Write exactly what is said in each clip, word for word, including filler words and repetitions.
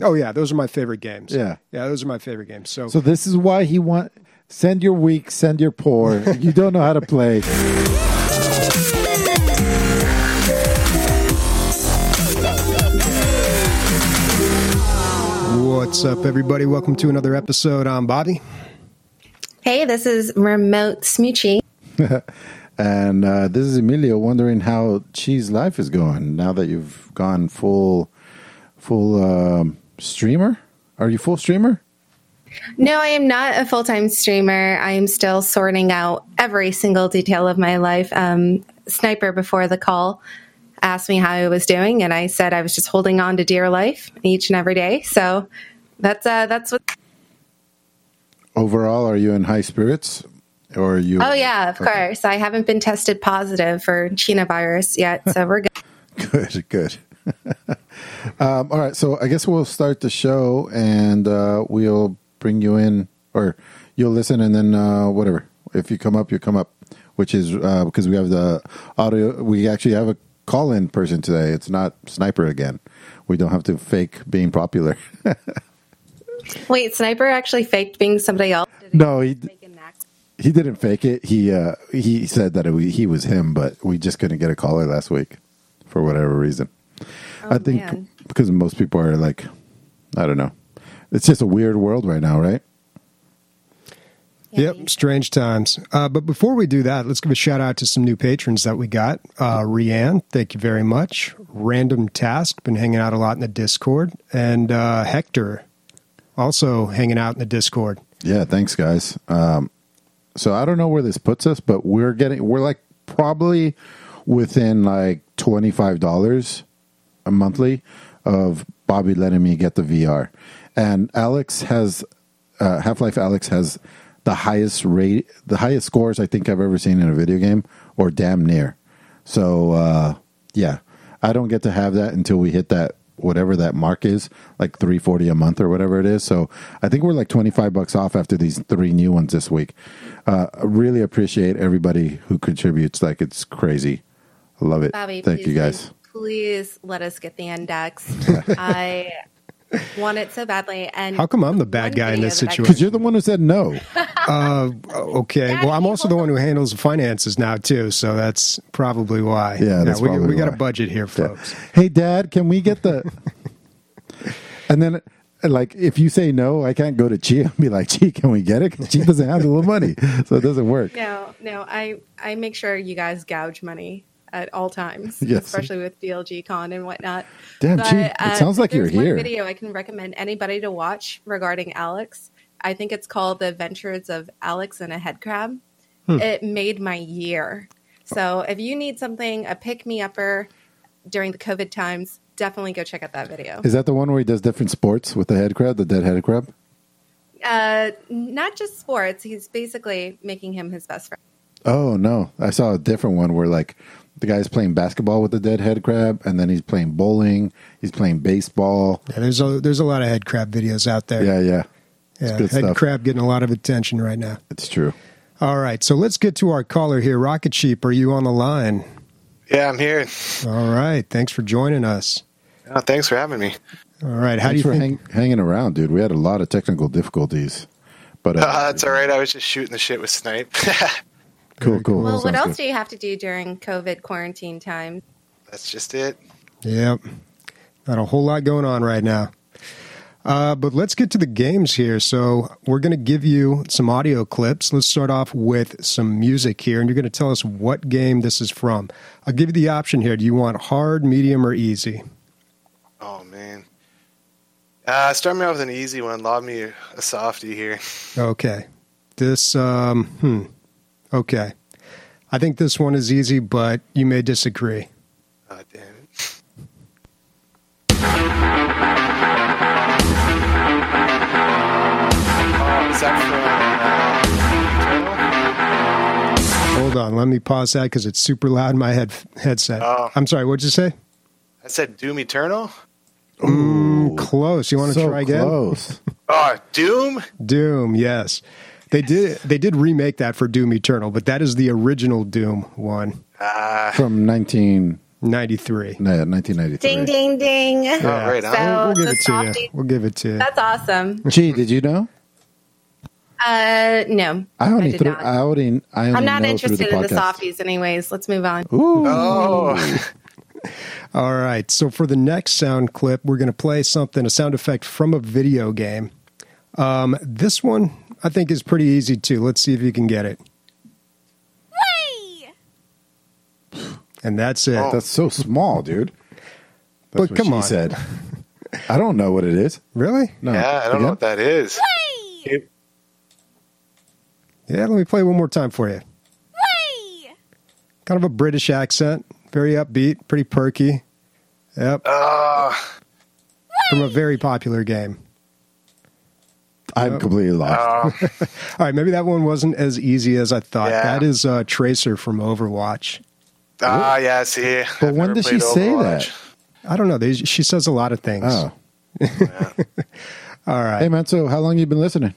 Oh, yeah, those are my favorite games. Yeah. Yeah, those are my favorite games. So, so this is why he want send your weak, send your poor. You don't know how to play. What's up, everybody? Welcome to another episode. I'm Bobby. Hey, this is Remote Smoochie. And uh, this is Emilio wondering how Cheese life is going now that you've gone full full um, streamer. Are you full streamer? No, I am not a full-time streamer. I am still sorting out every single detail of my life. Um, Sniper, before the call, asked me how I was doing, and I said I was just holding on to dear life each and every day. So that's uh, that's what. Overall, are you in high spirits? Or are you? Oh, yeah, of okay. course. I haven't been tested positive for China virus yet, so we're good. Good, good. um, all right, so I guess we'll start the show, and uh, we'll bring you in, or you'll listen, and then uh, whatever. If you come up, you come up, which is uh, because we have the audio. We actually have a call-in person today. It's not Sniper again. We don't have to fake being popular. Wait, Sniper actually faked being somebody else? Did No, he... Fake an accent? He didn't fake it. He uh, he said that it, he was him, but we just couldn't get a caller last week for whatever reason. Oh, I think man. because most people are like, I don't know. It's just a weird world right now, right? Yep, strange times. Uh, but before we do that, let's give a shout out to some new patrons that we got. Uh, Rianne, thank you very much. Random Task, been hanging out a lot in the Discord. And uh, Hector, also hanging out in the Discord. Yeah, thanks, guys. Um, so I don't know where this puts us, but we're getting, we're like probably within like twenty-five dollars a monthly of Bobby letting me get the V R. And Alex has, uh, Half-Life Alex has the highest rate, the highest scores I think I've ever seen in a video game, or damn near. So, uh, yeah, I don't get to have that until we hit that, whatever that mark is, like three forty a month or whatever it is. So I think we're like twenty-five bucks off after these three new ones this week. Uh, I really appreciate everybody who contributes. Like, it's crazy. I love it. Bobby, Thank please, you guys. Please let us get the index. I want it so badly. And How come I'm the bad one guy in video this that I- situation? Because you're the one who said no. Uh, okay. Daddy, Well, I'm also the hold one who handles the finances now, too, so that's probably why. Yeah, that's we, probably we got why. a budget here, folks. Hey, Dad, can we get the... And then, like, if you say no, I can't go to Chi and be like, Chi, can we get it? Because Chi doesn't have the money, so it doesn't work. No, no, I, I make sure you guys gouge money at all times, Yes. especially with D L G Con and whatnot. Damn, But, Chi, it sounds like you're there's one here. video I can recommend anybody to watch regarding Alex. I think it's called The Adventures of Alex and a Head Crab. Hmm. It made my year. So if you need something, a pick-me-upper during the COVID times, definitely go check out that video. Is that the one where he does different sports with the head crab, the dead head crab? Uh, not just sports. He's basically making him his best friend. Oh, no. I saw a different one where, like, the guy's playing basketball with the dead head crab, and then he's playing bowling, he's playing baseball. Yeah, there's a there's a lot of head crab videos out there. Yeah, yeah. It's yeah good head stuff. crab getting a lot of attention right now. It's true. All right, so let's get to our caller here. Rocket Sheep, are you on the line? Yeah, I'm here. All right, thanks for joining us. Oh, thanks for having me. All right, how Thanks do you for think? hang, hanging around, dude. We had a lot of technical difficulties. But uh, Uh, that's all right. I was just shooting the shit with Snipe. cool, cool. Well, what Sounds else good. do you have to do during COVID quarantine time? That's just it. Yep, not a whole lot going on right now. Uh, but let's get to the games here. So we're going to give you some audio clips. Let's start off with some music here, and you're going to tell us what game this is from. I'll give you the option here. Do you want hard, medium, or easy? Oh, man. Uh, start me off with an easy one. Lob me a, a softie here. Okay. This, um, hmm. Okay. I think this one is easy, but you may disagree. Oh, damn it. Oh, is that from uh, Eternal? Hold on. Let me pause that because it's super loud in my head headset. Oh. I'm sorry. What'd you say? I said Doom Eternal? Mm, close. You want to so try again? close. Oh, Doom? Doom, yes. They did They did remake that for Doom Eternal, but that is the original Doom one. Uh, From nineteen ninety-three. No, nineteen ninety-three. Ding, ding, ding. Oh, right on. So We'll, we'll give the it to you. softies, We'll give it to you. that's awesome. Gee, did you know? Uh, no, I I only did threw, not. I only, I only I'm not know interested through the in the podcast. softies anyways. Let's move on. Ooh. Oh, All right. So for the next sound clip, we're going to play something, a sound effect from a video game. Um, this one, I think, is pretty easy, too. Let's see if you can get it. And that's it. Oh. That's so small, dude. That's But what come she on. said. I don't know what it is. Really? No. yeah, I don't Again? know what that is. It- Yeah, let me play one more time for you. Kind of a British accent. Very upbeat, pretty perky. Yep. Uh, From a very popular game. I'm completely lost. uh, All right, maybe that one wasn't as easy as I thought. Yeah. That is uh, Tracer from Overwatch. ah, yeah, see. But I've when never did she played say Overwatch. I don't know. They, she says a lot of things. Oh. All right. Hey, man, so how long you been listening?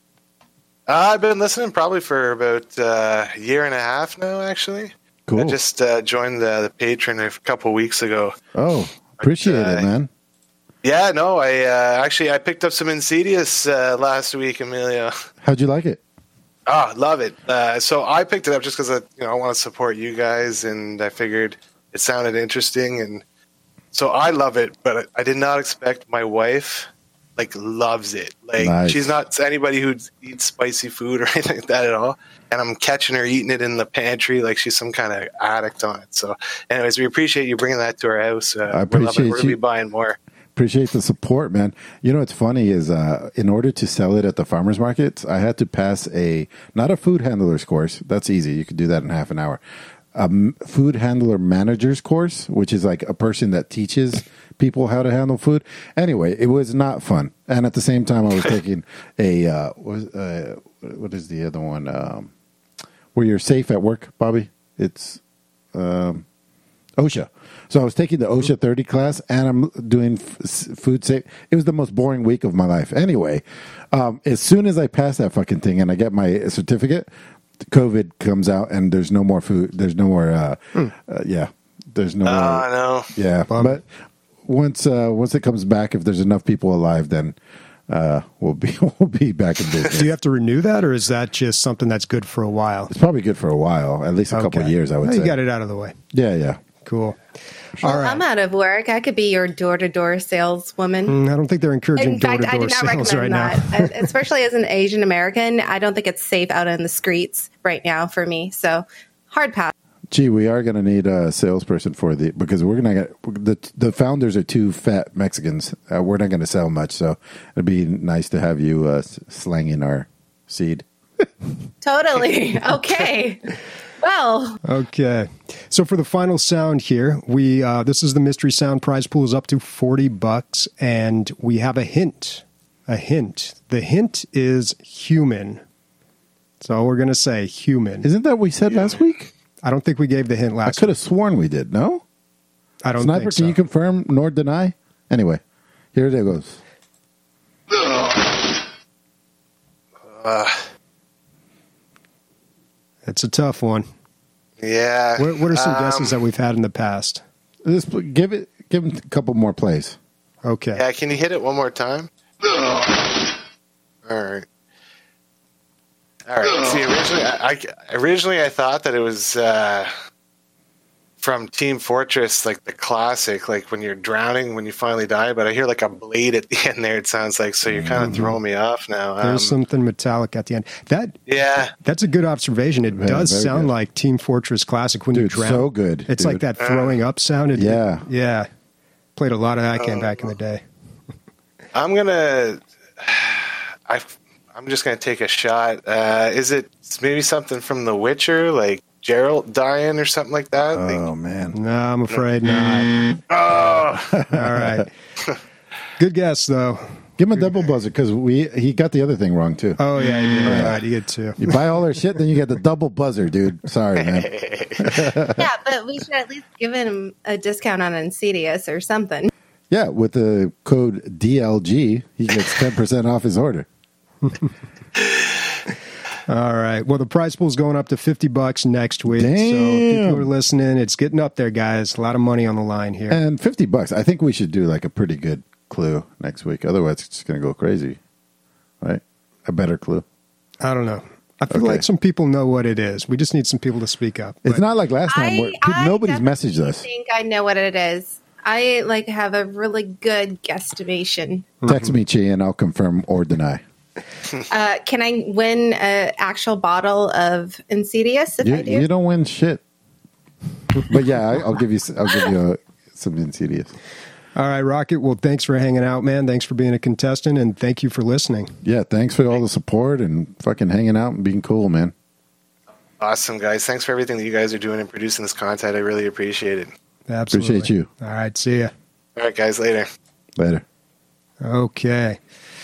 Uh, I've been listening probably for about uh, a year and a half now, actually. Cool. I just uh, joined the, the Patreon a couple weeks ago. Oh, appreciate uh, it, man. Yeah, no, I uh, actually I picked up some Insidious uh, last week, Emilio. How'd you like it? Oh, love it. Uh, so I picked it up just because I, you know, I want to support you guys, and I figured it sounded interesting, and so I love it. But I did not expect my wife like loves it. Like Nice. she's not anybody who eats spicy food or anything like that at all. And I'm catching her eating it in the pantry like she's some kind of addict on it. So, anyways, we appreciate you bringing that to our house. Uh, I we're loving it. appreciate We're gonna be you. buying more. Appreciate the support, man. You know what's funny is uh, in order to sell it at the farmers markets, I had to pass a not a food handler's course. That's easy. You could do that in half an hour. A m- food handler manager's course, which is like a person that teaches people how to handle food. Anyway, it was not fun, and at the same time, I was taking a uh, was uh, what is the other one um, where you're safe at work, Bobby? It's um, OSHA. So I was taking the OSHA thirty class, and I'm doing f- food safe. It was the most boring week of my life. Anyway, um, as soon as I pass that fucking thing and I get my certificate, COVID comes out, and there's no more food. There's no more. Uh, uh, yeah, there's no. Oh, more, no. yeah, Bummer. but once uh, once it comes back, if there's enough people alive, then uh, we'll be we'll be back in business. Do you have to renew that, or is that just something that's good for a while? It's probably good for a while, at least a couple of Okay. years. I would Well, say. you got it out of the way. Yeah, yeah. Cool. Well, All right. I'm out of work. I could be your door-to-door saleswoman. Mm, I don't think they're encouraging In fact, I door-to-door do not sales right recommend now. that. Uh, Especially as an Asian American, I don't think it's safe out in the streets right now for me. So, hard pass. Gee, we are going to need a salesperson for the because we're going to get the the founders are two fat Mexicans. Uh, we're not going to sell much, so it'd be nice to have you uh, slanging our seed. Totally. Okay. Well, Okay. So for the final sound here, we uh, this is the mystery sound. Prize pool is up to forty bucks, and we have a hint. A hint. The hint is human. So we're going to say human. Isn't that what we said last week? I don't think we gave the hint I last could week. have sworn we did. No, I don't Sniper, think can so. you confirm nor deny? Anyway, here it goes. Uh, It's a tough one. yeah. What, what are some Um, guesses that we've had in the past? This, give it, give him a couple more plays. Okay. Yeah, can you hit it one more time? All right. All right. See, originally I, I originally I thought that it was uh, from Team Fortress, like the classic, like when you're drowning when you finally die. But I hear like a blade at the end there. It sounds like so you're kind of throwing me off now. Um, There's something metallic at the end. That yeah. That's a good observation. It Yeah, does very sound good. like Team Fortress Classic when you Dude, drown. so good, It's dude. like that throwing up sound. It- Yeah. yeah. Played a lot of that game back in the day. I'm gonna. I. I'm just gonna take a shot. Uh, is it maybe something from The Witcher, like Geralt dying or something like that? Like, Oh man, No, I'm afraid not. oh, All right. Good guess, though. give him a double buzzer because we he got the other thing wrong too. Oh, yeah, you did. All right, you get two. You buy all our shit, then you get the double buzzer, dude. Sorry, man. yeah, but we should at least give him a discount on Insidious or something. Yeah, with the code D L G, he gets ten percent off his order. All right. Well, the prize pool is going up to fifty bucks next week. Damn. So if people are listening, it's getting up there, guys. A lot of money on the line here. And fifty bucks. I think we should do like a pretty good clue next week. Otherwise, it's just going to go crazy. Right? A better clue. I don't know. I feel Okay. like some people know what it is. We just need some people to speak up. It's But not like last time I, where I nobody's messaged definitely us. think I know what it is. I like have a really good guesstimation. Text me, Chi, and I'll confirm or deny. Uh, can I win an actual bottle of Insidious if You, I do? you don't win shit. But yeah, I, I'll give you. I'll give you uh some Insidious. All right, Rocket. Well, thanks for hanging out, man. Thanks for being a contestant, and thank you for listening. Yeah, thanks for all the support and fucking hanging out and being cool, man. Awesome, guys. Thanks for everything that you guys are doing and producing this content. I really appreciate it. Absolutely. Appreciate you. All right, see ya. All right, guys. Later. Later. Okay.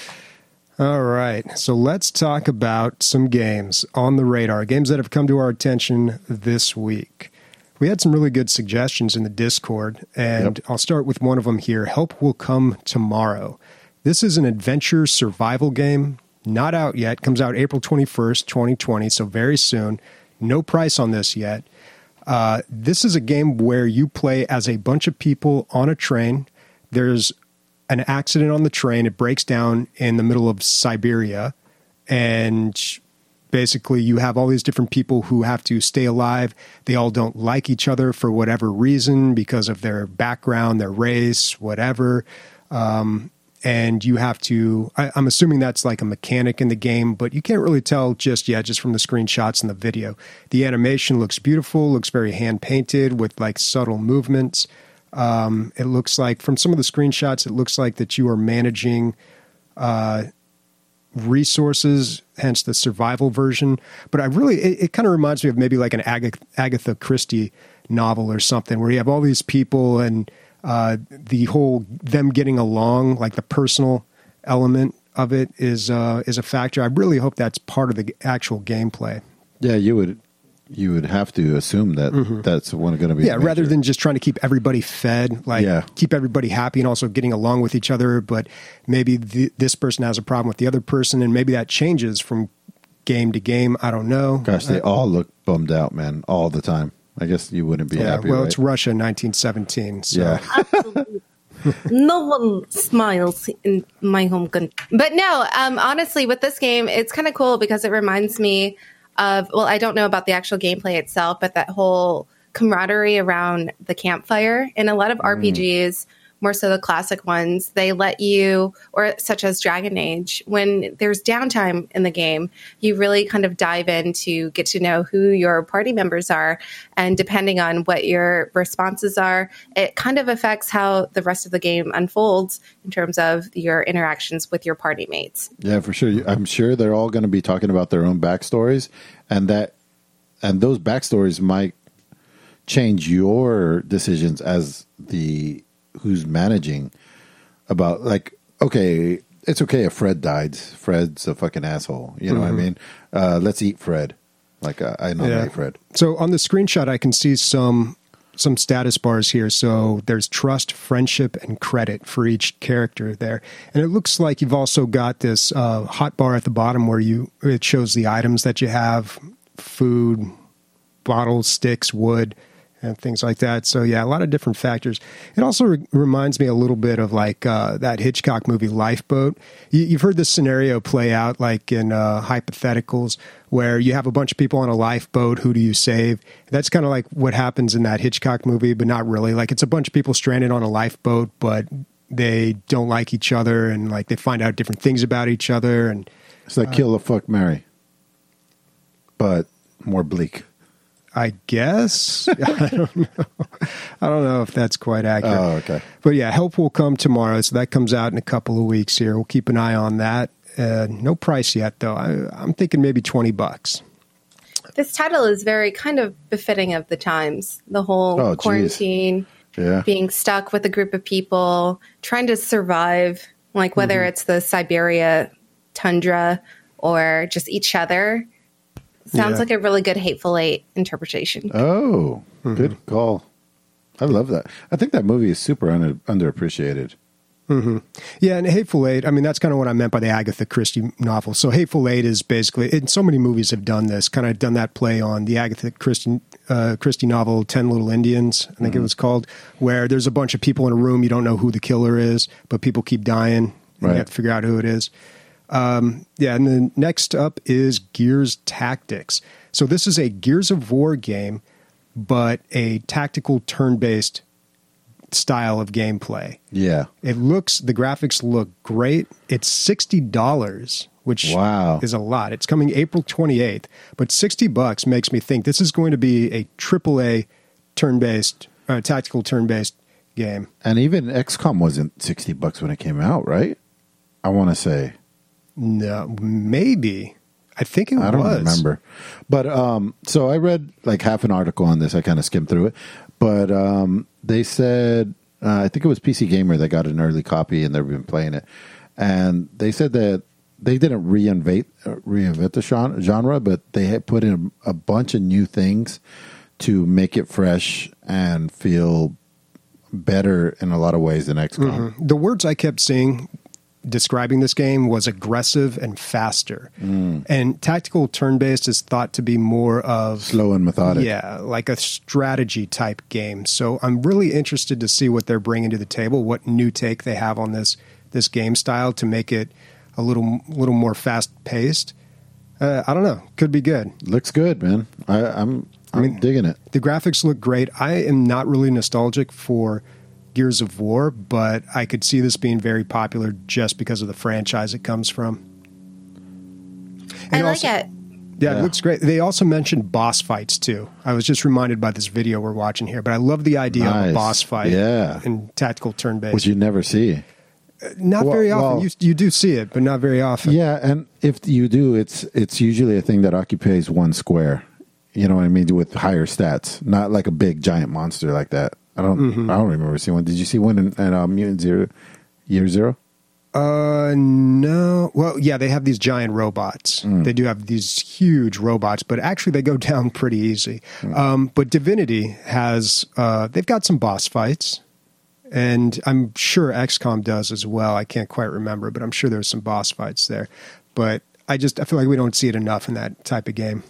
All right. So let's talk about some games on the radar, games that have come to our attention this week. We had some really good suggestions in the Discord, and Yep. I'll start with one of them here. Help Will Come Tomorrow. This is an adventure survival game, not out yet. Comes out April twenty-first, twenty twenty, so very soon. No price on this yet. Uh, this is a game where you play as a bunch of people on a train. There's an accident on the train. It breaks down in the middle of Siberia. And basically, you have all these different people who have to stay alive. They all don't like each other for whatever reason, because of their background, their race, whatever. Um, and you have to, I, I'm assuming that's like a mechanic in the game, but you can't really tell just yet, just from the screenshots and the video. The animation looks beautiful, looks very hand painted with like subtle movements. Um, it looks like, from some of the screenshots, it looks like that you are managing uh, resources, hence the survival version. But I really, it, it kind of reminds me of maybe like an Ag- Agatha Christie novel or something, where you have all these people and uh, the whole them getting along, like the personal element of it is uh, is a factor. I really hope that's part of the actual gameplay. Yeah, you would. You would have to assume that Mm-hmm. that's one going to be. Yeah, a major- rather than just trying to keep everybody fed, like Yeah. keep everybody happy and also getting along with each other. But maybe the, this person has a problem with the other person, and maybe that changes from game to game. I don't know. Gosh, they Uh, all look bummed out, man, all the time. I guess you wouldn't be yeah. happy. Well, right? it's Russia, nineteen seventeen. So. Yeah. No one smiles in my home country. But no, um, honestly, with this game, it's kind of cool because it reminds me of, well, I don't know about the actual gameplay itself, but that whole camaraderie around the campfire. In a lot of R P Gs, more so the classic ones, they let you, or such as Dragon Age, when there's downtime in the game, you really kind of dive in to get to know who your party members are. And depending on what your responses are, it kind of affects how the rest of the game unfolds in terms of your interactions with your party mates. Yeah, for sure. You- I'm sure they're all going to be talking about their own backstories, and that, and those backstories might change your decisions as the who's managing. About, like, okay, it's okay if Fred died. Fred's a fucking asshole. You know what I mean? Uh, let's eat Fred. Like uh, I nominate Yeah. Fred. So on the screenshot, I can see some some status bars here. So there's trust, friendship, and credit for each character there. And it looks like you've also got this uh, hot bar at the bottom where you it shows the items that you have: food, bottles, sticks, wood, and things like that. So yeah, a lot of different factors. It also re- reminds me a little bit of like uh, that Hitchcock movie Lifeboat. You, you've heard this scenario play out like in uh, hypotheticals where you have a bunch of people on a lifeboat. Who do you save? That's kind of like what happens in that Hitchcock movie, but not really. Like it's a bunch of people stranded on a lifeboat, but they don't like each other, and like they find out different things about each other. And It's like kill a fuck Mary, but more bleak. I guess I don't know. I don't know if that's quite accurate. Oh, okay. But yeah, Help Will Come Tomorrow. So that comes out in a couple of weeks here. We'll keep an eye on that. Uh, no price yet, though. I, I'm thinking maybe twenty bucks. This title is very kind of befitting of the times. The whole Oh, geez. quarantine, Yeah. being stuck with a group of people, trying to survive, like whether Mm-hmm. it's the Siberia tundra or just each other. Sounds Yeah. like a really good Hateful Eight interpretation. Oh, good call. I love that. I think that movie is super under, underappreciated. Mm-hmm. Yeah, and Hateful Eight, I mean, that's kind of what I meant by the Agatha Christie novel. So Hateful Eight is basically, and so many movies have done this, kind of done that play on the Agatha Christie, uh, Christie novel, Ten Little Indians, I think mm-hmm. it was called, where there's a bunch of people in a room, you don't know who the killer is, but people keep dying, and right. you have to figure out who it is. Um, yeah, and then next up is Gears Tactics. So this is a Gears of War game, but a tactical turn-based style of gameplay. Yeah. It looks, the graphics look great. It's sixty dollars, which wow. is a lot. It's coming April twenty-eighth, but sixty bucks makes me think this is going to be a triple A turn-based, uh, tactical turn-based game. And even X COM wasn't sixty bucks when it came out, right? I want to say. No, maybe. I think it was. I don't remember. But um, so I read like half an article on this. I kind of skimmed through it. But um, they said, uh, I think it was P C Gamer that got an early copy and they've been playing it. And they said that they didn't reinvent, uh, reinvent the genre, but they had put in a, a bunch of new things to make it fresh and feel better in a lot of ways than X COM. Mm-hmm. The words I kept seeing describing this game was aggressive and faster. Mm. And tactical turn-based is thought to be more of... slow and methodic. Yeah, like a strategy type game. So I'm really interested to see what they're bringing to the table, what new take they have on this this game style to make it a little little more fast-paced. Uh, I don't know. Could be good. Looks good, man. I, I'm, I'm I mean, digging it. The graphics look great. I am not really nostalgic for Gears of War, but I could see this being very popular just because of the franchise it comes from. And I like also, it. Yeah, yeah, it looks great. They also mentioned boss fights, too. I was just reminded by this video we're watching here, but I love the idea nice. of a boss fight yeah. in tactical turn-based. Which you never see. Uh, not well, very often. well, you, you do see it, but not very often. Yeah, and if you do, it's it's usually a thing that occupies one square. You know what I mean? With higher stats. Not like a big, giant monster like that. I don't. Mm-hmm. I don't remember seeing one. Did you see one in, in uh, Mutant Zero, Year Zero? Uh, no. Well, yeah, they have these giant robots. Mm. They do have these huge robots, but actually they go down pretty easy. Mm. Um, but Divinity has. Uh, they've got some boss fights, and I'm sure X COM does as well. I can't quite remember, but I'm sure there's some boss fights there. But I just I feel like we don't see it enough in that type of game.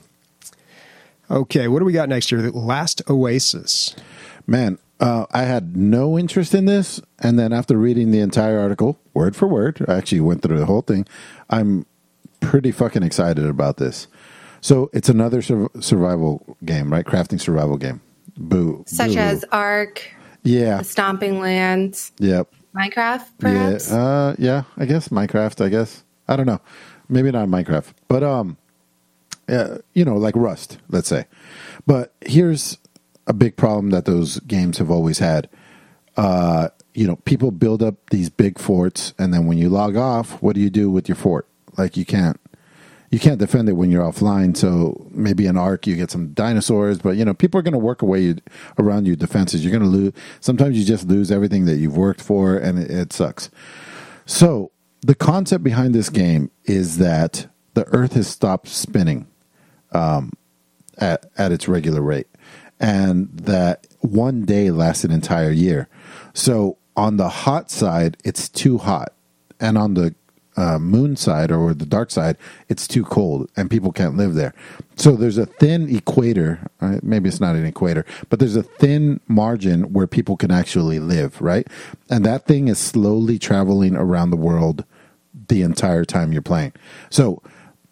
Okay, what do we got next year? The Last Oasis. Man. Uh, I had no interest in this, and then after reading the entire article, word for word, I actually went through the whole thing, I'm pretty fucking excited about this. So it's another sur- survival game, right? Crafting survival game. Boo. Such Boo. as Ark, yeah, The Stomping Lands, yep, Minecraft, perhaps? Yeah, uh, yeah, I guess Minecraft, I guess. I don't know. Maybe not Minecraft, but, um, uh, you know, like Rust, let's say. But here's a big problem that those games have always had. Uh, you know, people build up these big forts, and then when you log off, what do you do with your fort? Like, you can't, you can't defend it when you're offline. So maybe in Ark you get some dinosaurs, but you know, people are going to work away you, around your defenses. You're going to lose. Sometimes you just lose everything that you've worked for, and it, it sucks. So the concept behind this game is that the Earth has stopped spinning um, at at its regular rate. And that one day lasts an entire year. So on the hot side, it's too hot. And on the uh, moon side or the dark side, it's too cold and people can't live there. So there's a thin equator. Uh, maybe it's not an equator, but there's a thin margin where people can actually live, right? And that thing is slowly traveling around the world the entire time you're playing. So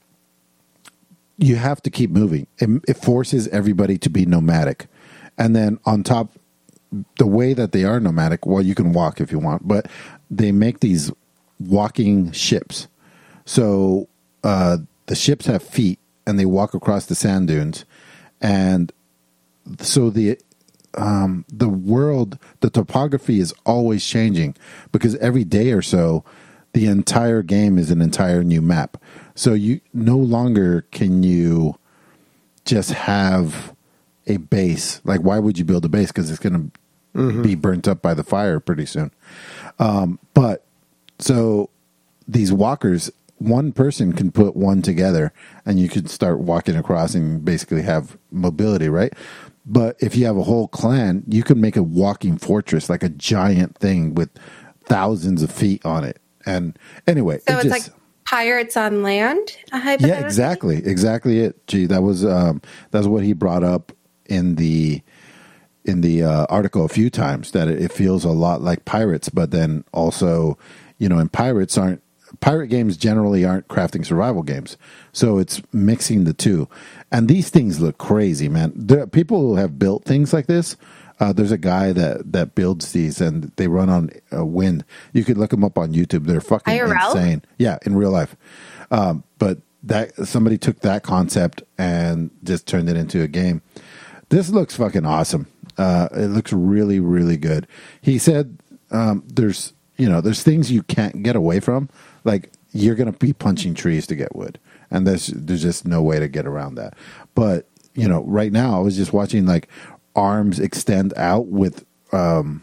you have to keep moving. It, it forces everybody to be nomadic. And then on top, the way that they are nomadic, well, you can walk if you want, but they make these walking ships. So uh, the ships have feet, and they walk across the sand dunes. And so the um, the world, the topography is always changing, because every day or so, the entire game is an entire new map. So you no longer can you just have a base. Like, why would you build a base? Because it's going to mm-hmm. be burnt up by the fire pretty soon. Um, but so these walkers, one person can put one together, and you could start walking across and basically have mobility, right? But if you have a whole clan, you can make a walking fortress, like a giant thing with thousands of feet on it. And anyway, So it it's just, like Pirates on Land, hypothetically? yeah, exactly, exactly it. Gee, that was um, that's what he brought up in the in the uh, article a few times, that it, it feels a lot like Pirates, but then also, you know, in Pirates aren't pirate games generally aren't crafting survival games, so it's mixing the two. And these things look crazy, man. There are people who have built things like this. Uh, there's a guy that, that builds these, and they run on uh, wind. You could look them up on YouTube. They're fucking I R L? insane. Yeah, in real life. Um, but that somebody took that concept and just turned it into a game. This looks fucking awesome. Uh, it looks really, really good. He said um, there's you know there's things you can't get away from. Like, you're going to be punching trees to get wood, and there's there's just no way to get around that. But you know, right now I was just watching like arms extend out with um,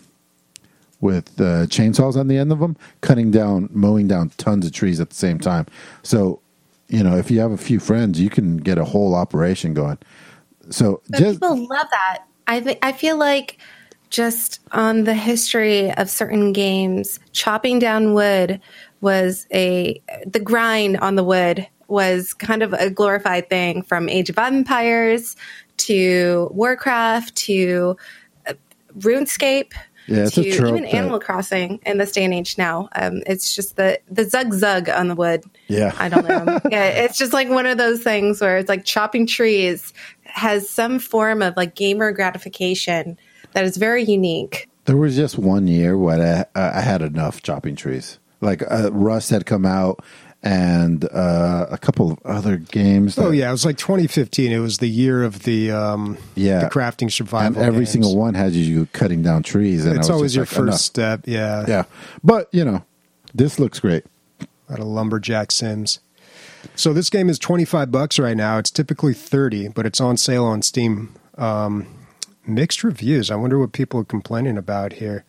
with uh, chainsaws on the end of them, cutting down, mowing down tons of trees at the same time. So, you know, if you have a few friends, you can get a whole operation going. So, But just people love that. I th- I feel like just on the history of certain games, chopping down wood was a the grind on the wood was kind of a glorified thing, from Age of Empires to Warcraft to uh, RuneScape. Yeah, it's to a trope even that- Animal Crossing in this day and age now. Um, it's just the the zug zug on the wood. Yeah. I don't know. Yeah, it's just like one of those things where it's like chopping trees has some form of like gamer gratification that is very unique. there was just one year where I, I had enough chopping trees. Like uh, Rust had come out, and uh, a couple of other games. That, Oh yeah, it was like twenty fifteen. It was the year of the um, Yeah. the crafting survival. and every games. single one had you cutting down trees. And I It's was always just your like, first enough. step. Yeah, Yeah, but you know, this looks great. out of Lumberjack Sims. So this game is twenty-five bucks right now. It's typically thirty, but it's on sale on Steam. Um, mixed reviews. I wonder what people are complaining about here.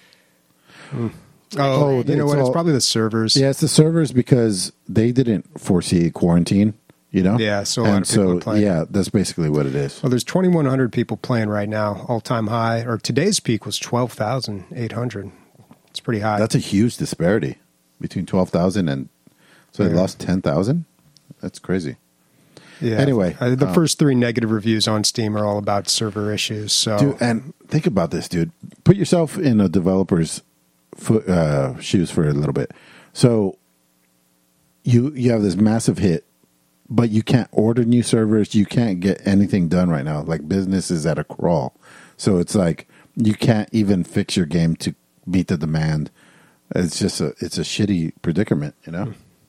Hmm. Oh, Oh, you know it's what? It's all- probably the servers. Yeah, it's the servers because they didn't foresee quarantine. You know. Yeah, so a lot and of people so are playing. yeah, that's basically what it is. Well, there's twenty-one hundred people playing right now. All-time high, or today's peak was twelve thousand eight hundred. It's pretty high. That's a huge disparity between twelve thousand and so they Yeah. lost ten thousand. That's crazy. yeah. anyway, Uh, the um, first three negative reviews on Steam are all about server issues. So Dude, and think about this, dude. Put yourself in a developer's foot, uh, shoes for a little bit. So you you have this massive hit, but you can't order new servers. You can't get anything done right now. Like, business is at a crawl. So it's like you can't even fix your game to meet the demand. It's just a it's a shitty predicament, you know.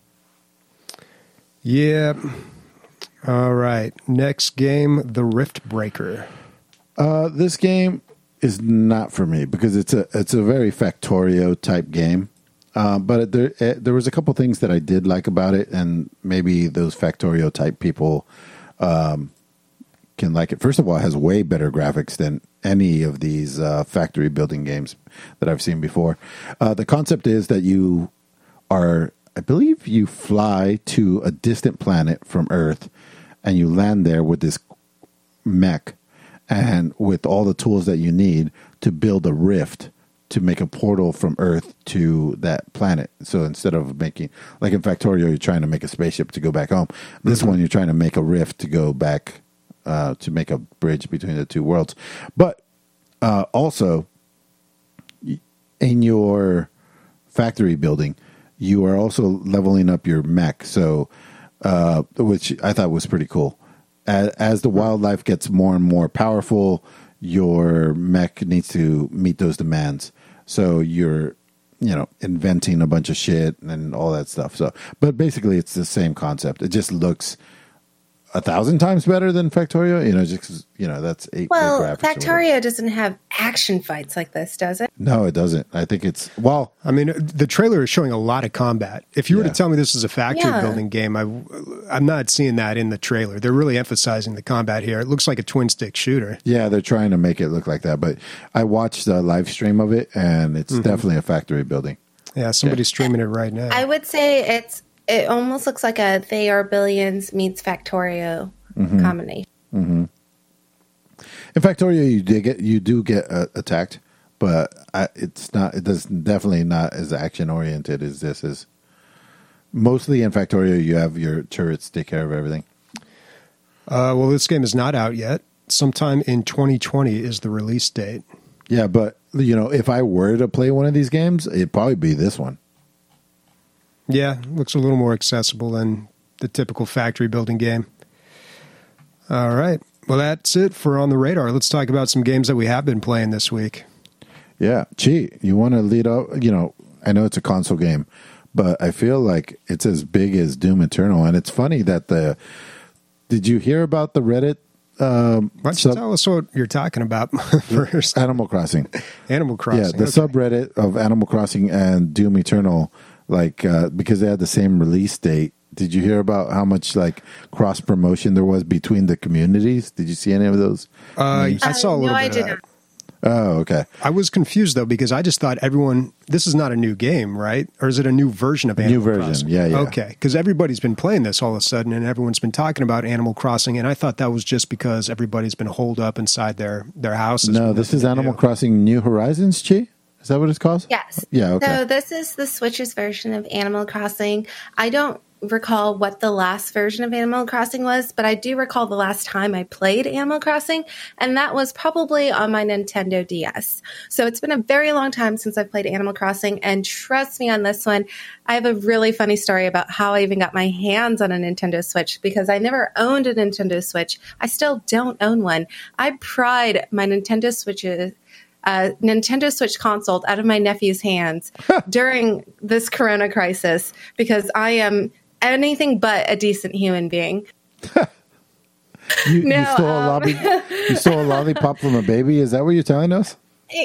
yeah. All right. Next game, The Rift Breaker. Uh, this game is not for me because it's a it's a very Factorio type game. Uh, but there eh, there was a couple things that I did like about it, and maybe those Factorio type people um, can like it. First of all, it has way better graphics than any of these uh, factory building games that I've seen before. Uh, the concept is that you are, I believe, you fly to a distant planet from Earth, and you land there with this mech and with all the tools that you need to build a rift to make a portal from Earth to that planet. So instead of making, like in Factorio, you're trying to make a spaceship to go back home. This one, you're trying to make a rift to go back, uh, to make a bridge between the two worlds. But uh, also, in your factory building, you are also leveling up your mech. So, uh, which I thought was pretty cool. As, as the wildlife gets more and more powerful, your mech needs to meet those demands. So you're, you know, inventing a bunch of shit and all that stuff. So, but basically, it's the same concept. It just looks a thousand times better than Factorio. You know, just 'cause, you know, that's eight. Well, graphics or whatever. Factorio doesn't have action fights like this, does it? No, it doesn't. I think it's well. I mean, the trailer is showing a lot of combat. If you were Yeah. to tell me this is a factory Yeah. building game, I, I'm not seeing that in the trailer. They're really emphasizing the combat here. It looks like a twin stick shooter. Yeah, they're trying to make it look like that. But I watched the live stream of it, and it's definitely a factory building. Yeah, somebody's streaming it right now. I would say it's it almost looks like a They Are Billions meets Factorio Mm-hmm. combination. In Factorio, you did get you do get uh, attacked, but I, it's not. It does definitely not as action oriented as this is. Mostly in Factorio, you have your turrets take care of everything. Uh, well, this game is not out yet. Sometime in twenty twenty is the release date. Yeah, but you know, if I were to play one of these games, it'd probably be this one. Yeah, looks a little more accessible than the typical factory building game. All right. Well, that's it for On the Radar. Let's talk about some games that we have been playing this week. Yeah. Chi, you want to lead up? You know, I know it's a console game, but I feel like it's as big as Doom Eternal. And it's funny that the... Did you hear about the Reddit? Um, Why don't you sub- tell us what you're talking about first? Animal Crossing. Animal Crossing. Yeah, the okay. subreddit of Animal Crossing and Doom Eternal, like, uh, because they had the same release date. Did you hear about how much, like, cross promotion there was between the communities? Did you see any of those? Uh, I saw a Uh, little no, I bit did of that. not. Oh, okay. I was confused, though, because I just thought everyone... This is not a new game, right? Or is it a new version of Animal New version, Crossing? yeah, yeah. Okay, because everybody's been playing this all of a sudden, and everyone's been talking about Animal Crossing, and I thought that was just because everybody's been holed up inside their, their houses. No, with this nothing is to Animal do. Crossing New Horizons, Chi? Is that what it's called? Yes. Yeah, okay. So this is the Switch's version of Animal Crossing. I don't recall what the last version of Animal Crossing was, but I do recall the last time I played Animal Crossing, and that was probably on my Nintendo D S. So it's been a very long time since I've played Animal Crossing, and trust me on this one, I have a really funny story about how I even got my hands on a Nintendo Switch, because I never owned a Nintendo Switch. I still don't own one. I pried my Nintendo Switches Uh, Nintendo Switch console out of my nephew's hands during this Corona crisis, because I am anything but a decent human being. You, No, you, stole a um, lobby, you stole a lollipop from a baby? Is that what you're telling us?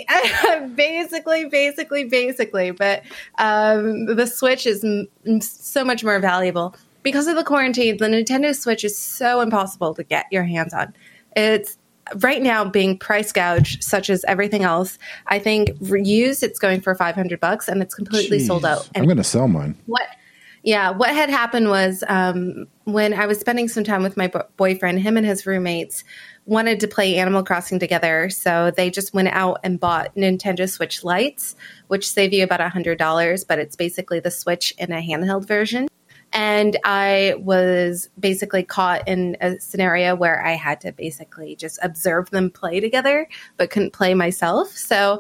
basically, basically, basically. But um, the Switch is m- so much more valuable. Because of the quarantine, the Nintendo Switch is so impossible to get your hands on. It's right now being price gouged, such as everything else. I think used, it's going for five hundred bucks, and it's completely Jeez. sold out. I'm going to sell mine. What? Yeah, what had happened was um, when I was spending some time with my bo- boyfriend, him and his roommates wanted to play Animal Crossing together, so they just went out and bought Nintendo Switch Lites, which save you about one hundred dollars, but it's basically the Switch in a handheld version. And I was basically caught in a scenario where I had to basically just observe them play together, but couldn't play myself. So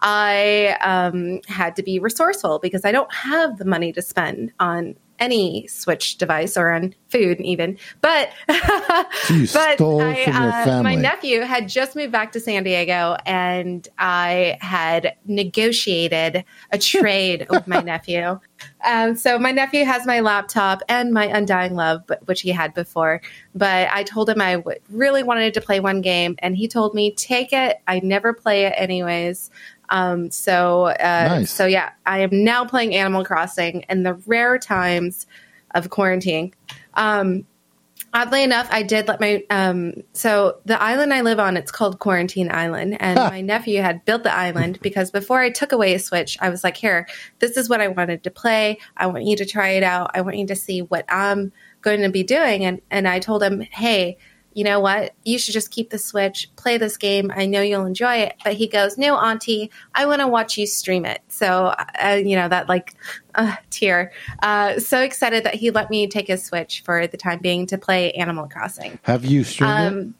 I um, had to be resourceful, because I don't have the money to spend on any Switch device or on food even. But, So you but stole I, from your uh, family. my nephew had just moved back to San Diego, and I had negotiated a trade with my nephew. Um, so my nephew has my laptop and my Undying Love, but, which he had before. But I told him I w- really wanted to play one game, and he told me, take it. I never play it anyways. Um, so, uh, Nice. so yeah, I am now playing Animal Crossing in the rare times of quarantine. Um, oddly enough, I did let my, um, so the island I live on, it's called Quarantine Island, and my nephew had built the island, because before I took away a Switch, I was like, here, this is what I wanted to play. I want you to try it out. I want you to see what I'm going to be doing. And, and I told him, hey, you know what? You should just keep the Switch, play this game. I know you'll enjoy it. But he goes, no, Auntie, I want to watch you stream it. So, uh, you know, that like uh, tear. Uh, so excited that he let me take his Switch for the time being to play Animal Crossing. Have you streamed it? Um,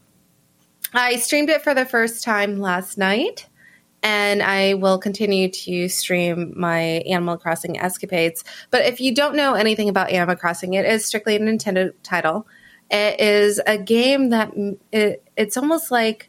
I streamed it for the first time last night, and I will continue to stream my Animal Crossing escapades. But if you don't know anything about Animal Crossing, it is strictly a Nintendo title. It is a game that it, it's almost like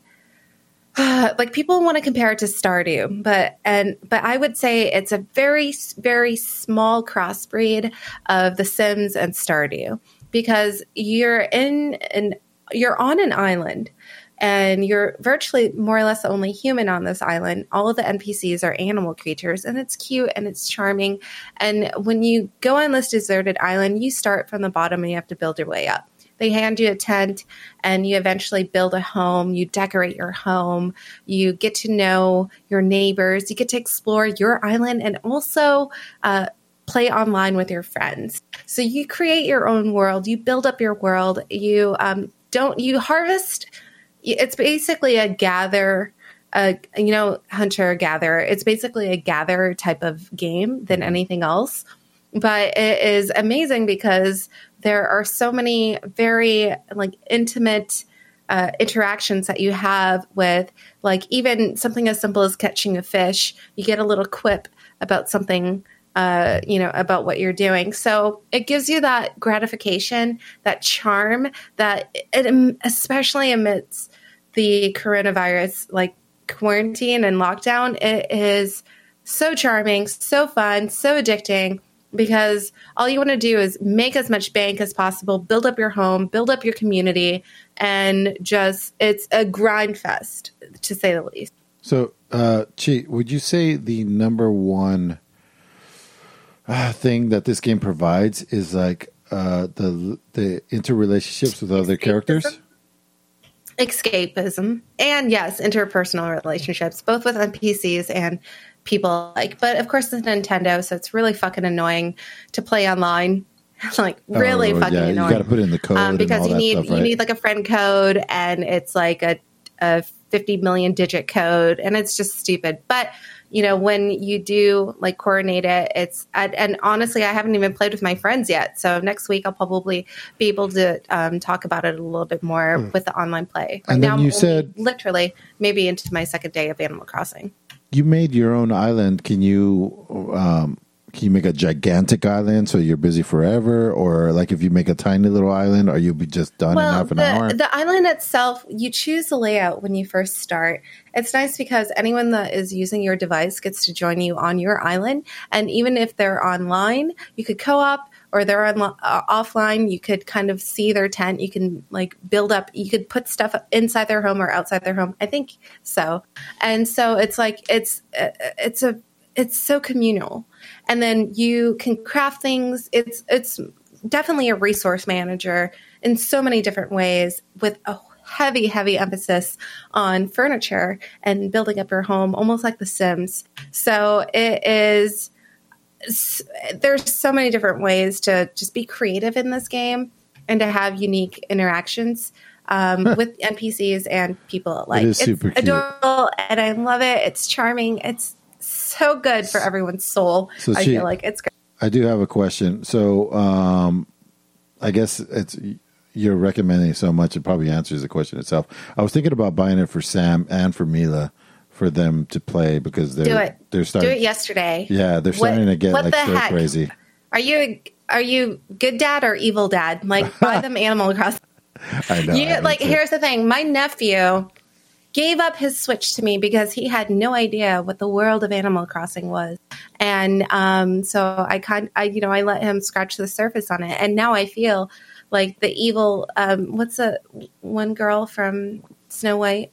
uh, like people want to compare it to Stardew, but and but I would say it's a very very small crossbreed of The Sims and Stardew, because you're in and you're on an island. And you're virtually more or less the only human on this island. All of the N P Cs are animal creatures, and it's cute and it's charming. And when you go on this deserted island, you start from the bottom and you have to build your way up. They hand you a tent, and you eventually build a home. You decorate your home. You get to know your neighbors. You get to explore your island, and also uh, play online with your friends. So you create your own world. You build up your world. You um, don't. You harvest. It's basically a gather a, you know, hunter gatherer. It's basically a gather type of game than anything else. But it is amazing because there are so many very like intimate uh, interactions that you have with, like, even something as simple as catching a fish. You get a little quip about something, uh, you know, about what you're doing. So it gives you that gratification, that charm, that it, especially amidst the coronavirus, like quarantine and lockdown, it is so charming, so fun, so addicting. Because all you want to do is make as much bank as possible, build up your home, build up your community, and just, it's a grind fest, to say the least. So, uh, Chi, would you say the number one uh, thing that this game provides is like uh, the the interrelationships with other characters? Escapism. And yes, interpersonal relationships, both with N P Cs and people like, but of course it's Nintendo, so it's really fucking annoying to play online. Like really oh, fucking yeah, annoying. You got to put in the code um, because and all you that need stuff, right? you need like a friend code, and it's like a a fifty million digit code, and it's just stupid. But you know, when you do like coordinate it, it's and, and honestly, I haven't even played with my friends yet. So next week I'll probably be able to um, talk about it a little bit more hmm. with the online play. Right and now, then I'm you said literally maybe into my second day of Animal Crossing. You made your own island. Can you um, can you make a gigantic island so you're busy forever, or like if you make a tiny little island, are you be just done well, in half an the, hour? The island itself, you choose the layout when you first start. It's nice because anyone that is using your device gets to join you on your island, and even if they're online, you could co-op. Or they're on, uh, offline, you could kind of see their tent. You can like build up, you could put stuff inside their home or outside their home. I think so. And so it's like, it's, uh, it's a, it's so communal. And then you can craft things. It's, it's definitely a resource manager in so many different ways with a heavy, heavy emphasis on furniture and building up your home, almost like The Sims. So it is, there's so many different ways to just be creative in this game and to have unique interactions um, with N P Cs and people alike. It is it's super cute. Adorable, and I love it. It's charming. It's so good for everyone's soul. So I she, feel like it's great. I do have a question. So um, I guess it's you're recommending so much, it probably answers the question itself. I was thinking about buying it for Sam and for Mila, for them to play because they're do it. they're starting. Do it yesterday. Yeah, they're starting what, to get what like the so heck? crazy. Are you are you good dad or evil dad? Like buy them Animal Crossing. I know. You, I like too. Here's the thing. My nephew gave up his Switch to me because he had no idea what the world of Animal Crossing was, and um, so I kind, I you know, I let him scratch the surface on it, and now I feel like the evil. Um, what's the one girl from Snow White?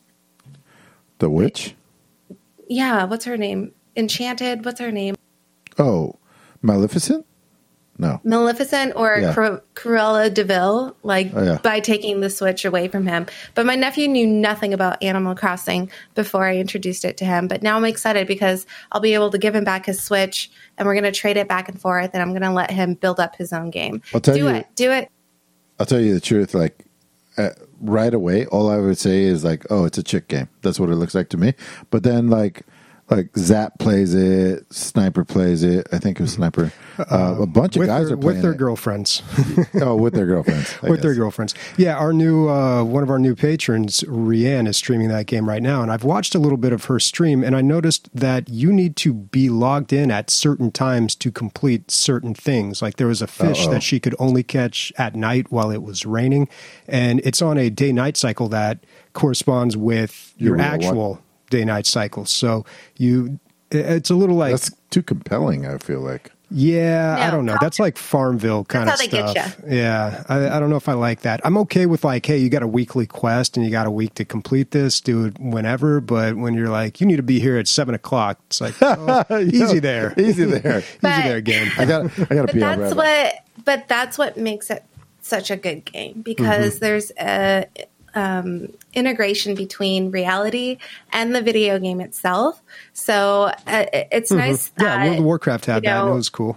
The witch. Yeah, what's her name? Enchanted. What's her name? Oh, Maleficent? No. Maleficent or Yeah. Cru- Cruella de Vil, like Oh, yeah. by taking the Switch away from him. But my nephew knew nothing about Animal Crossing before I introduced it to him. But now I'm excited because I'll be able to give him back his Switch, and we're going to trade it back and forth, and I'm going to let him build up his own game. I'll tell Do you- it. Do it. I'll tell you the truth. Like uh, right away, all I would say is like, "Oh, it's a chick game." That's what it looks like to me. But then, like, like Zap plays it, Sniper plays it. I think it was Sniper. Uh, a bunch of with guys their, are playing with their it. girlfriends. Oh, with their girlfriends. I with their guess. girlfriends. Yeah, our new uh, one of our new patrons, Rianne, is streaming that game right now, and I've watched a little bit of her stream, and I noticed that you need to be logged in at certain times to complete certain things. Like there was a fish Uh-oh. that she could only catch at night while it was raining, and it's on a day-night cycle that corresponds with your, Your real actual day-night cycle. So you, it's a little like That's too compelling. I feel like. yeah, I No. don't know. That's like Farmville kind That's of how they get stuff. Yeah, I, I don't know if I like that. I'm okay with like, hey, you got a weekly quest and you got a week to complete this. Do it whenever. But when you're like, you need to be here at seven o'clock, it's like, oh, easy there, Easy there. easy But- there, game. I got. I got to But pee on that's Rabbit. what. But that's what makes it such a good game because Mm-hmm. there's a um, integration between reality and the video game itself. So uh, it's nice that Yeah, World of Warcraft had you that. And know, it was cool.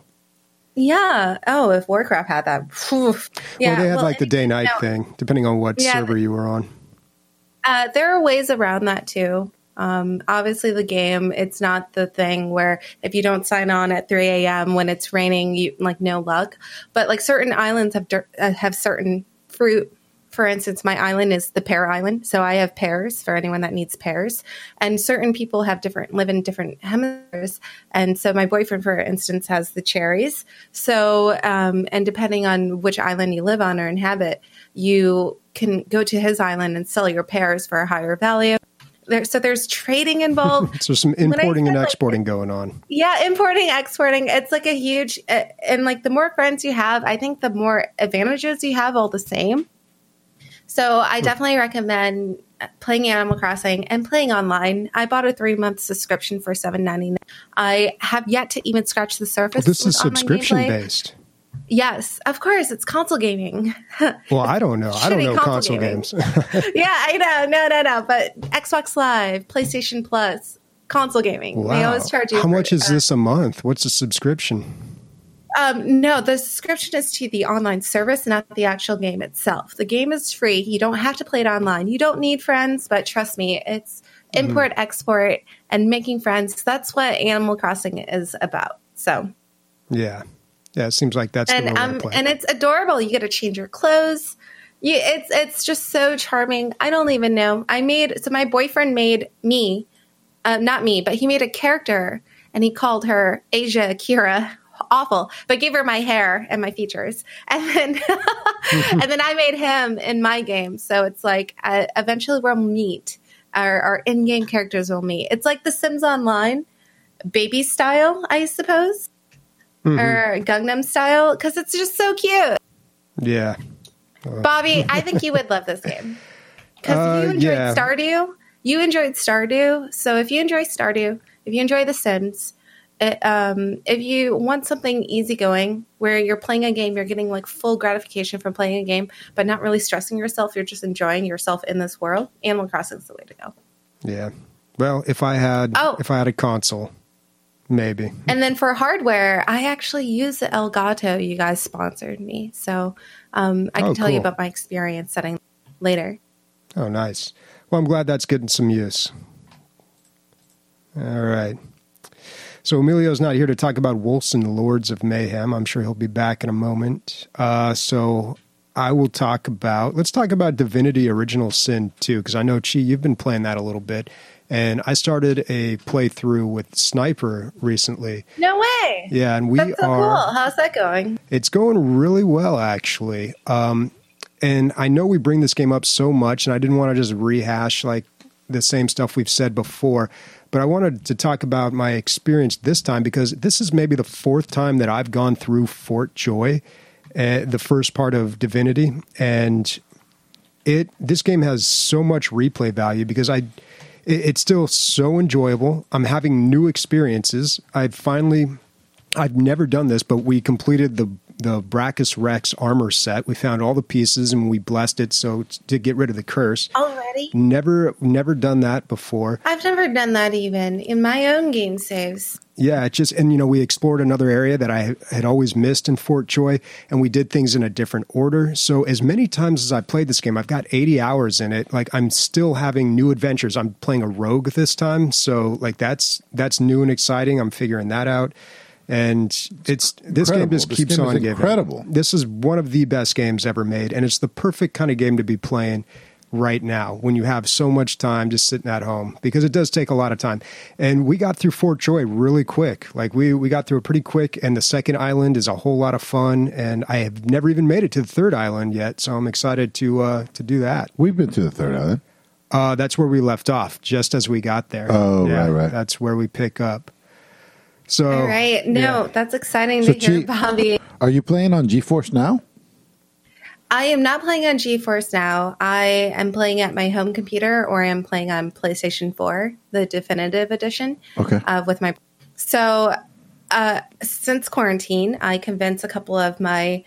Yeah. Oh, if Warcraft had that. Phew. Yeah. well, they had well, like the day night no, thing, depending on what Yeah. server you were on. Uh, there are ways around that too. Um, obviously, the game, it's not the thing where if you don't sign on at three a.m. when it's raining, you like no luck. But like certain islands have dir- uh, have certain fruit. For instance, my island is the pear island, so I have pears for anyone that needs pears. And certain people have different live in different hemispheres, and so my boyfriend, for instance, has the cherries. So, um, and depending on which island you live on or inhabit, you can go to his island and sell your pears for a higher value. There, so there's trading involved. So some importing and like, exporting going on. Yeah, importing, exporting. It's like a huge, uh, and like the more friends you have, I think the more advantages you have all the same. So I definitely recommend playing Animal Crossing and playing online. I bought a three-month subscription for seven ninety-nine. I have yet to even scratch the surface. Well, this is with online subscription gameplay. based. Yes, of course. It's console gaming. Well, I don't know. I don't Shitty know console console gaming. games. Yeah, I know. No, no, no. But Xbox Live, PlayStation Plus, console gaming. Wow. They always charge you. How for, much is uh, this a month? What's the subscription? Um, no, the subscription is to the online service, not the actual game itself. The game is free. You don't have to play it online. You don't need friends, but trust me, it's import, mm. export, and making friends. That's what Animal Crossing is about. So, yeah, yeah, it seems like that's and the way um, to play. and it's adorable. You get to change your clothes. You, it's it's just so charming. I don't even know. I made so my boyfriend made me, uh, not me, but he made a character, and he called her Asia Akira. Awful, but gave her my hair and my features, and then and then I made him in my game. So it's like uh, eventually we'll meet. Our, our in-game characters will meet. It's like The Sims Online, baby style, I suppose, mm-hmm. or Gangnam style, because it's just so cute. Yeah, uh. Bobby, I think you would love this game because uh, you enjoyed yeah. Stardew. You enjoyed Stardew, so if you enjoy Stardew, if you enjoy The Sims. It, um, if you want something easygoing where you're playing a game, you're getting like full gratification from playing a game, but not really stressing yourself, you're just enjoying yourself in this world, Animal Crossing is the way to go. Yeah. Well, if I had oh. if I had a console, maybe. And then for hardware, I actually use the Elgato. You guys sponsored me, so um, I can oh, tell cool. you about my experience setting later. Oh, nice. Well, I'm glad that's getting some use. All right. So Emilio's not here to talk about Wolcen Lords of Mayhem. I'm sure he'll be back in a moment. Uh, so I will talk about, let's talk about Divinity Original Sin two, because I know, Chi, you've been playing that a little bit. And I started a playthrough with Sniper recently. No way. Yeah, and we That's so are. Cool. How's that going? It's going really well, actually. Um, and I know we bring this game up so much, and I didn't want to just rehash like the same stuff we've said before. But I wanted to talk about my experience this time because this is maybe the fourth time that I've gone through Fort Joy, uh, the first part of Divinity, and it this game has so much replay value because I it, it's still so enjoyable. I'm having new experiences. I've finally I've never done this, but we completed the the Brachus Rex armor set. We found all the pieces and we blessed it so to get rid of the curse. Already? Never, never done that before. I've never done that even in my own game saves. Yeah, it just, and you know, we explored another area that I had always missed in Fort Joy, and we did things in a different order. So as many times as I played this game, I've got eighty hours in it. Like I'm still having new adventures. I'm playing a rogue this time. So like that's, that's new and exciting. I'm figuring that out. And it's this incredible. game just this keeps game on is giving. Incredible. This is one of the best games ever made, and it's the perfect kind of game to be playing right now when you have so much time just sitting at home, because it does take a lot of time. And we got through Fort Joy really quick. Like we we got through it pretty quick, and the second island is a whole lot of fun. And I have never even made it to the third island yet, so I'm excited to uh, to do that. We've been to the third island. Uh, that's where we left off, just as we got there. Oh, yeah, right, right. That's where we pick up. So, all right. No, yeah. that's exciting So to hear, Chi, Bobby. Are you playing on GeForce Now? I am not playing on GeForce Now. I am playing at my home computer, or I'm playing on PlayStation four, the definitive edition. Okay. Uh, with my so uh, since quarantine, I convinced a couple of my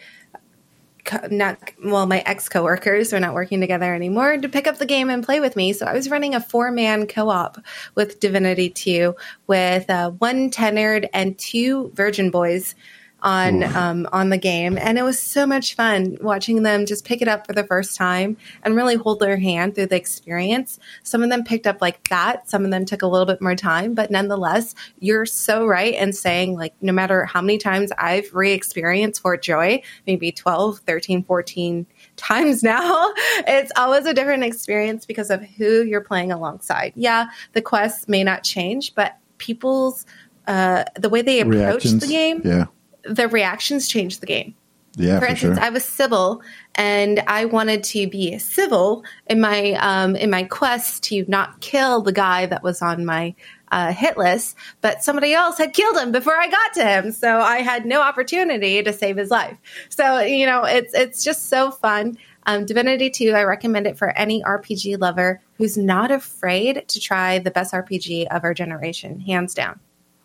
not well, my ex coworkers, are not working together anymore, to pick up the game and play with me. So I was running a four man co op with Divinity two with uh, one tenured and two virgin boys. on um, on the game, and it was so much fun watching them just pick it up for the first time and really hold their hand through the experience. Some of them picked up like that. Some of them took a little bit more time, but nonetheless, you're so right in saying, like, no matter how many times I've re-experienced Fort Joy, maybe twelve, thirteen, fourteen times now, it's always a different experience because of who you're playing alongside. Yeah, the quests may not change, but people's uh, the way they approach Reactions. the game, Yeah. the reactions change the game. Yeah, For for, instance, sure. I was Sybil, and I wanted to be civil in my um, in my quest to not kill the guy that was on my uh, hit list, but somebody else had killed him before I got to him, so I had no opportunity to save his life. So, you know, it's it's just so fun. Um, Divinity two, I recommend it for any R P G lover who's not afraid to try the best R P G of our generation, hands down.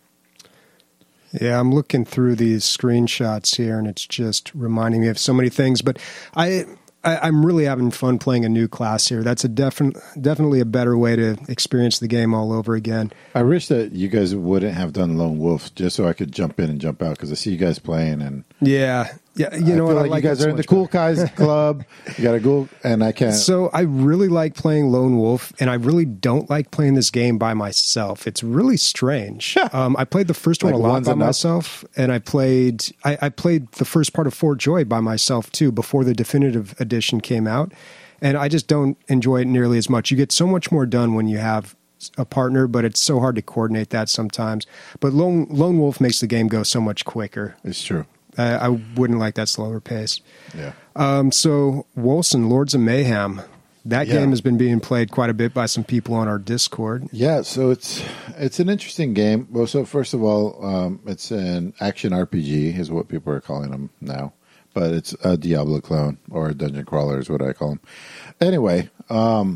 Yeah, I'm looking through these screenshots here, and it's just reminding me of so many things. But I, I I'm really having fun playing a new class here. That's a definite, definitely a better way to experience the game all over again. I wish that you guys wouldn't have done Lone Wolf just so I could jump in and jump out because I see you guys playing and Yeah, yeah. You know I feel what? like, I like you guys it so are in the much cool better. guys club. You got to go, and I can't. So I really like playing Lone Wolf, and I really don't like playing this game by myself. It's really strange. um, I played the first one Like a lot one's by enough? myself, and I played I, I played the first part of Fort Joy by myself too before the definitive edition came out, and I just don't enjoy it nearly as much. You get so much more done when you have a partner, but it's so hard to coordinate that sometimes. But Lone, Lone Wolf makes the game go so much quicker. It's true. I, I wouldn't like that slower pace. Yeah. Um, so Wolcen, Lords of Mayhem, that Yeah. game has been being played quite a bit by some people on our Discord. Yeah, so it's it's an interesting game. Well, so first of all, um, it's an action R P G, is what people are calling them now, but it's a Diablo clone or a dungeon crawler is what I call them. Anyway, um,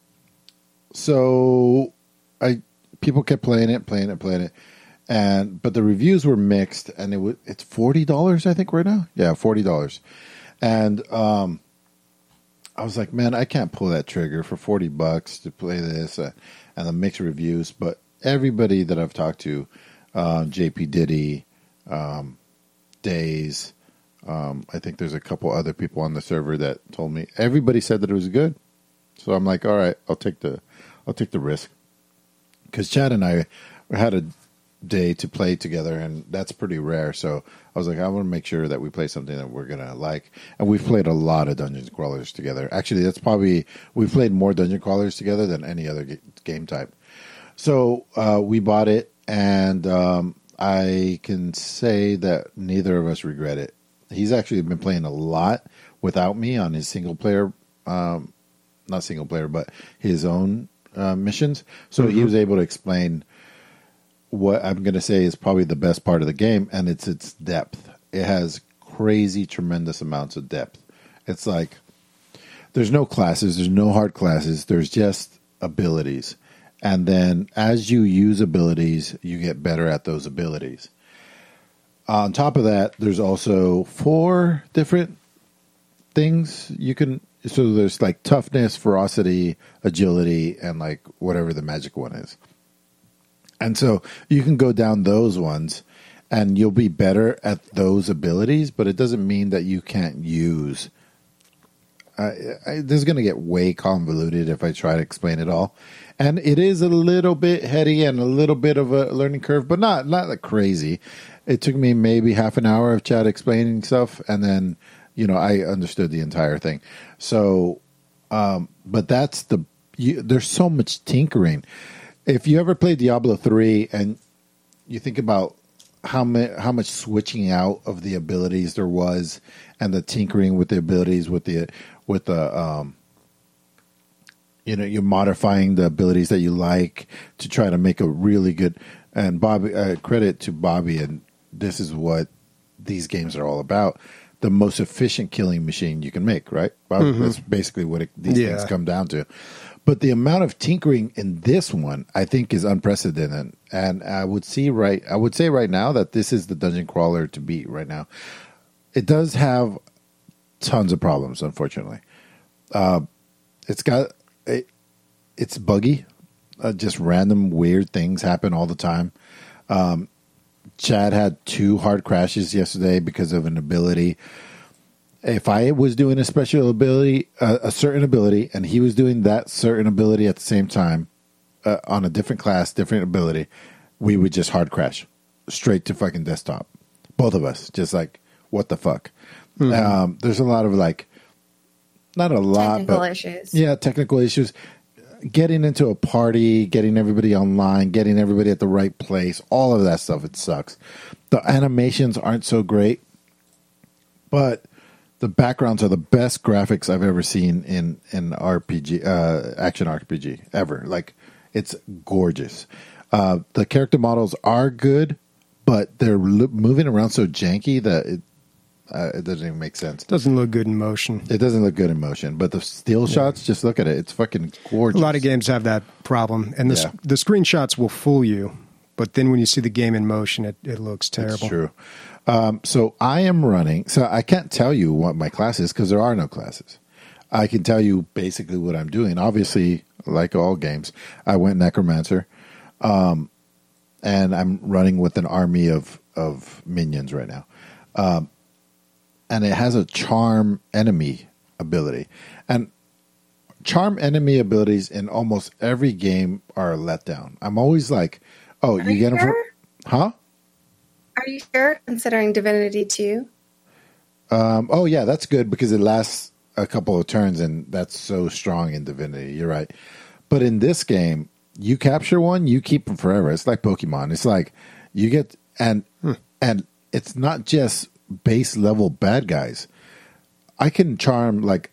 so I people kept playing it, playing it, playing it, and but the reviews were mixed, and it was it's forty dollars I think right now. Yeah, forty dollars, and um. I was like, man, I can't pull that trigger for forty bucks to play this uh, and the mixed reviews. But everybody that I've talked to, uh, J P Diddy, um, Days, um, I think there's a couple other people on the server that told me everybody said that it was good. So I'm like, all right, I'll take the, I'll take the risk. Because Chad and I had a day to play together, and that's pretty rare. So I was like, I want to make sure that we play something that we're gonna like. And we've played a lot of dungeon crawlers together. Actually, that's probably we've played more dungeon crawlers together than any other g- game type. So uh, we bought it, and um, I can say that neither of us regret it. He's actually been playing a lot without me on his single player, um, not single player, but his own uh, missions. So Mm-hmm. he was able to explain what I'm going to say is probably the best part of the game, and it's its depth. It has crazy, tremendous amounts of depth. It's like there's no classes, there's no hard classes, there's just abilities. And then as you use abilities, you get better at those abilities. On top of that, there's also four different things you can. So there's like toughness, ferocity, agility, and like whatever the magic one is. And so you can go down those ones and you'll be better at those abilities, but it doesn't mean that you can't use. Uh, I, this is going to get way convoluted if I try to explain it all. And it is a little bit heady and a little bit of a learning curve, but not, not like crazy. It took me maybe half an hour of Chad explaining stuff, and then, you know, I understood the entire thing. So, um, but that's the, you, there's so much tinkering. If you ever played Diablo three and you think about how ma- how much switching out of the abilities there was, and the tinkering with the abilities, with the with the um, you know, you're modifying the abilities that you like to try to make a really good. And Bobby, uh, credit to Bobby, and this is what these games are all about: the most efficient killing machine you can make. Right? Bobby, Mm-hmm. That's basically what it, these Yeah. things come down to. But the amount of tinkering in this one, I think, is unprecedented. And I would see right, I would say right now that this is the dungeon crawler to beat right now. It does have tons of problems, unfortunately. Uh, it's got it, it's buggy. Uh, just random weird things happen all the time. Um, Chad had two hard crashes yesterday because of an ability. If I was doing a special ability, uh, a certain ability, and he was doing that certain ability at the same time uh, on a different class, different ability, we would just hard crash straight to fucking desktop. Both of us, just like, what the fuck? Mm-hmm. Um, there's a lot of like, not a lot, technical but issues. Yeah, technical issues. Getting into a party, getting everybody online, getting everybody at the right place, all of that stuff, it sucks. The animations aren't so great, but the backgrounds are the best graphics I've ever seen in in R P G, uh, action R P G ever. Like, it's gorgeous. Uh, the character models are good, but they're lo- moving around so janky that it, uh, it doesn't even make sense. Doesn't look good in motion. It doesn't look good in motion, but the still yeah. shots, just look at it. It's fucking gorgeous. A lot of games have that problem, and the, yeah. the screenshots will fool you, but then when you see the game in motion, it, it looks terrible. It's true. Um, so I am running, so I can't tell you what my class is because there are no classes. I can tell you basically what I'm doing. Obviously, like all games, I went Necromancer, um, and I'm running with an army of, of minions right now. Um, and it has a charm enemy ability. And charm enemy abilities in almost every game are a letdown. I'm always like, oh, are you get them sure? from... Huh? Are you sure, considering Divinity two? Um, oh, yeah, that's good because it lasts a couple of turns, and that's so strong in Divinity. You're right. But in this game, you capture one, you keep them forever. It's like Pokemon. It's like you get... And hmm. and it's not just base level bad guys. I can charm, like,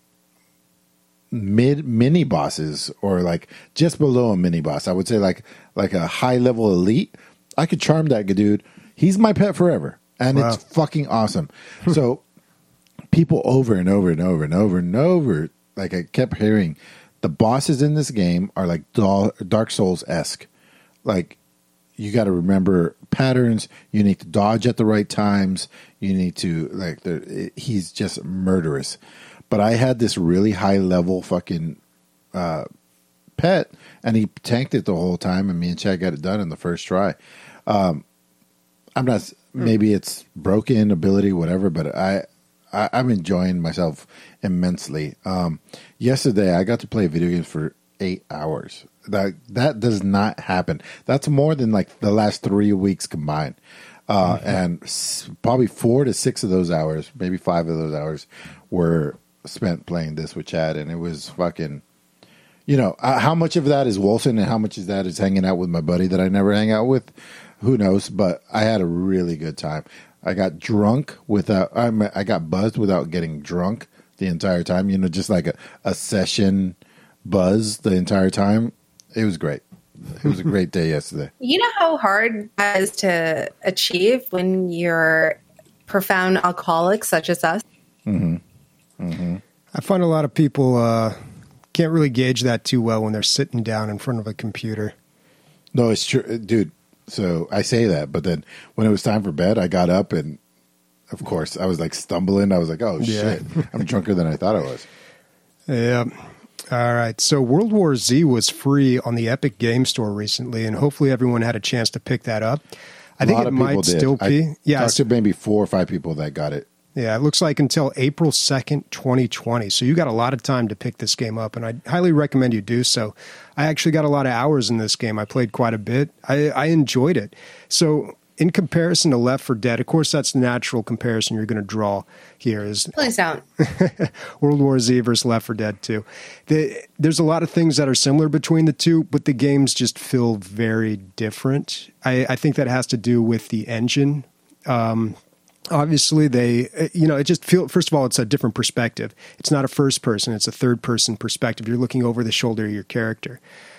mid mini bosses or, like, just below a mini boss. I would say, like, like a high-level elite. I could charm that dude. He's my pet forever, and wow. it's fucking awesome. So people over and over and over and over and over, like I kept hearing, the bosses in this game are like Dark Souls-esque. Like, you got to remember patterns. You need to dodge at the right times. You need to, like, the, he's just murderous. But I had this really high-level fucking uh, pet, and he tanked it the whole time, and me and Chad got it done in the first try. Um, I'm not, maybe it's broken ability, whatever, but I, I, I'm enjoying myself immensely. Um, yesterday, I got to play video games for eight hours. That that does not happen. That's more than like the last three weeks combined. Uh, mm-hmm. And s- probably four to six of those hours, maybe five of those hours, were spent playing this with Chad, and it was fucking... You know, uh, how much of that is Wilson and how much of that is hanging out with my buddy that I never hang out with? Who knows? But I had a really good time. I got drunk without, I, I got buzzed without getting drunk the entire time. You know, just like a, a session buzz the entire time. It was great. It was a great day yesterday. You know how hard that is to achieve when you're profound alcoholics such as us? Mm-hmm. Mm-hmm. I find a lot of people... Uh, can't really gauge that too well when they're sitting down in front of a computer. No, it's true, dude. So I say that, but then when it was time for bed, I got up and, of course, I was like stumbling. I was like, oh, yeah. shit. I'm drunker than I thought I was. Yeah. All right. So World War Z was free on the Epic Game Store recently, and hopefully everyone had a chance to pick that up. I a think lot it of might people did. still be. I yeah. talked to maybe four or five people that got it. Yeah, it looks like until April second, twenty twenty. So you got a lot of time to pick this game up, and I highly recommend you do so. I actually got a lot of hours in this game. I played quite a bit. I, I enjoyed it. So in comparison to Left four Dead, of course, that's the natural comparison you're going to draw here is Please don't. World War Z versus Left four Dead two. The, there's a lot of things that are similar between the two, but the games just feel very different. I, I think that has to do with the engine. Um Obviously, they, you know, it just feel. First of all, it's a different perspective. It's not a first person; it's a third person perspective. You're looking over the shoulder of your character,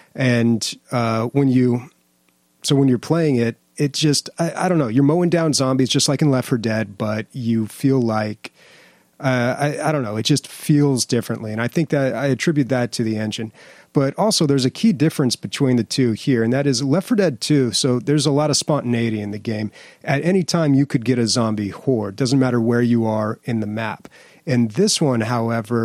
and uh, when you, so when you're playing it, it just, I, I don't know. You're mowing down zombies just like in Left four Dead, but you feel like, uh, I, I don't know. It just feels differently, and I think that I attribute that to the engine. But also, there's a key difference between the two here, and that is Left four Dead two. So there's a lot of spontaneity in the game. At any time, you could get a zombie horde. Doesn't matter where you are in the map. In this one, however,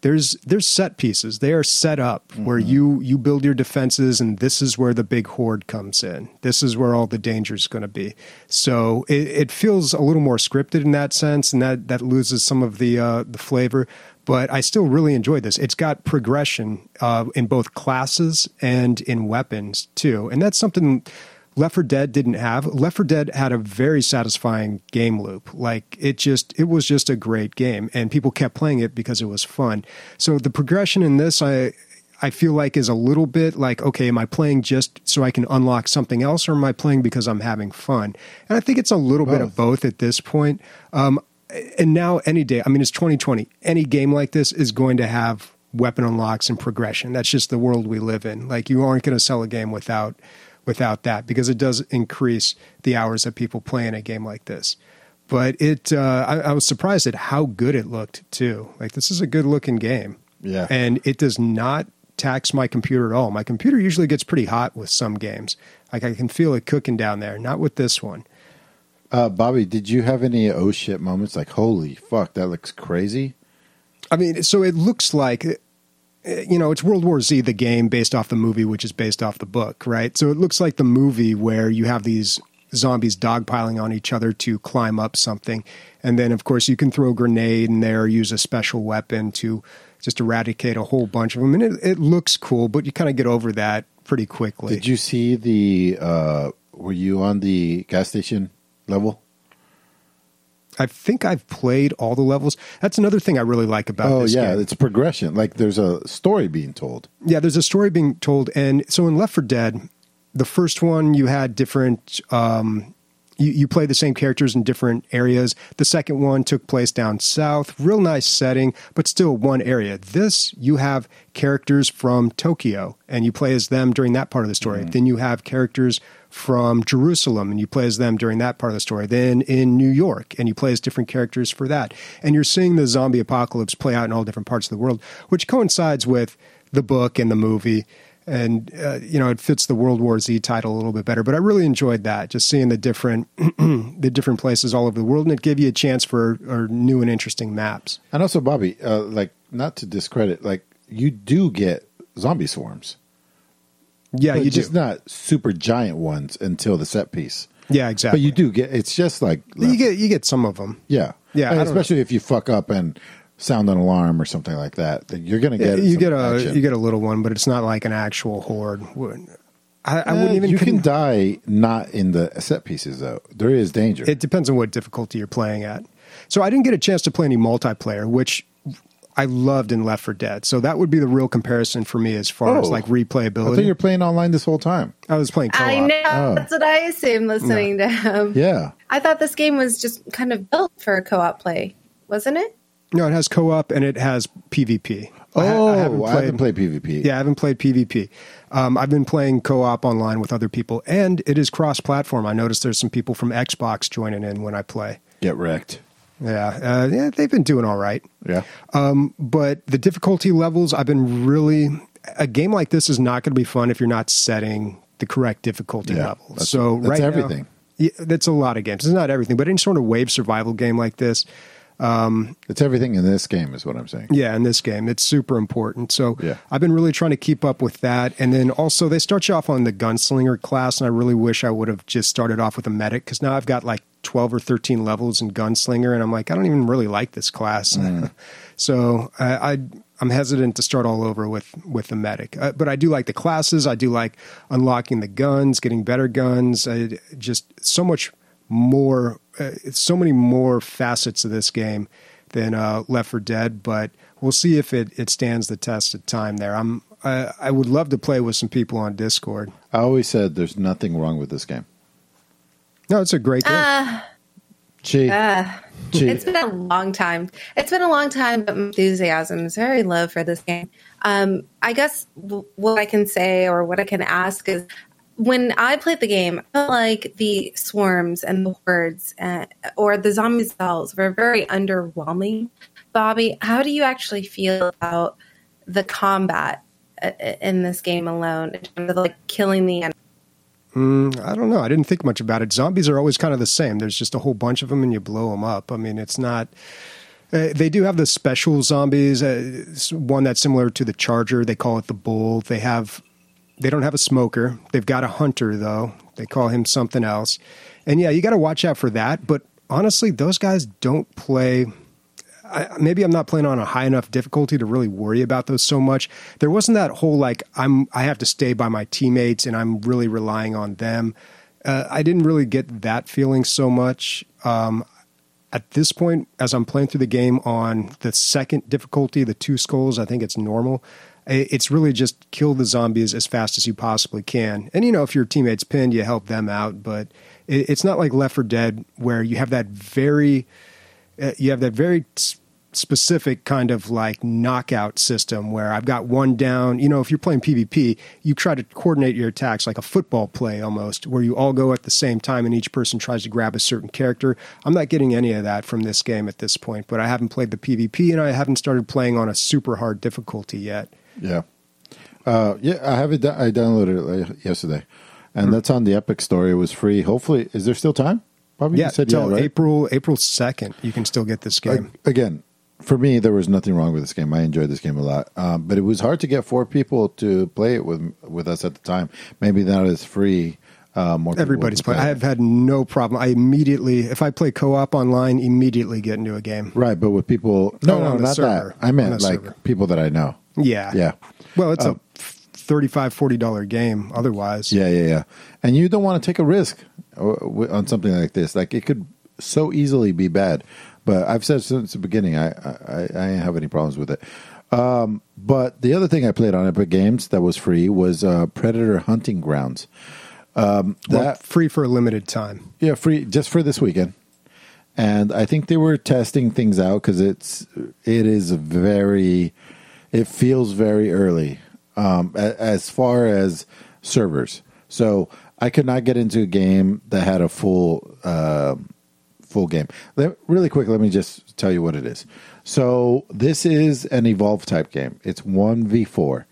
there's there's set pieces. They are set up mm-hmm. where you you build your defenses, and this is where the big horde comes in. This is where all the danger is going to be. So it, it feels a little more scripted in that sense, and that, that loses some of the uh, the flavor. But I still really enjoyed this. It's got progression uh, in both classes and in weapons too, and that's something Left four Dead didn't have. Left four Dead had a very satisfying game loop. Like it just, it was just a great game, and people kept playing it because it was fun. So the progression in this, I, I feel like is a little bit like, okay, am I playing just so I can unlock something else, or am I playing because I'm having fun? And I think it's a little both. bit of both at this point. Um, and now any day, I mean, it's twenty twenty. Any game like this is going to have weapon unlocks and progression. That's just the world we live in. Like you aren't going to sell a game without without that, because it does increase the hours that people play in a game like this. But it, uh, I, I was surprised at how good it looked too. Like this is a good looking game. Yeah. And it does not tax my computer at all. My computer usually gets pretty hot with some games. Like I can feel it cooking down there. Not with this one. Uh, Bobby, did you have any oh shit moments? Like, holy fuck, that looks crazy. I mean, so it looks like, you know, it's World War Z, the game based off the movie, which is based off the book, right? So it looks like the movie where you have these zombies dogpiling on each other to climb up something. And then, of course, you can throw a grenade in there, or use a special weapon to just eradicate a whole bunch of them. And it, it looks cool, but you kind of get over that pretty quickly. Did you see the, uh, were you on the gas station level? I think I've played all the levels. That's another thing I really like about oh, this yeah, game. it's progression. Like there's a story being told. Yeah, there's a story being told. And so in Left four Dead, the first one you had different, um, you, you play the same characters in different areas. The second one took place down south. Real nice setting, but still one area. This, you have characters from Tokyo, and you play as them during that part of the story. Mm-hmm. Then you have characters from Jerusalem, and you play as them during that part of the story. Then in New York, and you play as different characters for that. And you're seeing the zombie apocalypse play out in all different parts of the world, which coincides with the book and the movie. And, uh, you know, it fits the World War Z title a little bit better. But I really enjoyed that, just seeing the different the different places all over the world. And it gave you a chance for or new and interesting maps. And also, Bobby, uh, like, not to discredit, like, you do get zombie swarms. Yeah, but you just do. Not super giant ones until the set piece. Yeah, exactly. But you do get, it's just like. You get you get some of them. Yeah. Yeah. And especially know. if you fuck up and sound an alarm or something like that, then you're going to get yeah, you get a action. you get a little one, but it's not like an actual horde. I, I wouldn't even. You con- can die not in the set pieces though. There is danger. It depends on what difficulty you're playing at. So I didn't get a chance to play any multiplayer, which I loved in Left four Dead. So that would be the real comparison for me as far oh, as like replayability. I thought you were playing online this whole time. I was playing co-op. I know. Oh. That's what I assumed listening no. to him. Yeah. I thought this game was just kind of built for co-op play, wasn't it? No, it has co-op and it has PvP. Oh, I, ha- I, haven't, played, I haven't played PvP. Yeah, I haven't played PvP. Um, I've been playing co-op online with other people, and it is cross-platform. I noticed there's some people from Xbox joining in when I play. Get wrecked. Yeah, uh, yeah, they've been doing all right. Yeah. Um, but the difficulty levels, I've been really... A game like this is not going to be fun if you're not setting the correct difficulty Yeah, level. that's- So that's right everything. Now, yeah, that's a lot of games. It's not everything, but any sort of wave survival game like this... Um, it's everything in this game is what I'm saying. Yeah, in this game. It's super important. So yeah. I've been really trying to keep up with that. And then also they start you off on the gunslinger class, and I really wish I would have just started off with a medic, because now I've got like twelve or thirteen levels in gunslinger, and I'm like, I don't even really like this class. Mm. so I, I, I'm hesitant to start all over with, with the medic. Uh, but I do like the classes. I do like unlocking the guns, getting better guns. I, just so much more, uh, so many more facets of this game than uh, Left four Dead, but we'll see if it, it stands the test of time there. I'm, I, I would love to play with some people on Discord. I always said there's nothing wrong with this game. No, it's a great game. Uh, Chi. uh, Chi. It's been a long time. It's been a long time, but my enthusiasm is very low for this game. Um, I guess w- what I can say or what I can ask is, when I played the game, I felt like the swarms and the hordes uh, or the zombie cells were very underwhelming. Bobby, how do you actually feel about the combat uh, in this game alone, in terms of like killing the enemy? Mm, I don't know. I didn't think much about it. Zombies are always kind of the same. There's just a whole bunch of them and you blow them up. I mean, it's not... Uh, they do have the special zombies, uh, one that's similar to the Charger. They call it the Bull. They have, they don't have a smoker. They've got a hunter, though. They call him something else. And yeah, you got to watch out for that. But honestly, those guys don't play. I, maybe I'm not playing on a high enough difficulty to really worry about those so much. There wasn't that whole like I'm. I have to stay by my teammates and I'm really relying on them. Uh, I didn't really get that feeling so much. Um, At this point, as I'm playing through the game on the second difficulty, the two skulls, I think it's normal. It's really just kill the zombies as fast as you possibly can. And, you know, if your teammate's pinned, you help them out. But it's not like Left four Dead where you have that very, you have that very specific kind of like knockout system where I've got one down. You know, if you're playing PvP, you try to coordinate your attacks like a football play almost, where you all go at the same time and each person tries to grab a certain character. I'm not getting any of that from this game at this point, but I haven't played the PvP and I haven't started playing on a super hard difficulty yet. Yeah. Uh, yeah, I have it. I downloaded it yesterday, and mm-hmm. that's on the Epic Store. It was free. Hopefully, is there still time? Probably. Yeah, you said till yeah, right? April April second. You can still get this game. I, again, for me, there was nothing wrong with this game. I enjoyed this game a lot, um, but it was hard to get four people to play it with with us at the time. Maybe now it's free. Uh, more Everybody's playing. I have had no problem. I immediately, if I play co-op online, immediately get into a game. Right, but with people, no, oh, no, not server. that. I meant like server. people that I know. Yeah, yeah. Well, it's uh, a thirty-five dollars, forty dollars game otherwise. Yeah, yeah, yeah. And you don't want to take a risk on something like this. Like, it could so easily be bad. But I've said since the beginning, I I, I didn't have any problems with it. Um, but the other thing I played on Epic Games that was free was uh, Predator Hunting Grounds. Um, that well, free for a limited time. Yeah, free just for this weekend. And I think they were testing things out because it's it is very, it feels very early um, as far as servers. So I could not get into a game that had a full uh, full game. Let, really quick, let me just tell you what it is. So this is an Evolve type game. It's one v four.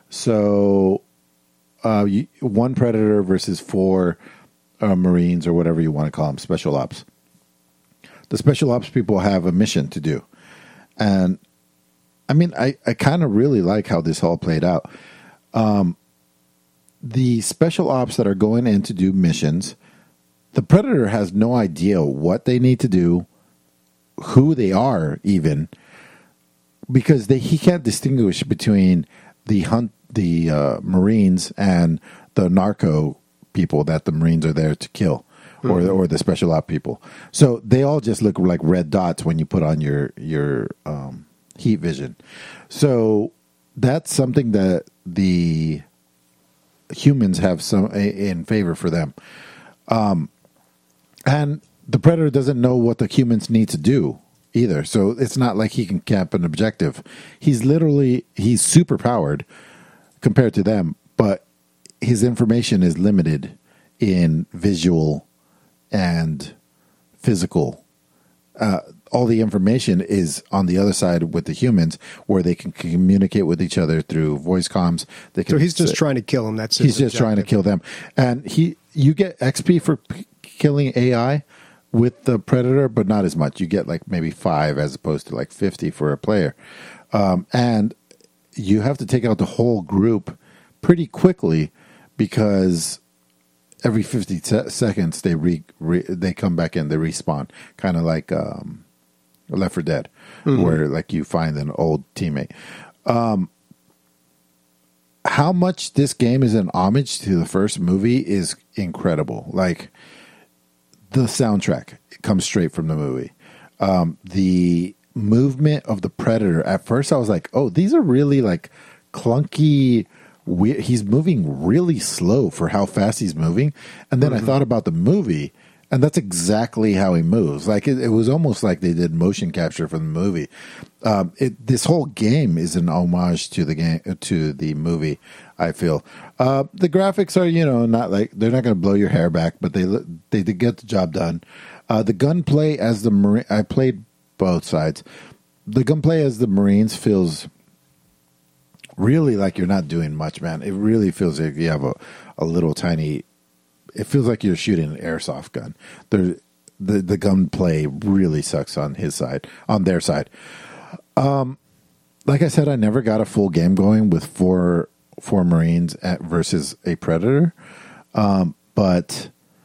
So uh, you, one Predator versus four uh, Marines or whatever you want to call them, special ops. The special ops people have a mission to do. And I mean, I, I kind of really like how this all played out. Um, the special ops that are going in to do missions, the Predator has no idea what they need to do, who they are even, because they, he can't distinguish between the hunt, the uh, Marines and the narco people that the Marines are there to kill. Or, mm-hmm. or the special op people. So they all just look like red dots when you put on your your um, heat vision. So that's something that the humans have some in favor for them. Um, and the Predator doesn't know what the humans need to do either. So it's not like he can camp an objective. He's literally, he's super powered compared to them, but his information is limited in visual and physical. Uh, all the information is on the other side with the humans, where they can communicate with each other through voice comms. They can so he's just sit, trying to kill them. That's his he's just objective. trying to kill them, and he you get X P for p- killing A I with the Predator, but not as much. You get like maybe five as opposed to like fifty for a player, um, and you have to take out the whole group pretty quickly because every fifty te- seconds they re, re they come back in, they respawn, kind of like um, Left four Dead, mm-hmm. where like you find an old teammate. Um, how much this game is an homage to the first movie is incredible. Like the soundtrack comes straight from the movie. Um, the movement of the Predator. At first, I was like, "Oh, these are really like clunky." Weird. He's moving really slow for how fast he's moving. And then mm-hmm. I thought about the movie, and that's exactly how he moves. Like it, it was almost like they did motion capture from the movie. Um, it, this whole game is an homage to the game, to the movie. I feel uh, the graphics are, you know, not like they're not going to blow your hair back, but they they did get the job done. Uh, the gunplay as the Marine, I played both sides. The gunplay as the Marines feels really like you're not doing much, man. It really feels like you have a, a little tiny, it feels like you're shooting an airsoft gun. There, the the gunplay really sucks on his side, on their side. Um, like I said, I never got a full game going with four four Marines at, versus a Predator. Um, but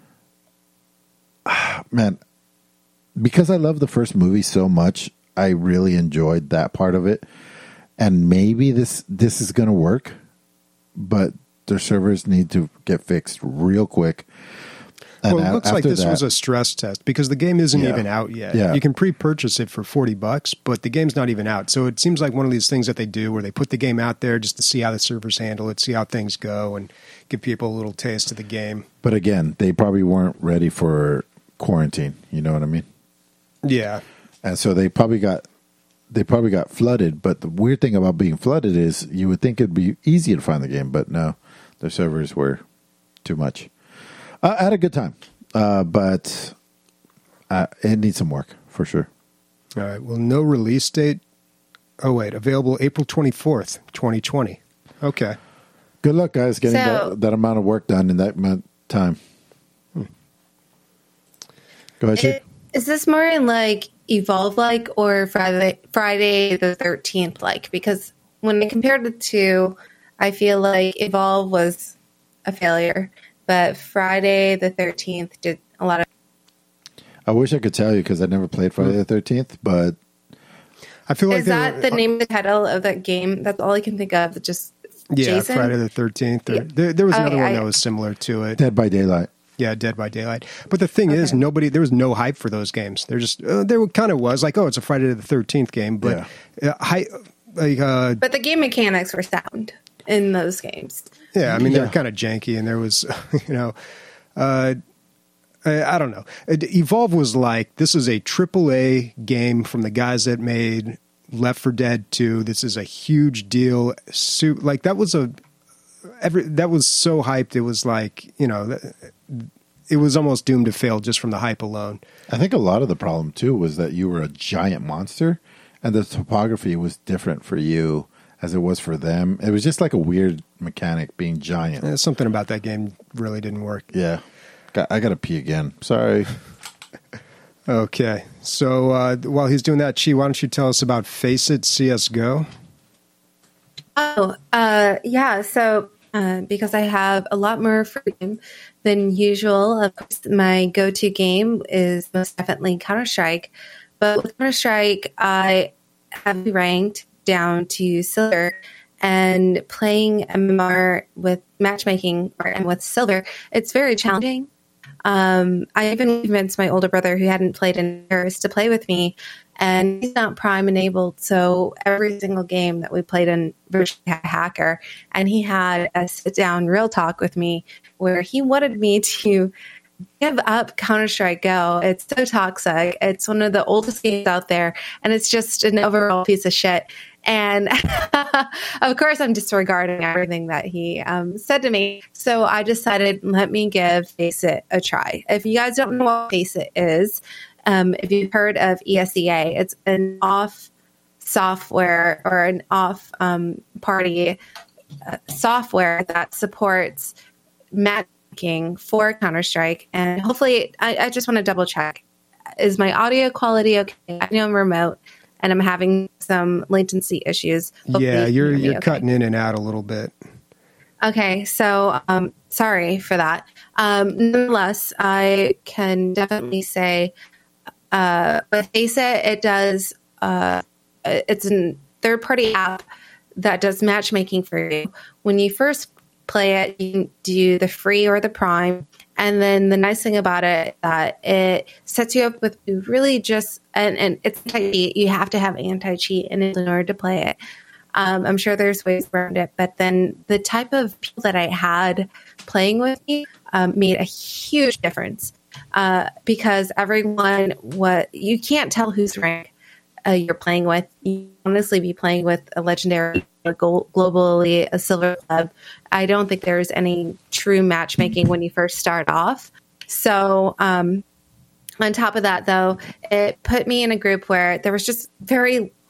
man, because I love the first movie so much, I really enjoyed that part of it. And maybe this this is going to work, but their servers need to get fixed real quick. And well, it looks like this that, was a stress test because the game isn't yeah, even out yet. Yeah. You can pre-purchase it for forty bucks, but the game's not even out. So it seems like one of these things that they do where they put the game out there just to see how the servers handle it, see how things go, and give people a little taste of the game. But again, they probably weren't ready for quarantine. You know what I mean? Yeah. And so they probably got they probably got flooded. But the weird thing about being flooded is you would think it'd be easy to find the game, but no, their servers were too much. Uh, I had a good time, uh, but uh, it needs some work for sure. All right. Well, no release date. Oh, wait. Available April twenty-fourth, twenty twenty. Okay. Good luck, guys, getting So- that, that amount of work done in that amount of time. Hmm. Go ahead, Chi. It- Is this more like Evolve like or Friday Friday the thirteenth like? Because when I compared the two, I feel like Evolve was a failure, but Friday the thirteenth did a lot of. I wish I could tell you because I never played Friday the thirteenth, but I feel like Is they that were- the name of the title of that game? That's all I can think of. Just Yeah, Jason? Friday the thirteenth. Or, Yeah. there, there was another Okay, one I- that was similar to it. Dead by Daylight. Yeah, Dead by Daylight. But the thing is, Okay. nobody, there was no hype for those games. They're just, uh, there kind of was like, oh, it's a Friday the thirteenth game, but uh, hy- like, uh, But the game mechanics were sound in those games. yeah, I mean, Yeah. they're kind of janky, and there was, you know, uh, I, I don't know. It- Evolve was like, this is a triple A game from the guys that made Left four Dead two. This is a huge deal. Su- like that was a, every that was so hyped. It was like, you know, it was almost doomed to fail just from the hype alone. I think a lot of the problem too was that you were a giant monster, and the topography was different for you as it was for them. It was just like a weird mechanic being giant. Eh, something about that game really didn't work. Yeah, Got- I got to pee again. Sorry. Okay, so uh, while he's doing that, Chi, why don't you tell us about Face It C S G O? Oh, uh, yeah. So, uh, because I have a lot more freedom than usual, of course, my go-to game is most definitely Counter-Strike. But with Counter-Strike, I have ranked down to silver, and playing M M R with matchmaking or and with silver, it's very challenging. Um, I even convinced my older brother, who hadn't played in years, to play with me, and he's not prime enabled. So every single game that we played in virtually had a hacker, and he had a sit down real talk with me where he wanted me to give up Counter-Strike Go. It's so toxic. It's one of the oldest games out there, and it's just an overall piece of shit. And of course, I'm disregarding everything that he um, said to me. So I decided, let me give Face It a try. If you guys don't know what Face It is, um, if you've heard of E S E A, it's an off software or an off um, party uh, software that supports matchmaking for Counter-Strike. And hopefully, I, I just want to double check. Is my audio quality okay? I know I'm remote, and I'm having some latency issues. Hopefully Yeah, you you're can hear me you're okay. cutting in and out a little bit. Okay, so um, sorry for that. Um, nonetheless, I can definitely say, uh, with Face It, it does. Uh, it's a third-party app that does matchmaking for you. When you first play it, you can do the free or the prime. And then the nice thing about it is that it sets you up with really just, and, and it's anti-cheat. You have to have anti-cheat in order to play it. Um, I'm sure there's ways around it. But then the type of people that I had playing with me um, made a huge difference uh, because everyone, what you can't tell whose rank uh, you're playing with. You honestly be playing with a legendary, a gold, globally, a silver club. I don't think there's any true matchmaking when you first start off. So um, on top of that, though, it put me in a group where there was just very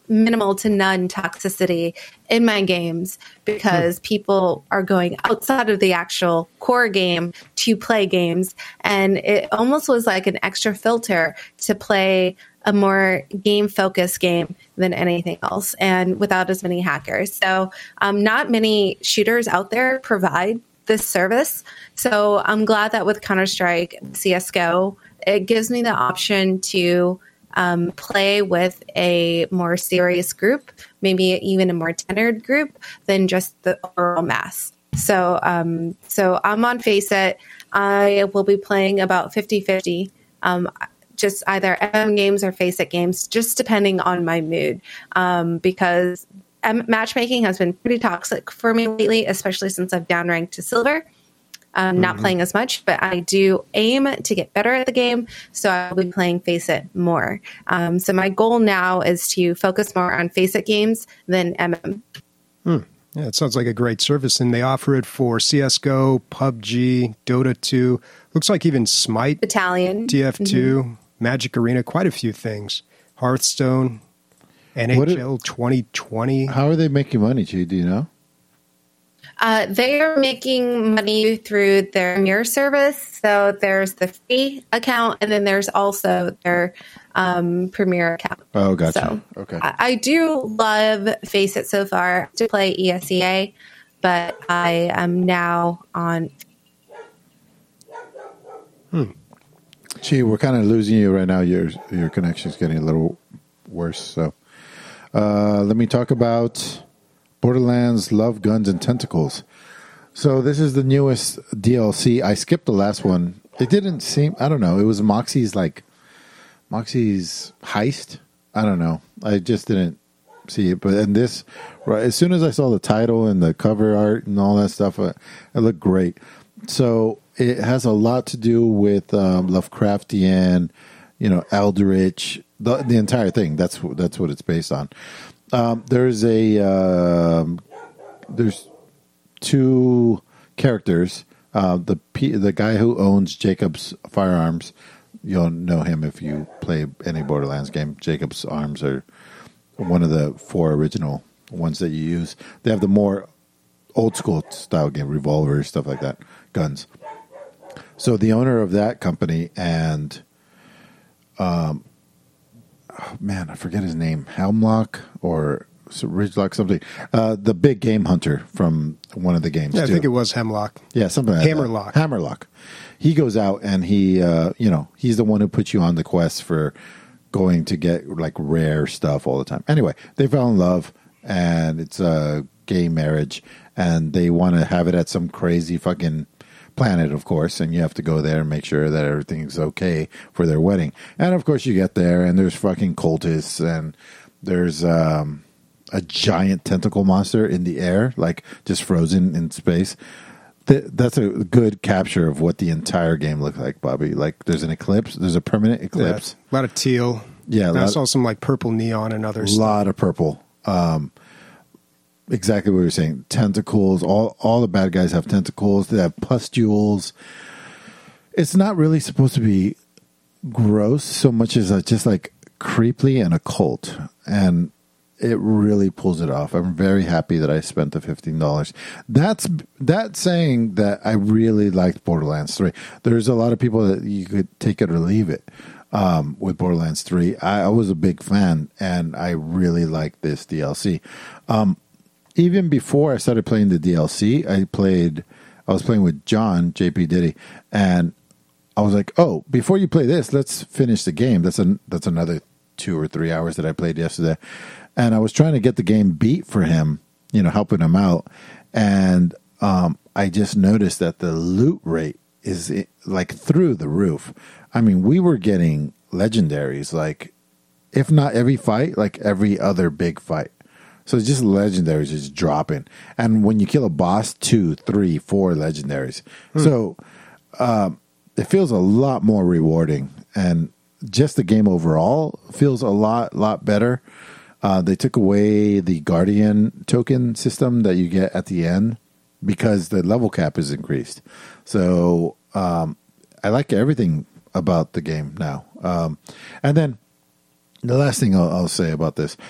minimal to none toxicity in my games because people are going outside of the actual core game to play games. And it almost was like an extra filter to play a more game focused game than anything else and without as many hackers. So um, not many shooters out there provide this service. So I'm glad that with Counter-Strike, C S G O, it gives me the option to um, play with a more serious group, maybe even a more tenured group than just the overall mass. So, um, so I'm on FACEIT. I will be playing about fifty-fifty, um, just either M M games or FACEIT games, just depending on my mood, um, because M- matchmaking has been pretty toxic for me lately, especially since I've downranked to silver. Um, not mm-hmm. playing as much, but I do aim to get better at the game, so I'll be playing FACEIT more. Um, so my goal now is to focus more on FACEIT games than M M. Hmm. Yeah, it sounds like a great service, and they offer it for C S G O, P U B G, Dota two. Looks like even Smite, Battalion, T F two, mm-hmm. Magic Arena, quite a few things. Hearthstone, N H L are, twenty twenty. How are they making money, G? Do you know? Uh, they are making money through their Mirror service. So there's the free account, and then there's also their um, Premier account. Oh, gotcha. So okay. I, I do love FACEIT so far to play E S E A, but I am now on. Hmm. Gee, we're kind of losing you right now. Your your connection's getting a little worse. So uh, let me talk about Borderlands Love, Guns, and Tentacles. So this is the newest D L C. I skipped the last one. It didn't seem, I don't know, it was Moxie's like, Moxie's heist? I don't know. I just didn't see it. But in this, right, as soon as I saw the title and the cover art and all that stuff, it, it looked great. So it has a lot to do with um, Lovecraftian, you know, Eldritch, the, the entire thing. That's, that's what it's based on. Um, there's a um, there's two characters. Uh, the P, the guy who owns Jacobs Firearms, you'll know him if you play any Borderlands game. Jacobs Arms are one of the four original ones that you use. They have the more old school style game, revolvers, stuff like that, guns. So the owner of that company and um. Oh, man, I forget his name. Helmlock or Ridgelock, something. Uh, the big game hunter from one of the games. Yeah, I too. think it was Hemlock. Yeah, something like Hammerlock. that. Hammerlock. He goes out and he, uh, you know, he's the one who puts you on the quest for going to get like rare stuff all the time. Anyway, they fell in love and it's a gay marriage and they want to have it at some crazy fucking planet, of course, and you have to go there and make sure that everything's okay for their wedding. And of course you get there and there's fucking cultists and there's um, a giant tentacle monster in the air, like just frozen in space. Th- that's a good capture of what the entire game looked like, Bobby. Like there's an eclipse, there's a permanent eclipse. Yeah, a lot of teal. Yeah. I saw some like purple neon and other stuff. A lot of purple. Um, Exactly what you're saying. Tentacles. All all the bad guys have tentacles. They have pustules. It's not really supposed to be gross so much as just like creepy and occult. And it really pulls it off. I'm very happy that I spent the fifteen dollars. That's that's saying that I really liked Borderlands three. There's a lot of people that you could take it or leave it um, with Borderlands three. I, I was a big fan, and I really liked this D L C. Um, Even before I started playing the D L C, I played. I was playing with John J P Diddy, and I was like, "Oh, before you play this, let's finish the game." That's an that's another two or three hours that I played yesterday, and I was trying to get the game beat for him, you know, helping him out, and um, I just noticed that the loot rate is like through the roof. I mean, we were getting legendaries, like if not every fight, like every other big fight. So it's just legendaries just dropping. And when you kill a boss, two, three, four legendaries. Hmm. So um, it feels a lot more rewarding. And just the game overall feels a lot, lot better. Uh, they took away the Guardian token system that you get at the end because the level cap is increased. So um, I like everything about the game now. Um, and then the last thing I'll, I'll say about this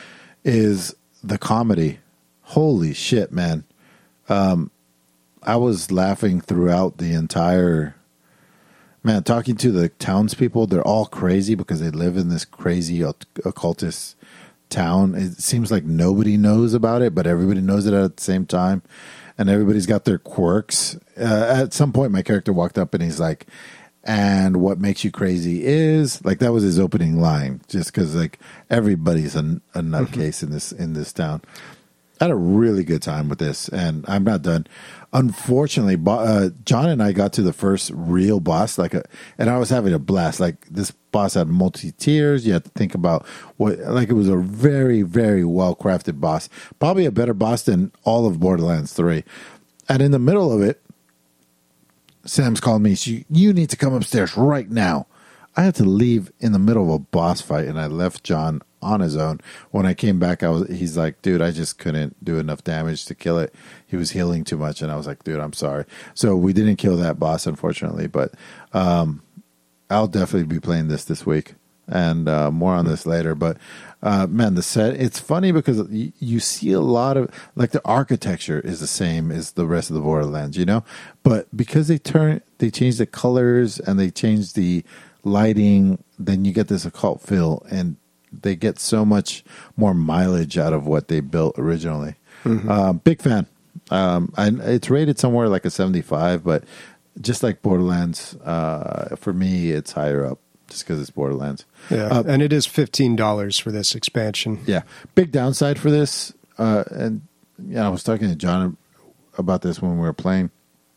is the comedy. Holy shit, man. Um, I was laughing throughout the entire... Man, talking to the townspeople, they're all crazy because they live in this crazy occultist town. It seems like nobody knows about it, but everybody knows it at the same time. And everybody's got their quirks. Uh, at some point, my character walked up and he's like, and what makes you crazy is... Like, that was his opening line, just because, like, everybody's a, a nutcase mm-hmm. in this in this town. I had a really good time with this, and I'm not done. Unfortunately, uh, John and I got to the first real boss, like, a, and I was having a blast. Like, this boss had multi tiers. You had to think about what, like, it was a very, very well crafted boss. Probably a better boss than all of Borderlands three. And in the middle of it, Sam's called me. She, you need to come upstairs right now. I had to leave in the middle of a boss fight, and I left John on his own. When I came back, I was. He's like, dude, I just couldn't do enough damage to kill it. He was healing too much, and I was like, dude, I'm sorry. So we didn't kill that boss, unfortunately, but um, I'll definitely be playing this this week, and uh, more on this later. But uh, man, the set, it's funny because you, you see a lot of, like, the architecture is the same as the rest of the Borderlands, you know, but because they turn, they change the colors and they change the lighting, then you get this occult feel, and they get so much more mileage out of what they built originally. Mm-hmm. Uh, big fan. Um, I, it's rated somewhere like a seventy-five, but just like Borderlands, uh, for me, it's higher up just because it's Borderlands. Yeah, uh, and it is fifteen dollars for this expansion. Yeah. Big downside for this, uh, and yeah, I was talking to John about this when we were playing.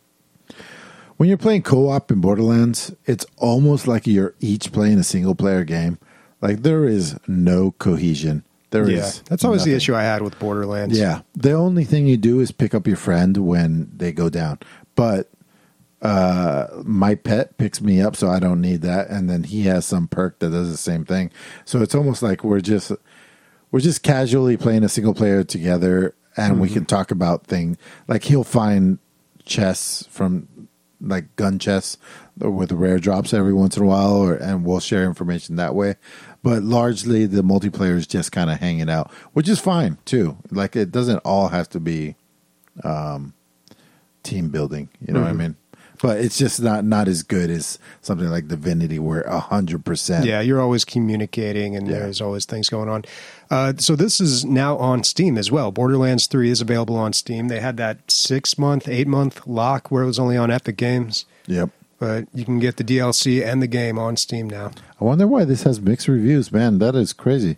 When you're playing co-op in Borderlands, it's almost like you're each playing a single-player game. Like, there is no cohesion. There yeah, is that's always nothing. the issue I had with Borderlands. Yeah. The only thing you do is pick up your friend when they go down. But uh, my pet picks me up, so I don't need that. And then he has some perk that does the same thing. So it's almost like we're just we're just casually playing a single player together, and mm-hmm. we can talk about things. Like, he'll find chests from, like, gun chests with rare drops every once in a while, or and we'll share information that way. But largely, the multiplayer is just kind of hanging out, which is fine, too. Like, it doesn't all have to be um, team building, you know mm-hmm. what I mean? But it's just not, not as good as something like Divinity, where one hundred percent. Yeah, you're always communicating, and yeah. there's always things going on. Uh, so this is now on Steam as well. Borderlands three is available on Steam. They had that six-month, eight-month lock where it was only on Epic Games. Yep. But you can get the D L C and the game on Steam now. I wonder why this has mixed reviews, man. That is crazy.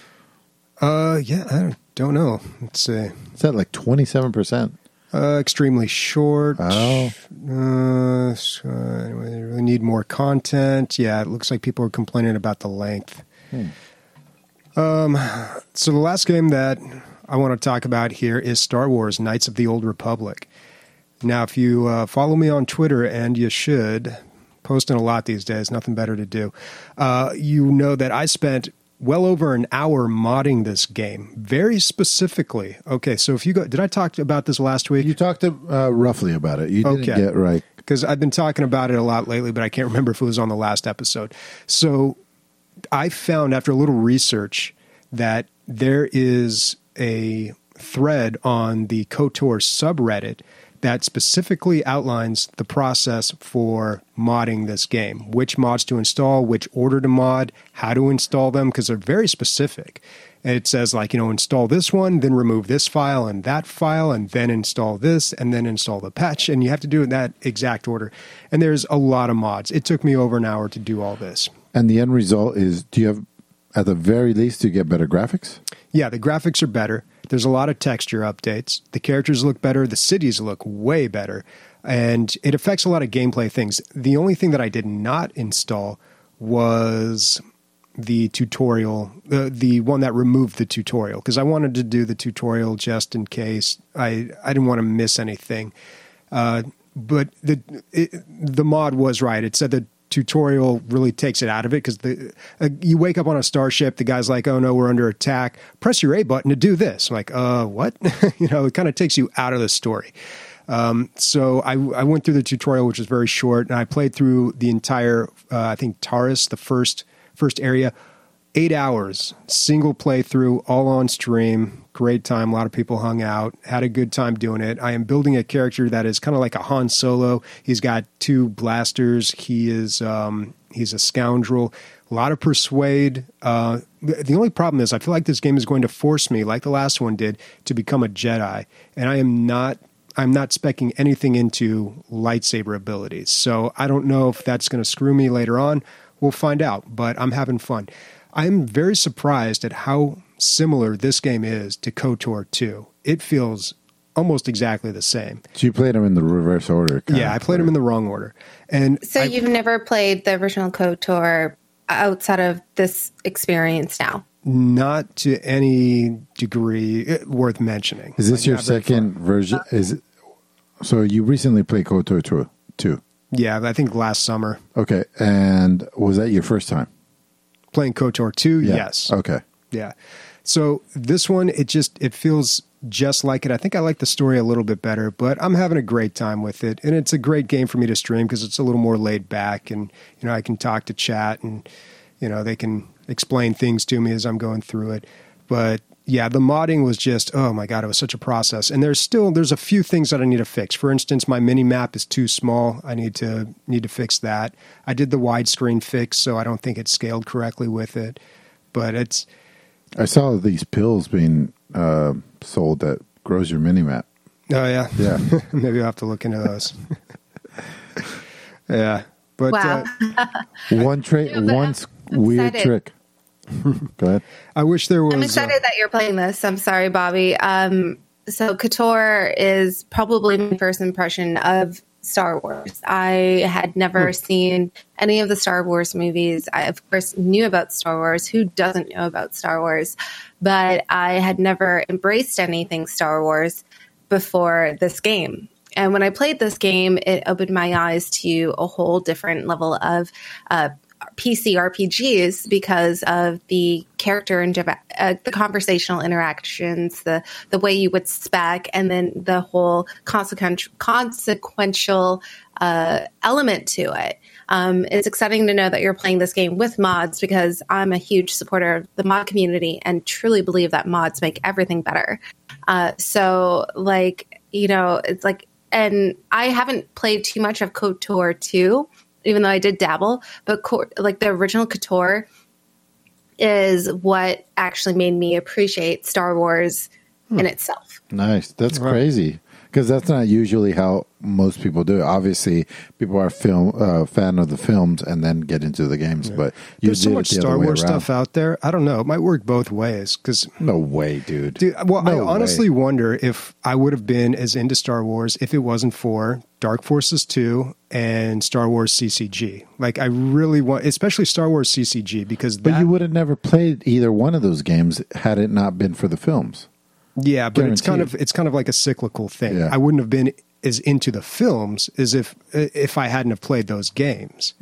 Uh, yeah, I don't know. Let's see. It's at like twenty-seven percent. Uh, extremely short. Oh. Uh, so anyway, they really need more content. Yeah, it looks like people are complaining about the length. Hmm. Um, so the last game that I want to talk about here is Star Wars Knights of the Old Republic. Now, if you uh, follow me on Twitter, and you should, posting a lot these days, nothing better to do, uh, you know that I spent well over an hour modding this game, very specifically. Okay, so if you go, did I talk about this last week? You talked uh, roughly about it. You didn't okay. get right. Because I've been talking about it a lot lately, but I can't remember if it was on the last episode. So I found, after a little research, that there is a thread on the KOTOR subreddit that specifically outlines the process for modding this game, which mods to install, which order to mod, how to install them, because they're very specific. And it says, like, you know, install this one, then remove this file and that file, and then install this, and then install the patch. And you have to do it in that exact order. And there's a lot of mods. It took me over an hour to do all this. And the end result is, do you have, at the very least, to get better graphics? Yeah, the graphics are better. There's a lot of texture updates. The characters look better. The cities look way better. And it affects a lot of gameplay things. The only thing that I did not install was the tutorial, the, the one that removed the tutorial, because I wanted to do the tutorial just in case. I, I didn't want to miss anything. Uh, but the it, the mod was right. It said that tutorial really takes it out of it, because the uh, you wake up on a starship, the guy's like, oh no, we're under attack, press your A button to do this. I'm like, uh, what? You know, it kind of takes you out of the story. Um, so I, I went through the tutorial, which was very short, and I played through the entire, uh, I think, Taurus, the first first area, eight hours, single playthrough, all on stream. Great time. A lot of people hung out, had a good time doing it. I am building a character that is kind of like a Han Solo. He's got two blasters. He is um, he's a scoundrel. A lot of persuade. Uh, the only problem is I feel like this game is going to force me, like the last one did, to become a Jedi. And I am not I'm not speccing anything into lightsaber abilities. So I don't know if that's going to screw me later on. We'll find out, but I'm having fun. I'm very surprised at how similar this game is to KOTOR two. It feels almost exactly the same. So you played them in the reverse order. Yeah, I played them in the wrong order. And So I, you've never played the original KOTOR outside of this experience now? not to any degree uh, worth mentioning. Is this Like, your not very second far. version? Is it, so you recently played KOTOR two? Yeah, I think last summer. Okay, and was that your first time? Playing KOTOR two, Yeah. yes. Okay. Yeah. So this one, it just, it feels just like it. I think I like the story a little bit better, but I'm having a great time with it. And it's a great game for me to stream because it's a little more laid back and, you know, I can talk to chat and, you know, they can explain things to me as I'm going through it. But yeah, the modding was just, oh my God, it was such a process. And there's still, there's a few things that I need to fix. For instance, my mini map is too small. I need to, need to fix that. I did the widescreen fix, so I don't think it's scaled correctly with it, but it's, I saw these pills being uh, sold that grows your mini map. oh yeah. Yeah. Maybe I'll have to look into those. yeah. But Wow. uh, One trick, Yeah, but one I'm- s- I'm weird excited. trick. Go ahead. I wish there was. I'm excited uh, that you're playing this. I'm sorry, Bobby. Um, so KOTOR is probably my first impression of Star Wars. I had never seen any of the Star Wars movies. I, of course, knew about Star Wars. Who doesn't know about Star Wars? But I had never embraced anything Star Wars before this game. And when I played this game, it opened my eyes to a whole different level of uh, P C R P Gs because of the character and deva- uh, the conversational interactions, the the way you would spec, and then the whole consequent- consequential uh, element to it. Um, it's exciting to know that you're playing this game with mods because I'm a huge supporter of the mod community and truly believe that mods make everything better. Uh, so, like, you know, it's like, and I haven't played too much of KOTOR two, even though I did dabble, but co- like the original KOTOR is what actually made me appreciate Star Wars in itself. Nice. That's Right. crazy because that's not usually how most people do it. Obviously, people are film uh, fan of the films and then get into the games. But you there's so did much it the Star other way Wars around. stuff out there. I don't know. It might work both ways because, No way, dude. dude, well, I No honestly way. wonder if I would have been as into Star Wars if it wasn't for Dark Forces two and Star Wars C C G. Like, I really want, especially Star Wars C C G, because But that, you would have never played either one of those games had it not been for the films. yeah, but it's kind guaranteed. of it's kind of like a cyclical thing. Yeah. I wouldn't have been as into the films as if if I hadn't have played those games.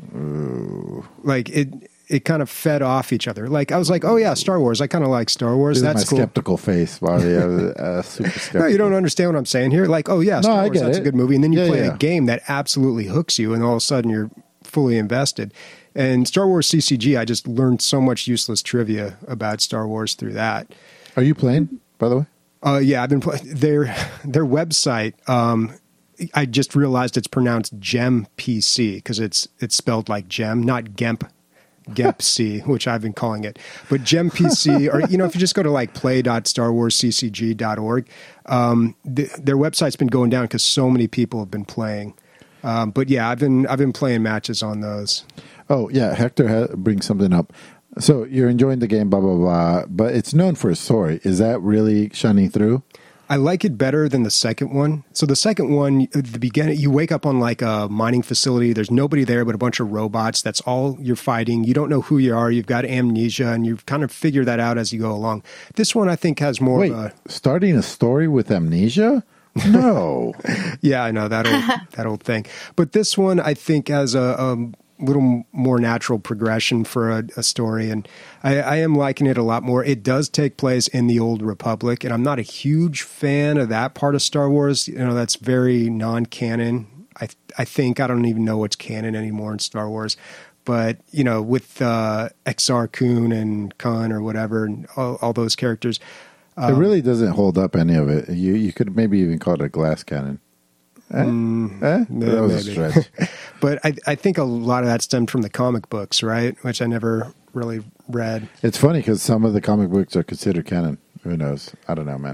Like it. It kind of fed off each other. Like I was like, oh yeah, Star Wars. I kind of like Star Wars. This That's is my cool. skeptical face, Bobby. I was, uh, super skeptical. No, you don't understand what I'm saying here. Like, oh yeah, Star I Wars, get that's it. a good movie, and then you Yeah, play yeah. a game that absolutely hooks you, and all of a sudden you're fully invested. And Star Wars C C G, I just learned so much useless trivia about Star Wars through that. Are you playing, by the way? Uh, yeah, I've been playing their their website. Um, I just realized it's pronounced Gem P C because it's it's spelled like gem, not Gemp. Gemp C, which I've been calling it, but Gem P C, or you know, if you just go to like play dot star wars c c g dot org, um, th- their website's been going down because so many people have been playing. Um, but yeah, I've been I've been playing matches on those. Oh, yeah. Hector ha- brings something up. So you're enjoying the game, blah, blah, blah, but it's known for its story. Is that really shining through? I like it better than the second one. So the second one, at the beginning, you wake up on like a mining facility. There's nobody there but a bunch of robots. That's all you're fighting. You don't know who you are. You've got amnesia, and you've kind of figured that out as you go along. This one, I think, has more Wait, of a... starting a story with amnesia? No. Yeah, I know, that old, that old thing. But this one, I think, has a... a little more natural progression for a, a story, and I, I am liking it a lot more. It does take place in the Old Republic, and I'm not a huge fan of that part of Star Wars. You know, that's very non-canon. I I think I don't even know what's canon anymore in Star Wars, but you know, with uh, X R Kun and Kun or whatever, and all, all those characters, um, it really doesn't hold up any of it. You you could maybe even call it a glass cannon. Eh? Mm, eh? Yeah, that was maybe. a stretch. But I, I think a lot of that stemmed from the comic books, right? Which I never really read. It's funny because some of the comic books are considered canon. Who knows? I don't know, man.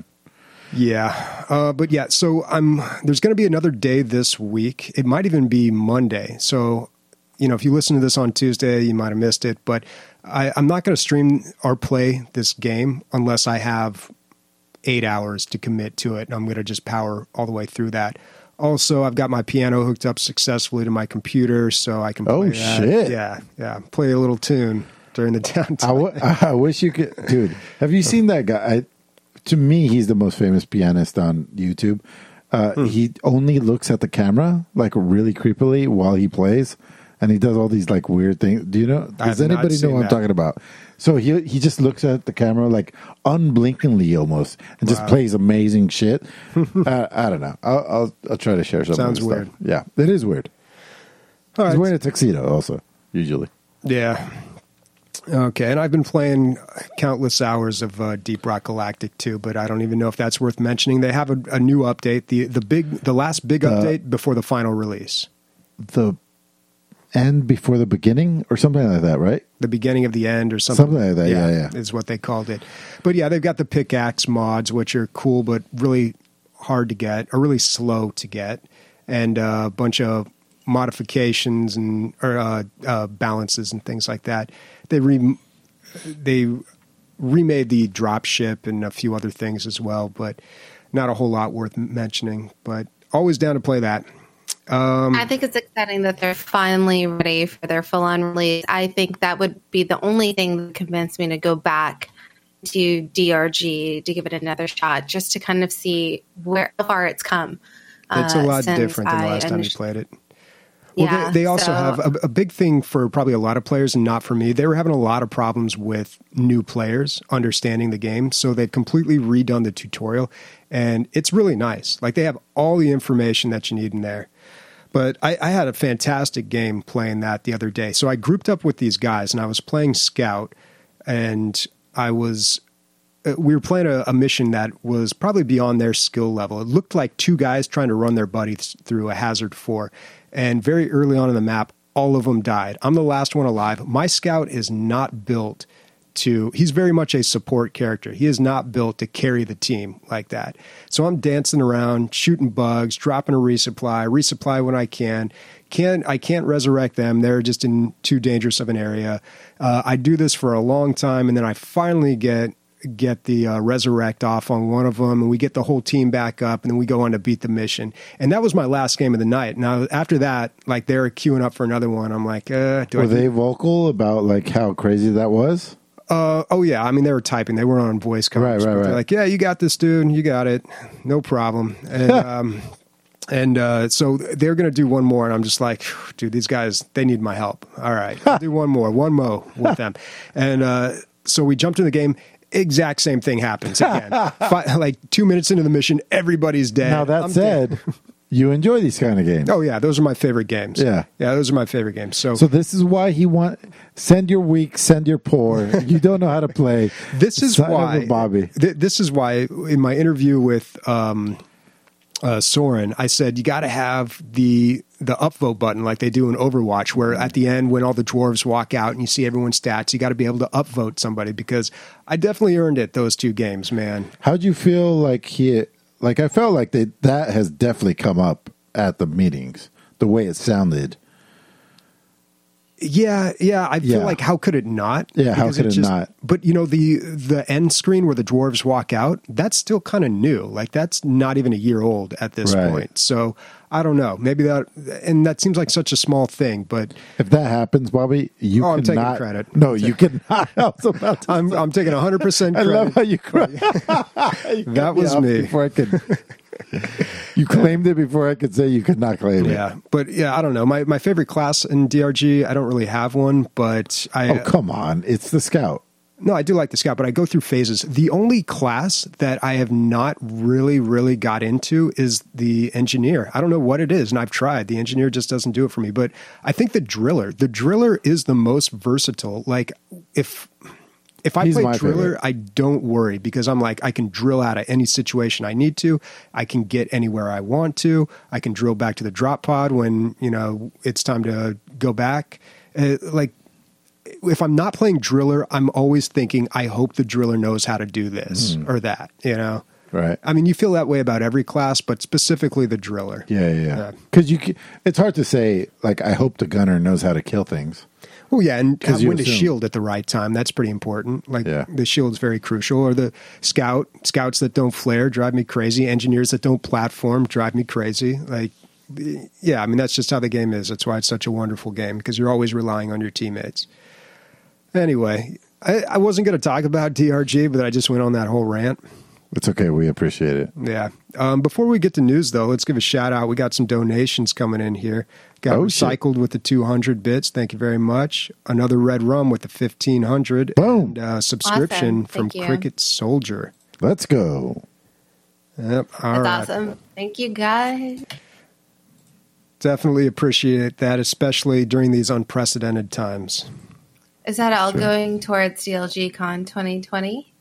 Yeah, uh, but yeah. So I'm. There's going to be another day this week. It might even be Monday. So, you know, if you listen to this on Tuesday, you might have missed it. But I, I'm not going to stream or play this game unless I have eight hours to commit to it. And I'm going to just power all the way through that. Also, I've got my piano hooked up successfully to my computer, so I can play Oh, that. shit. Yeah, yeah. Play a little tune during the downtime. I, w- I wish you could, dude. Have you seen that guy? I, to me, he's the most famous pianist on YouTube. Uh, hmm. He only looks at the camera like really creepily while he plays, and he does all these like weird things. Do you know? Does anybody know what I'm talking about? So he he just looks at the camera like unblinkingly almost, and wow. just plays amazing shit. uh, I don't know. I'll, I'll I'll try to share some. Sounds of weird. Stuff. Yeah, it is weird. All He's right. wearing a tuxedo also usually. Yeah. Okay, and I've been playing countless hours of uh, Deep Rock Galactic too, but I don't even know if that's worth mentioning. They have a, a new update, the the big, the last big update uh, before the final release. The end before the beginning, or something like that, right? The beginning of the end, or something. Something like that. Yeah, yeah, yeah. Is what they called it. But yeah, they've got the pickaxe mods, which are cool, but really hard to get, or really slow to get, and uh, a bunch of modifications and or uh, uh, balances and things like that. They re- they remade the drop ship and a few other things as well, but not a whole lot worth mentioning. But always down to play that. Um, I think it's exciting that they're finally ready for their full-on release. I think that would be the only thing that convinced me to go back to D R G to give it another shot, just to kind of see where how far it's come. It's a lot uh, different than the I last time you initially- played it. Well, yeah, they, they also so, have a, a big thing for probably a lot of players and not for me. They were having a lot of problems with new players understanding the game. So they've completely redone the tutorial, and it's really nice. Like, they have all the information that you need in there. But I, I had a fantastic game playing that the other day. So I grouped up with these guys, and I was playing Scout, and I was... we were playing a, a mission that was probably beyond their skill level. It looked like two guys trying to run their buddies through a hazard four. And very early on in the map, all of them died. I'm the last one alive. My Scout is not built to... He's very much a support character. He is not built to carry the team like that. So I'm dancing around, shooting bugs, dropping a resupply, resupply when I can. Can't, I can't resurrect them. They're just in too dangerous of an area. Uh, I do this for a long time, and then I finally get... get the uh, resurrect off on one of them, and we get the whole team back up, and then we go on to beat the mission. And that was my last game of the night. Now, after that, like, they're queuing up for another one. I'm like, uh, do were I they vocal about like how crazy that was? Uh, oh yeah, I mean, they were typing. They weren't on voice comms. Right, right, They're right. like, yeah, you got this, dude. You got it. No problem. And um, and uh, so they're going to do one more, and I'm just like, dude, these guys, they need my help. All right, I'll do one more, one mo with them. And uh, so we jumped in the game. Exact same thing happens again. Five, like two minutes into the mission, everybody's dead. Now that I'm said, dead. you enjoy these kind of games. Oh yeah, those are my favorite games. Yeah, yeah, those are my favorite games. So, so this is why he want send your weak, send your poor. You don't know how to play. This is Son why, of a Bobby. Th- this is why in my interview with um, uh, Soren, I said you got to have the the upvote button like they do in Overwatch, where at the end when all the dwarves walk out and you see everyone's stats, you got to be able to upvote somebody, because I definitely earned it those two games, man. How'd you feel like he? Like I felt like they, that has definitely come up at the meetings. The way it sounded. Yeah, yeah. I feel Yeah. like how could it not? Yeah, how Because could it just- not? But you know, the the end screen where the dwarves walk out, that's still kind of new. Like that's not even a year old at this Right. point. So I don't know. Maybe that, and that seems like such a small thing, but If that happens, Bobby, you Oh, I'm taking cannot. credit. No, you cannot. I was about to I'm I'm taking one hundred percent I credit. love how you cried. You cut That was off me. Before I could, you claimed it before I could say you could not claim it. Yeah, but yeah, I don't know. My my favorite class in D R G, I don't really have one, but I Oh come on! It's the scout. No, I do like the scout, but I go through phases. The only class that I have not really, really got into is the engineer. I don't know what it is, and I've tried. The engineer just doesn't do it for me. But I think the driller, the driller is the most versatile. Like, if if I He's play my driller, favorite. I don't worry because I'm like, I can drill out of any situation I need to. I can get anywhere I want to. I can drill back to the drop pod when, you know, it's time to go back. Uh, like, if I'm not playing driller, I'm always thinking, I hope the driller knows how to do this Mm. or that, you know? Right. I mean, you feel that way about every class, but specifically the driller. Yeah, yeah, Yeah. yeah. Because you, ca- it's hard to say. Like, I hope the gunner knows how to kill things. Well, yeah, and 'Cause have you when to assume. shield at the right time. That's pretty important. Like, Yeah. the shield's very crucial. Or the scout, scouts that don't flare drive me crazy. Engineers that don't platform drive me crazy. Like, yeah, I mean, that's just how the game is. That's why it's such a wonderful game, because you're always relying on your teammates. Anyway, I, I wasn't going to talk about D R G, but I just went on that whole rant. It's okay. We appreciate it. Yeah. Um, before we get to news, though, let's give a shout out. We got some donations coming in here. Got Oh, shit. recycled with the two hundred bits. Thank you very much. Another red rum with the fifteen hundred. Boom. And uh, subscription Awesome. from Thank you. Cricket Soldier. Let's go. Yep. All That's right. awesome. Thank you, guys. Definitely appreciate that, especially during these unprecedented times. Is that all Sure. going towards D L G Con twenty twenty?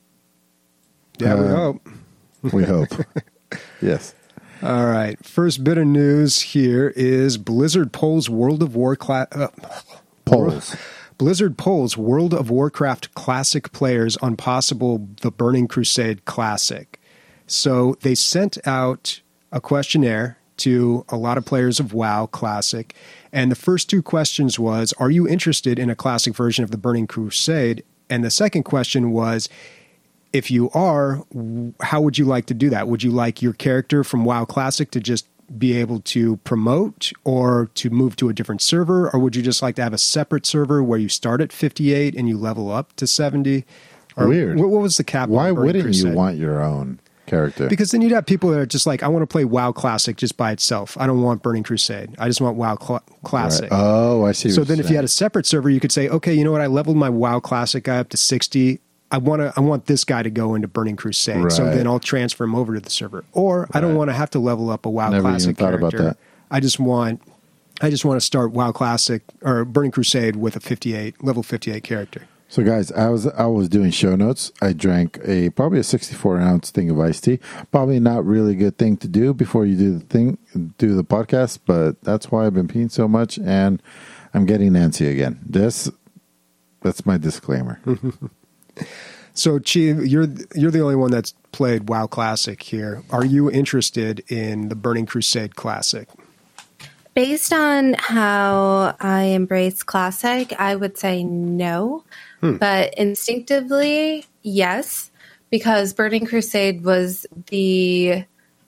Yeah, we Uh, hope. We hope. Yes. All right. First bit of news here is Blizzard polls World of Warcraft. Uh, Polls. Blizzard polls World of Warcraft Classic players on possible The Burning Crusade Classic. So they sent out a questionnaire to a lot of players of WoW Classic, and the first two questions was, are you interested in a classic version of The Burning Crusade? And the second question was, if you are, w- how would you like to do that? Would you like your character from WoW Classic to just be able to promote or to move to a different server? Or would you just like to have a separate server where you start at fifty-eight and you level up to seventy? Or Weird. What, what was the cap? on Why Burning wouldn't you Crusade? want your own character? Because then you'd have people that are just like, I want to play WoW Classic just by itself. I don't want Burning Crusade. I just want WoW Cl- Classic. Right. Oh, I see. So what then you're if you had saying. a separate server, you could say, okay, you know what? I leveled my WoW Classic guy up to sixty. I want to. I want this guy to go into Burning Crusade. So Right. then I'll transfer him over to the server. Or I don't Right. want to have to level up a WoW Never Classic even thought about character. that. I just want. I just want to start WoW Classic or Burning Crusade with a fifty-eight level fifty-eight character. So, guys, I was I was doing show notes. I drank a probably a sixty-four ounce thing of iced tea. Probably not really a good thing to do before you do the thing, do the podcast. But that's why I've been peeing so much, and I'm getting antsy again. This, that's my disclaimer. So, Chi, you're you're the only one that's played WoW Classic here. Are you interested in the Burning Crusade Classic? Based on how I embrace Classic, I would say no. But instinctively, yes, because Burning Crusade was the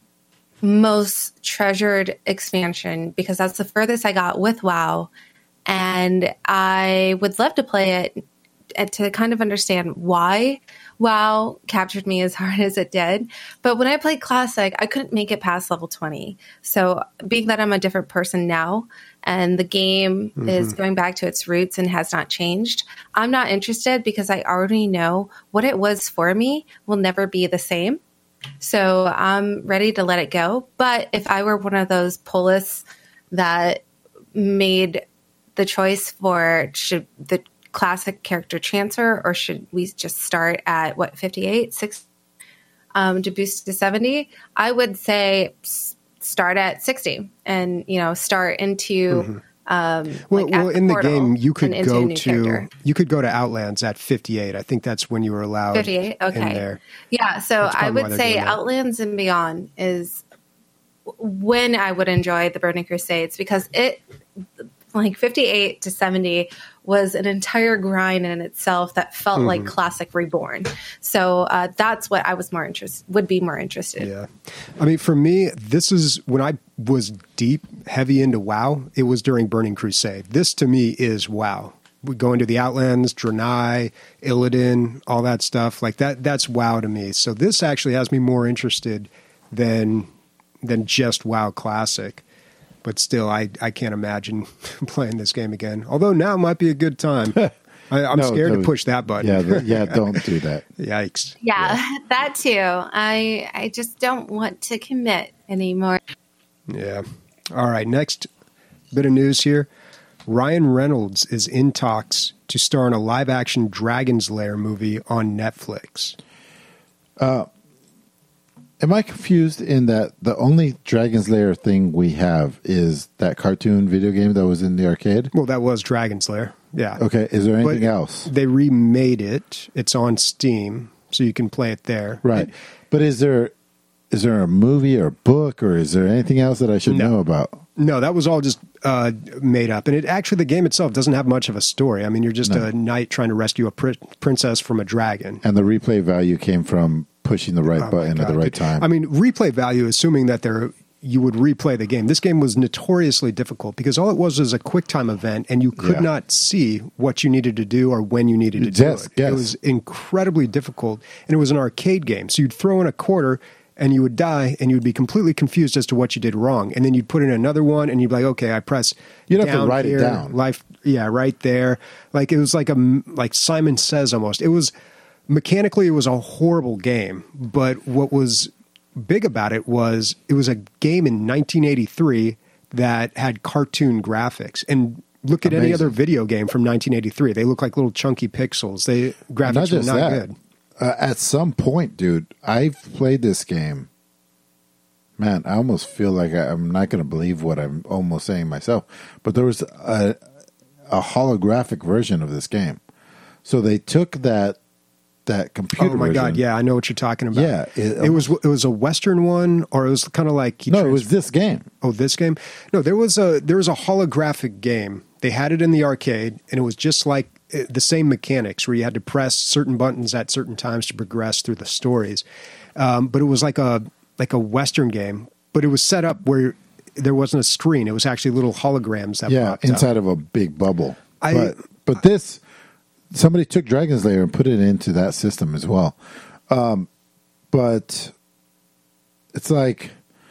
most treasured expansion because that's the furthest I got with WoW. And I would love to play it and to kind of understand why WoW captured me as hard as it did. But when I played Classic, I couldn't make it past level twenty. So being that I'm a different person now and the game mm-hmm. is going back to its roots and has not changed, I'm not interested because I already know what it was for me will never be the same. So I'm ready to let it go. But if I were one of those Polis that made the choice for should the Classic character transfer or should we just start at what fifty-eight, six um, to boost to seventy? I would say s- start at sixty and you know start into. Mm-hmm. Um, well, like well the in the game, you could go to character. you could go to Outlands at fifty-eight. I think that's when you were allowed fifty-eight. Okay, in there. Yeah, so I would say Outlands and Beyond is when I would enjoy the Burning Crusades because it, like fifty-eight to seventy, was an entire grind in itself that felt mm-hmm. like Classic Reborn. So uh, that's what I was more interested would be more interested. Yeah, I mean, for me, this is when I was deep, heavy into WoW. It was during Burning Crusade. This to me is WoW. We go into the Outlands, Draenei, Illidan, all that stuff like that. That's WoW to me. So this actually has me more interested than than just WoW Classic. But still, I, I can't imagine playing this game again. Although now might be a good time. I, I'm No, scared no. to push that button. Yeah, the, yeah. Don't do that. Yikes. Yeah, that too. I I just don't want to commit anymore. Yeah. All right. Next bit of news here. Ryan Reynolds is in talks to star in a live-action Dragon's Lair movie on Netflix. Am I confused in that the only Dragon's Lair thing we have is that cartoon video game that was in the arcade? Well, that was Dragon's Lair. Yeah. Okay, is there anything But else? They remade it. It's on Steam, so you can play it there. Right. But is there is there a movie or a book or is there anything else that I should No. know about? No, that was all just uh, made up. And it actually, the game itself doesn't have much of a story. I mean, you're just No. a knight trying to rescue a pr- princess from a dragon. And the replay value came from pushing the right Oh my button at the God, right dude. time. I mean, replay value, assuming that there you would replay the game. This game was notoriously difficult because all it was was a quick time event, and you could Yeah. not see what you needed to do or when you needed to Yes, do it. yes. It was incredibly difficult, and it was an arcade game. So you'd throw in a quarter, and you would die, and you'd be completely confused as to what you did wrong. And then you'd put in another one, and you'd be like, "Okay, I press You'd have to down write it here, down. Life, yeah, right there." Like it was like a like Simon Says almost. It was. Mechanically, it was a horrible game, but what was big about it was it was a game in nineteen eighty-three that had cartoon graphics. And look at any Amazing. other video game from nineteen eighty-three; they look like little chunky pixels. They graphics not just were not that. good. Uh, at some point, dude, I've played this game. Man, I almost feel like I, I'm not going to believe what I'm almost saying myself. But there was a, a holographic version of this game. So they took that that computer. Oh my god! version- Yeah, I know what you're talking about. Yeah, it, it- was it was a Western one, or it was kind of like he No, it trans- was this game. Oh, this game? No, there was a there was a holographic game. They had it in the arcade, and it was just like uh, the same mechanics, where you had to press certain buttons at certain times to progress through the stories. Um, but it was like a like a Western game, but it was set up where there wasn't a screen. It was actually little holograms that Yeah, popped up. inside of a big bubble. I- but but this somebody took Dragon's Lair and put it into that system as well. Um, but it's like,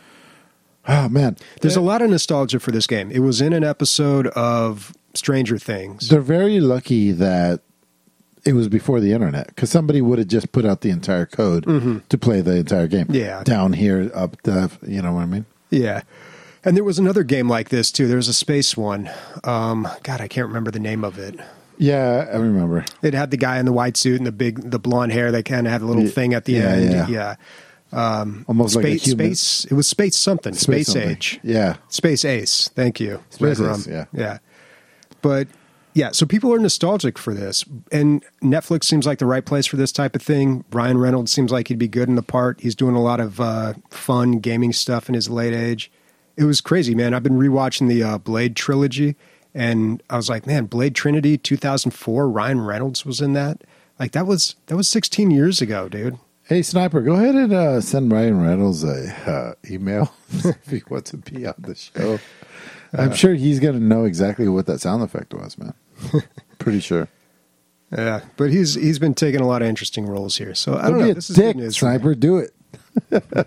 oh man, There's a lot of nostalgia for this game. It was in an episode of Stranger Things. they're very lucky that it was before the internet because somebody would have just put out the entire code to play the entire game. Mm-hmm. Yeah. down here, up the, you know what I mean? Yeah. And there was another game like this too. There was a space one. Um, God, I can't remember the name of it. Yeah, I remember. It had the guy in the white suit and the big, the blonde hair. They kind of had a little Yeah, thing at the yeah, end. yeah. Yeah. Almost like a Space, human. space. It was space something. Space, something. Age. Yeah. Space Ace. Thank you. Space Red Ace, Rum. yeah. Yeah. But yeah, so people are nostalgic for this, and Netflix seems like the right place for this type of thing. Ryan Reynolds seems like he'd be good in the part. He's doing a lot of uh, fun gaming stuff in his late age. It was crazy, man. I've been rewatching the uh, Blade trilogy, and I was like, man, Blade Trinity two thousand four, Ryan Reynolds was in that. Like that was that was sixteen years ago, dude. Hey, Sniper, go ahead and uh, send Ryan Reynolds a uh, email if he wants to be on the show. I'm Uh, sure he's going to know exactly what that sound effect was, man. Pretty sure. Yeah, but he's he's been taking a lot of interesting roles here. So I Don't don't know. be a This is good dick, news for me. Sniper. Do it.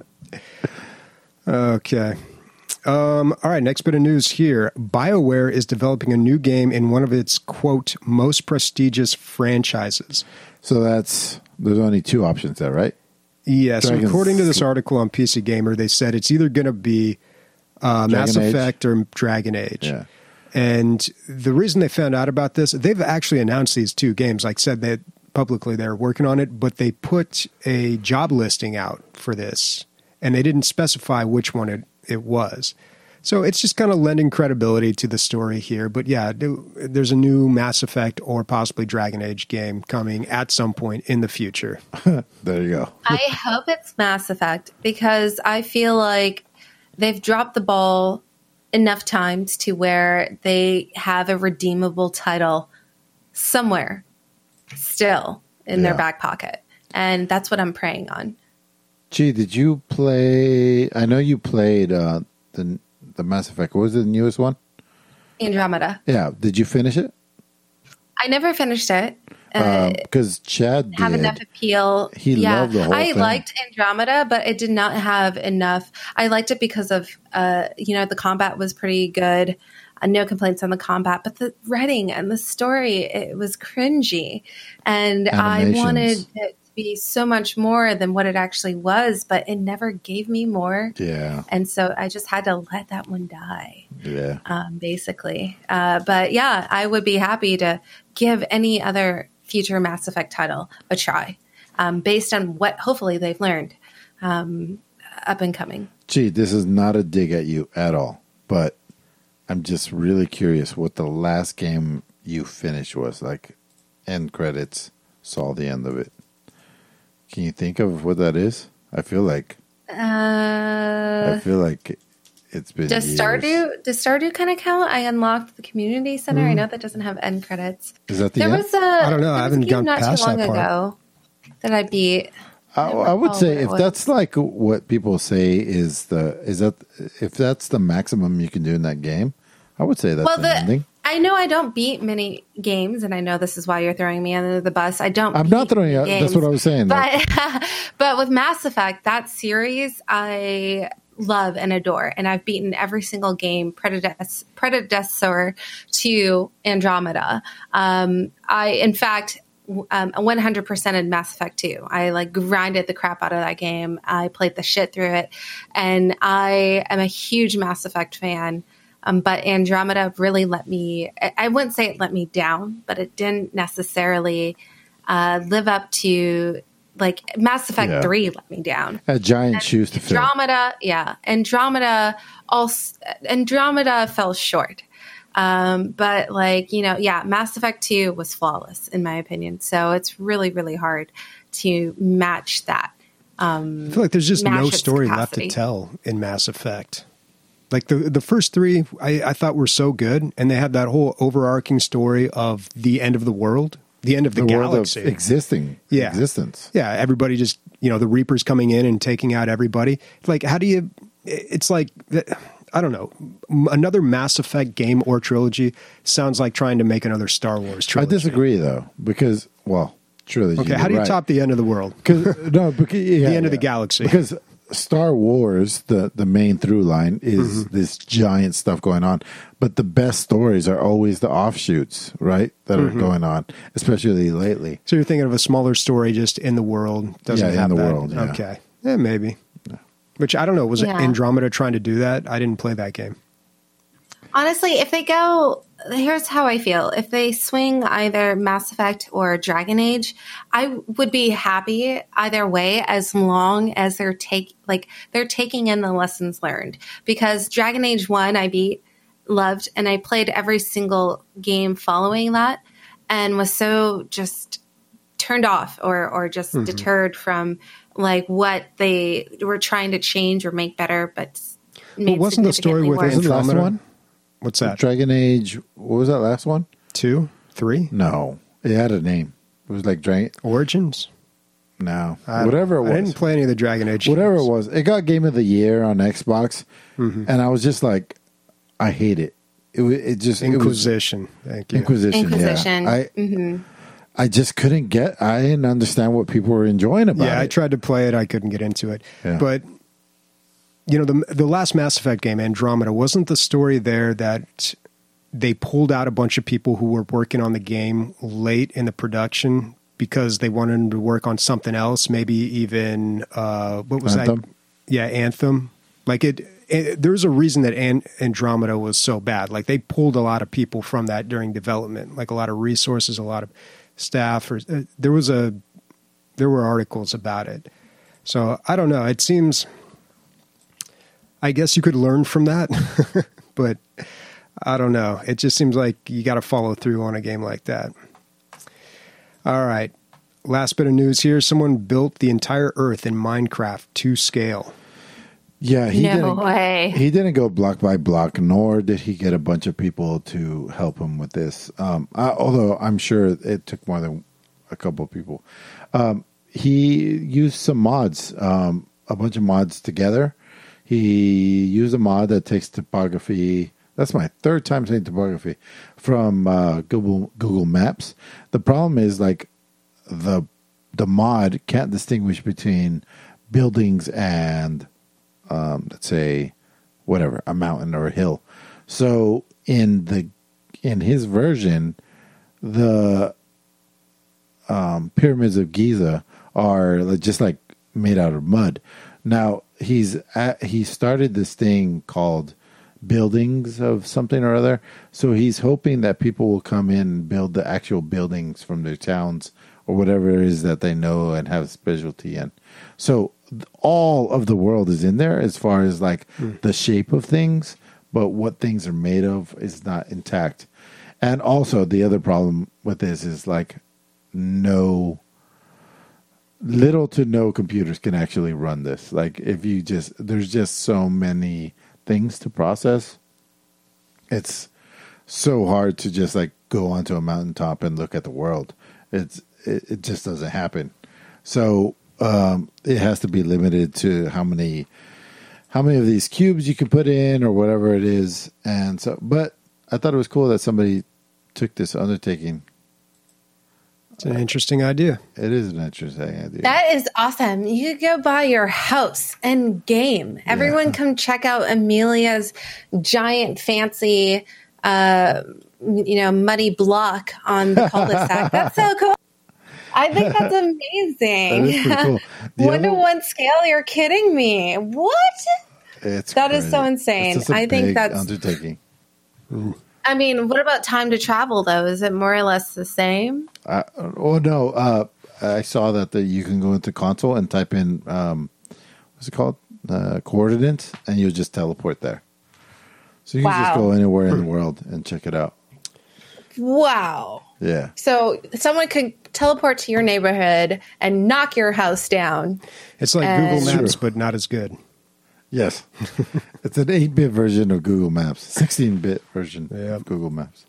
Okay. Um, all right, next bit of news here. BioWare is developing a new game in one of its, quote, most prestigious franchises. So that's there's only two options there, right? Yes, Dragon's- according to this article on P C Gamer, they said it's either going to be uh, Mass Dragon Age? Effect or Dragon Age. Yeah. And the reason they found out about this, they've actually announced these two games, like said that publicly they're working on it, but they put a job listing out for this, and they didn't specify which one it, it was. So it's just kind of lending credibility to the story here. But yeah, there's a new Mass Effect or possibly Dragon Age game coming at some point in the future. There you go. I hope it's Mass Effect because I feel like they've dropped the ball enough times to where they have a redeemable title somewhere still in Yeah. their back pocket. And that's what I'm praying on. Gee, did you play? I know you played uh, the the Mass Effect. What was the newest one? Andromeda. Yeah. Did you finish it? I never finished it. Uh, Because Chad did. have enough appeal. He yeah. loved the whole I thing. liked Andromeda, but it did not have enough. I liked it because of, uh, you know, the combat was pretty good. Uh, no complaints on the combat, but the writing and the story, it was cringy. And I Animations. wanted it to be so much more than what it actually was, but it never gave me more. Yeah. And so I just had to let that one die, Yeah. um, basically. Uh, but yeah, I would be happy to give any other future Mass Effect title a try, um, based on what hopefully they've learned um, up and coming. Gee, this is not a dig at you at all, but I'm just really curious what the last game you finished was. Like, end credits, saw the end of it. Can you think of what that is? I feel like Uh, I feel like it's been does years. Stardew does Stardew kind of count? I unlocked the community center. I know that doesn't have end credits. Is that the There end? was a I don't know. I there was a haven't game gone not past too long that part. ago that I beat. I, don't I would recall say what it if was. that's like what people say is the is that if that's the maximum you can do in that game, I would say that's Well, the the ending. I know I don't beat many games, and I know this is why you're throwing me under the bus. I don't. I'm beat not throwing you out. games, That's what I was saying. Like, But but with Mass Effect, that series I love and adore, and I've beaten every single game predecessor, predecessor to Andromeda. Um, I, in fact, um, one hundred percent in Mass Effect two. I like grinded the crap out of that game. I played the shit through it, and I am a huge Mass Effect fan. Um, but Andromeda really let me, I- I wouldn't say it let me down, but it didn't necessarily uh, live up to, like, Mass Effect Yeah. three let me down. a giant shoes to fill. Andromeda, yeah. Andromeda also, Andromeda fell short. Um, but like, you know, yeah, Mass Effect two was flawless in my opinion. So it's really, really hard to match that. Um, I feel like there's just match no its story left capacity. to tell in Mass Effect. Like the the first three, I, I thought were so good, and they had that whole overarching story of the end of the world, the end of the, the world galaxy. of existing Yeah. existence. Yeah, everybody just, you know, the Reapers coming in and taking out everybody. Like, how do you? It's like, I don't know, another Mass Effect game or trilogy sounds like trying to make another Star Wars I trilogy. disagree though, because well, trilogy. Okay, how do you right. top the end of the world? Because no, because yeah, The end of the yeah. galaxy. Because Star Wars, the the main through line is Mm-hmm. this giant stuff going on, but the best stories are always the offshoots, right? That Mm-hmm. are going on, especially lately. So you're thinking of a smaller story just in the world? Doesn't Yeah, in have the that. world, yeah. Okay, yeah, maybe. Which I don't know. Was Yeah. it Andromeda trying to do that? I didn't play that game. Honestly, if they go, here's how I feel. If they swing either Mass Effect or Dragon Age, I would be happy either way as long as they're take like they're taking in the lessons learned. Because Dragon Age one I beat, loved, and I played every single game following that and was so just turned off or or just deterred from like what they were trying to change or make better, but made wasn't the story significantly with worse. Was it the last Andromeda? one? What's that? Dragon Age. What was that last one? Two, three, No, it had a name. It was like Dragon. Origins. No, I- whatever it was. I didn't play any of the Dragon Age. Whatever it games. was, it got Game of the Year on Xbox, Mm-hmm. and I was just like, I hate it. It wa- it just it was Inquisition. Thank you. Inquisition. Inquisition. Yeah. I hmm I just couldn't get. I didn't understand what people were enjoying about Yeah, I it. tried to play it. I couldn't get into it. Yeah. But you know, the the last Mass Effect game, Andromeda, wasn't the story there that they pulled out a bunch of people who were working on the game late in the production because they wanted them to work on something else, maybe even uh, what was Anthem? that? Yeah, Anthem. Like it, it there's a reason that An- Andromeda was so bad. Like they pulled a lot of people from that during development, like a lot of resources, a lot of staff. Or uh, there was a there were articles about it. So I don't know. It seems. I guess you could learn from that, but I don't know. It just seems like you got to follow through on a game like that. All right. Last bit of news here. Someone built the entire Earth in Minecraft to scale. Yeah, he No didn't. way. He didn't go block by block, nor did he get a bunch of people to help him with this. Um, I, although I'm sure it took more than a couple of people. Um, he used some mods, um, a bunch of mods together. He used a mod that takes topography. That's my third time saying topography from uh, Google Google Maps. The problem is like the the mod can't distinguish between buildings and um, let's say whatever, a mountain or a hill. So in the in his version, the um, pyramids of Giza are like- just like made out of mud. Now he's at, he started this thing called buildings of something or other. So he's hoping that people will come in and build the actual buildings from their towns or whatever it is that they know and have specialty in. So th- all of the world is in there as far as like mm. the shape of things, but what things are made of is not intact. And also the other problem with this is like no little to no computers can actually run this. Like if you just, there's just so many things to process. It's so hard to just like go onto a mountaintop and look at the world. It's, it, it just doesn't happen. So um, it has to be limited to how many, how many of these cubes you can put in or whatever it is. And so, but I thought it was cool that somebody took this undertaking. It's an interesting idea. It is an interesting idea. That is awesome. You could go buy your house and game. Everyone Yeah. come check out Amelia's giant, fancy, uh, you know, muddy block on the cul-de-sac. That's so cool. I think that's amazing. That is pretty cool. The One to other- one scale. You're kidding me. What? It's That is crazy. so insane. It's just a I think big that's- undertaking. I mean, what about time to travel, though? Is it more or less the same? Uh, oh no! Uh, I saw that the, you can go into console and type in um, what's it called, uh, coordinates, and you'll just teleport there. So you can just Wow. go anywhere in the world and check it out. Wow. Yeah, So someone could teleport to your neighborhood and knock your house down. It's like And- Google Maps, Sure. but not as good. yes, it's an eight-bit version of Google Maps, sixteen-bit version Yeah. of Google Maps.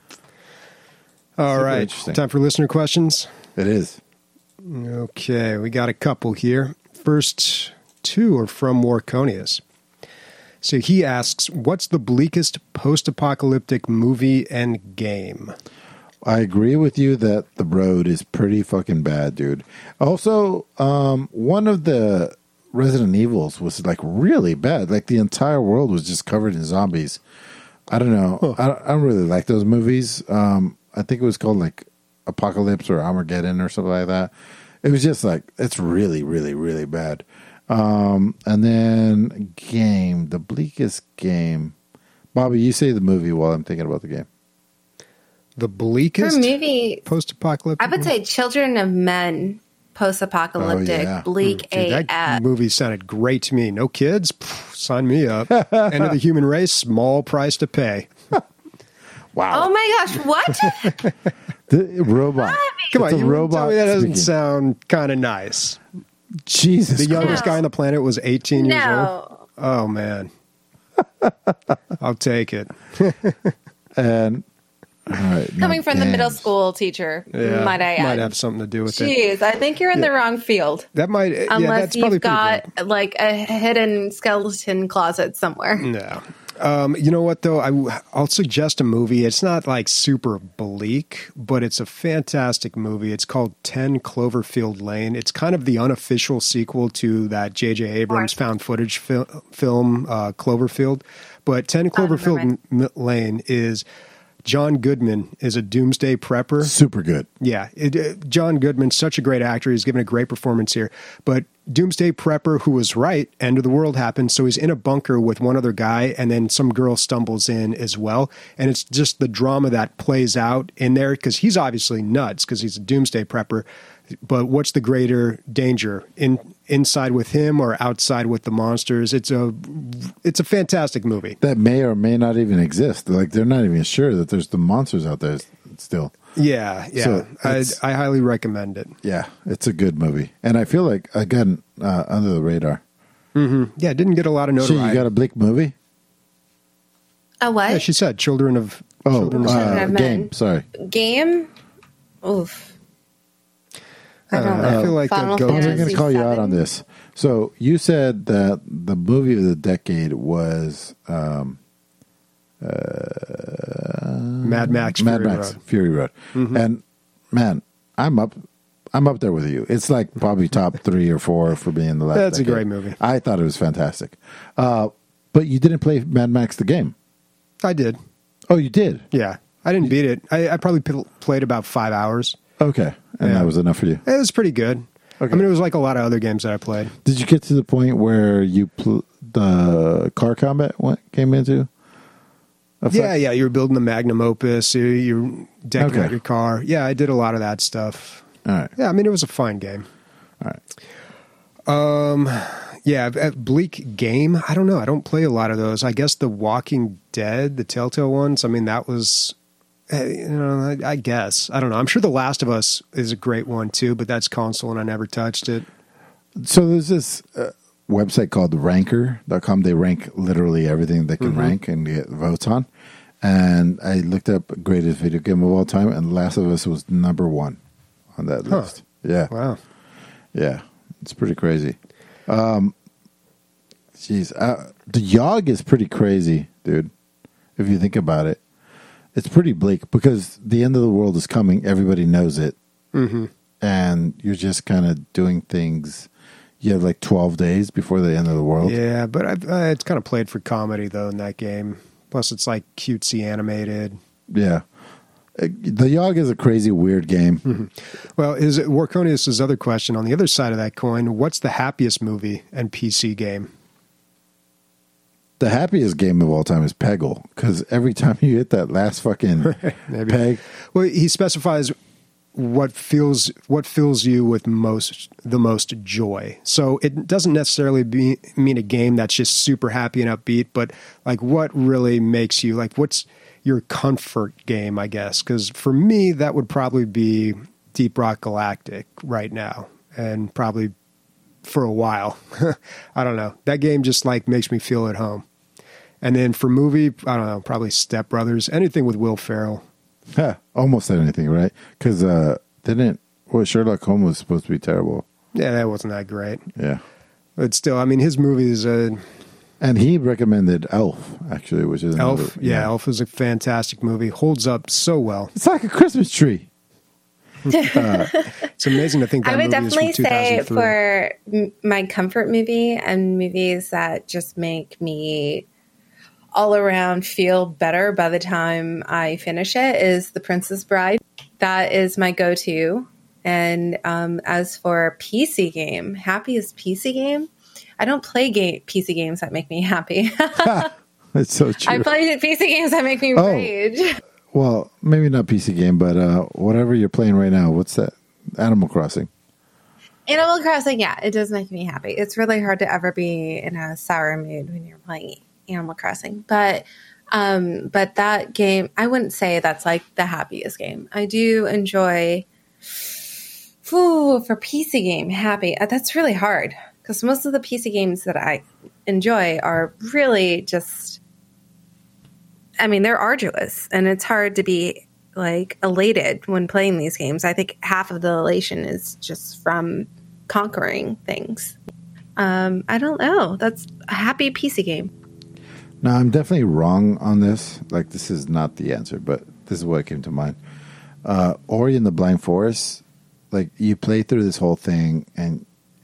All Super right. interesting. Time for listener questions. It is. Okay, we got a couple here. First two are from Warconius. So he asks, what's the bleakest post-apocalyptic movie and game? I agree with you that The Road is pretty fucking bad, dude. Also, um, one of the Resident Evils was like really bad. Like the entire world was just covered in zombies. I don't know. Huh. I, don't, I don't really like those movies. Um, I think it was called like Apocalypse or Armageddon or something like that. It was just like, it's really, really, really bad. Um, and then game, the bleakest game. Bobby, you say the movie while I'm thinking about the game. The For bleakest movie, post-apocalyptic I would say Children of Men, post-apocalyptic, Oh, yeah. bleak Dude, A that F. movie sounded great to me. No kids? Pff, sign me up. End of the human race, small price to pay. Wow. Oh my gosh, what? The robot. Come It's on, a you wouldn't robot tell me that doesn't speaking. sound kind of nice. Jesus The youngest No. guy on the planet was eighteen years old. No. Oh, man. I'll take it. And all right, Coming now from the middle games. school teacher, Yeah, might I add. might have something to do with it. Jeez, I think you're in the wrong field. That might, yeah, Unless that's probably you've pretty got good. like a hidden skeleton closet somewhere. No. Um, you know what, though? I, I'll suggest a movie. It's not like super bleak, but it's a fantastic movie. It's called ten Cloverfield Lane. It's kind of the unofficial sequel to that J J. Abrams found footage fil- film, uh, Cloverfield. But ten Cloverfield never M- Lane is John Goodman is a doomsday prepper. Super good. Yeah, it, uh, John Goodman, such a great actor. He's given a great performance here. But Doomsday Prepper, who was right, end of the world happens. So he's in a bunker with one other guy, and then some girl stumbles in as well. And it's just the drama that plays out in there because he's obviously nuts because he's a Doomsday Prepper. But what's the greater danger, in inside with him or outside with the monsters? It's a it's a fantastic movie. That may or may not even exist. Like they're not even sure that there's the monsters out there still. Yeah, yeah, So I, it's- I highly recommend it. Yeah, it's a good movie, and I feel like again uh, under the radar. Yeah, it didn't get a lot of So notoriety. you got a bleak movie? A what? Yeah, she said Children of Oh, Children of Children uh, of Men. game. Sorry. Game? Oof. I don't Uh, I know. feel like that Final goes- I'm Fantasy going to call you out seven? on this. So you said that the movie of the decade was um, Mad Max. Mad Fury Max Road. Fury Road, and man, I'm up. I'm up there with you. It's like probably top three or four for being the last. That's a decade. great movie. I thought it was fantastic, uh, but you didn't play Mad Max the game. I did. Oh, you did? Yeah. I didn't beat it. I, I probably p- played about five hours. Okay. And Yeah. that was enough for you? It was pretty good. Okay. I mean, it was like a lot of other games that I played. Did you get to the point where you pl- the car combat went, came into effect? Yeah, yeah. You were building the magnum opus. You, you were decking Okay. out your car. Yeah, I did a lot of that stuff. All right. Yeah, I mean, it was a fun game. All right. Yeah, a Bleak game. I don't know. I don't play a lot of those. I guess The Walking Dead, the Telltale ones. I mean, that was, eh, you know, I, I guess. I don't know. I'm sure The Last of Us is a great one too, but that's console and I never touched it. So there's this uh, website called ranker dot com. They rank literally everything they can Mm-hmm. rank and get votes on. And I looked up greatest video game of all time, and Last of Us was number one on that Huh. list. Yeah. Wow. Yeah. It's pretty crazy. Um, jeez. Uh, the Yogg is pretty crazy, dude, if you think about it. It's pretty bleak because the end of the world is coming. Everybody knows it. Mm-hmm. And you're just kind of doing things. You have like twelve days before the end of the world. Yeah, but I've, uh, it's kind of played for comedy though in that game. Plus, it's like cutesy animated. Yeah. Uh, The Yogg is a crazy, weird game. Well, is it Warconius' other question on the other side of that coin? What's the happiest movie and P C game? The happiest game of all time is Peggle because every time you hit that last fucking Maybe. peg, Well, he specifies what feels what fills you with most the most joy. So it doesn't necessarily be, mean a game that's just super happy and upbeat, but like what really makes you like what's your comfort game, I guess? Because for me, that would probably be Deep Rock Galactic right now, and probably for a while. I don't know. That game just like makes me feel at home. And then for movie, I don't know, probably Step Brothers, anything with Will Ferrell. huh, almost anything, right? Because uh, didn't well, Sherlock Holmes was supposed to be terrible. Yeah, that wasn't that great. Yeah. But still, I mean, his movies, uh, And he recommended Elf, actually, which is Elf, another- yeah, Elf is a fantastic movie. Holds up so well. It's like a Christmas tree. It's amazing to think that I would movie is definitely from say two thousand three. for m- my comfort movie and movies that just make me all around feel better by the time I finish it is The Princess Bride. That is my go-to. And um, as for P C game, happiest P C game, I don't play game, P C games that make me happy. It's so true. I play P C games that make me Oh. rage. Well, maybe not P C game, but uh, whatever you're playing right now. What's that? Animal Crossing. Animal Crossing, yeah, it does make me happy. It's really hard to ever be in a sour mood when you're playing Animal Crossing. But um, but that game, I wouldn't say that's like the happiest game. I do enjoy, whew, for P C game, happy. Uh, That's really hard because most of the P C games that I enjoy are really just, I mean, they're arduous and it's hard to be like elated when playing these games. I think half of the elation is just from conquering things. Um, I don't know. That's a happy P C game. No, I'm definitely wrong on this. Like, this is not the answer, but this is what came to mind. Uh, Ori and the Blind Forest, like, you play through this whole thing, and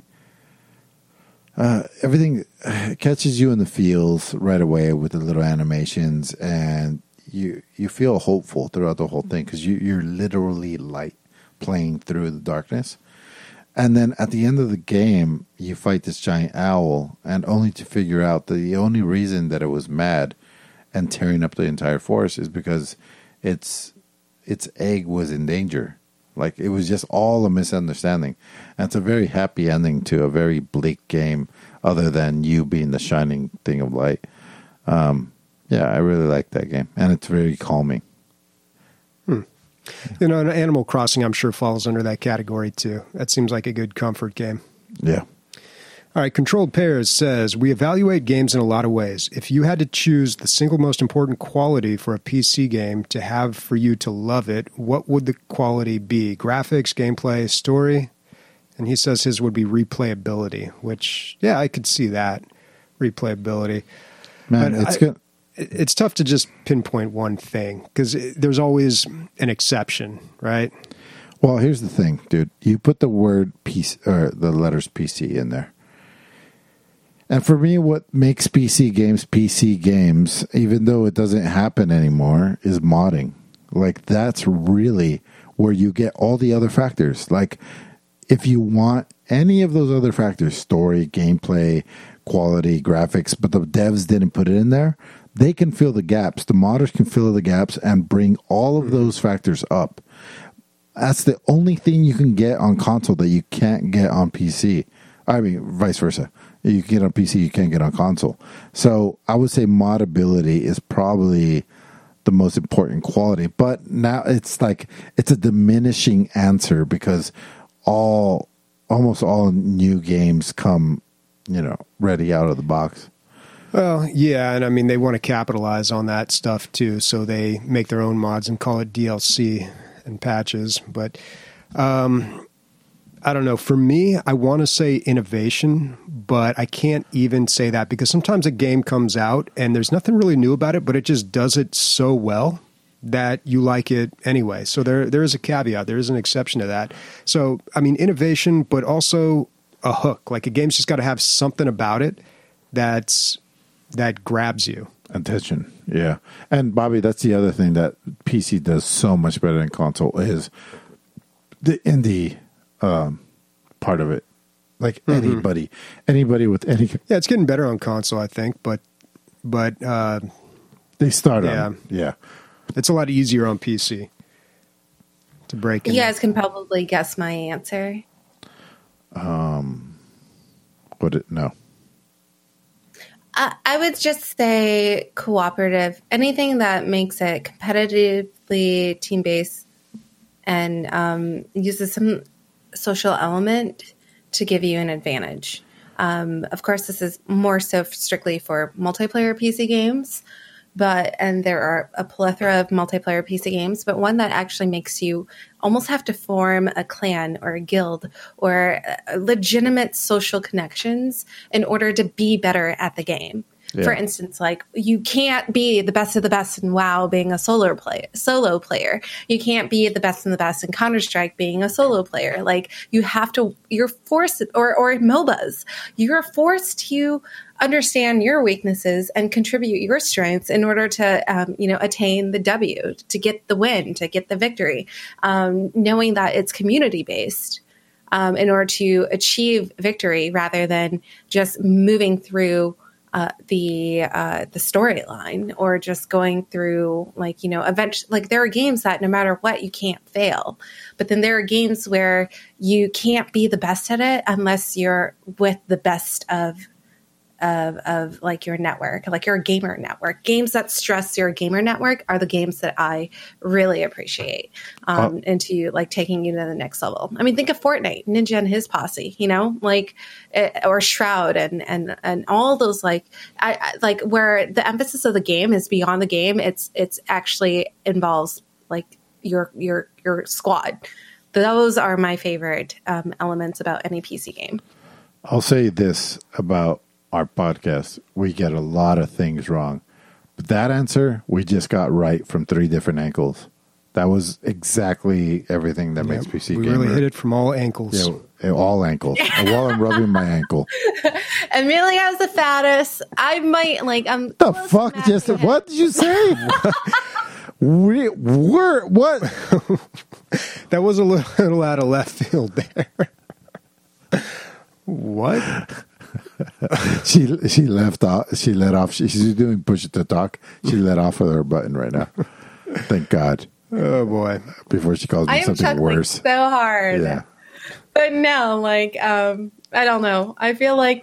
uh, everything catches you in the feels right away with the little animations, and you you feel hopeful throughout the whole thing because you, you're literally light playing through the darkness. And then at the end of the game, you fight this giant owl, and only to figure out that the only reason that it was mad and tearing up the entire forest is because its its egg was in danger. Like, it was just all a misunderstanding. And it's a very happy ending to a very bleak game, other than you being the shining thing of light. Um, yeah, I really like that game, and it's very calming. You know, and Animal Crossing, I'm sure, falls under that category too. That seems like a good comfort game. Yeah. All right, Controlled Pairs says, we evaluate games in a lot of ways. If you had to choose the single most important quality for a P C game to have for you to love it, what would the quality be? Graphics, gameplay, story? And he says his would be replayability, which, yeah, I could see that. Replayability. Man, But it's I- good. It's tough to just pinpoint one thing because there's always an exception, right? Well, here's the thing, dude. You put the word P C or the letters P C in there. And for me, what makes P C games P C games, even though it doesn't happen anymore, is modding. Like, that's really where you get all the other factors. Like, if you want any of those other factors, story, gameplay, quality, graphics, but the devs didn't put it in there, they can fill the gaps. The modders can fill the gaps and bring all of those factors up. That's the only thing you can get on console that you can't get on P C. I mean, vice versa. You can get on P C, you can't get on console. So I would say modability is probably the most important quality. But now it's like, it's a diminishing answer because all, almost all new games come, you know, ready out of the box. Well, yeah, and I mean, they want to capitalize on that stuff too, so they make their own mods and call it D L C and patches. But um, I don't know. For me, I want to say innovation, but I can't even say that because sometimes a game comes out and there's nothing really new about it, but it just does it so well that you like it anyway. So there, there is a caveat. There is an exception to that. So, I mean, innovation, but also a hook. Like, a game's just got to have something about it that's that grabs you. Attention, yeah. And Bobby, that's the other thing that P C does so much better than console is the indie um, part of it. Like mm-hmm. anybody, anybody with any. Yeah, it's getting better on console, I think, but but uh, they start yeah. on yeah. It's a lot easier on P C to break. You guys can probably guess my answer. Um, what it no. Uh, I would just say cooperative. Anything that makes it competitively team-based and um, uses some social element to give you an advantage. Um, of course, this is more so strictly for multiplayer P C games, but and there are a plethora of multiplayer P C games, but one that actually makes you almost have to form a clan or a guild or legitimate social connections in order to be better at the game. Yeah. For instance, like, you can't be the best of the best in WoW being a solo play solo player. You can't be the best of the best in Counter-Strike being a solo player. Like, you have to, you're forced, or, or M O B As, you're forced to understand your weaknesses and contribute your strengths in order to, um, you know, attain the W, to get the win, to get the victory, um, knowing that it's community-based. Um, in order to achieve victory rather than just moving through uh, the uh, the storyline or just going through, like, you know, eventually, like, there are games that no matter what, you can't fail. But then there are games where you can't be the best at it unless you're with the best of Of, of like your network, like your gamer network. Games that stress your gamer network are the games that I really appreciate, um, oh. into like taking you to the next level. I mean, think of Fortnite, Ninja and his posse, you know, like, it, or Shroud and and and all those, like, I, I like where the emphasis of the game is beyond the game. It's it's actually involves like your your your squad. Those are my favorite um, elements about any P C game. I'll say this about our podcast: we get a lot of things wrong, but that answer we just got right from three different angles. That was exactly everything that yep, makes P C we Gamer. really hit it from all angles. Yeah, all ankles. And while I'm rubbing my ankle, Amelia's the fattest. I might like. I'm the fuck. Just what did you say? we were what? That was a little out of left field there. What? she she left off. She let off. She, she's doing push it to talk. She let off of her button right now. Thank God. Oh boy! Before she calls me I am something chuckling worse. So hard. Yeah. But no, like, um, I don't know. I feel like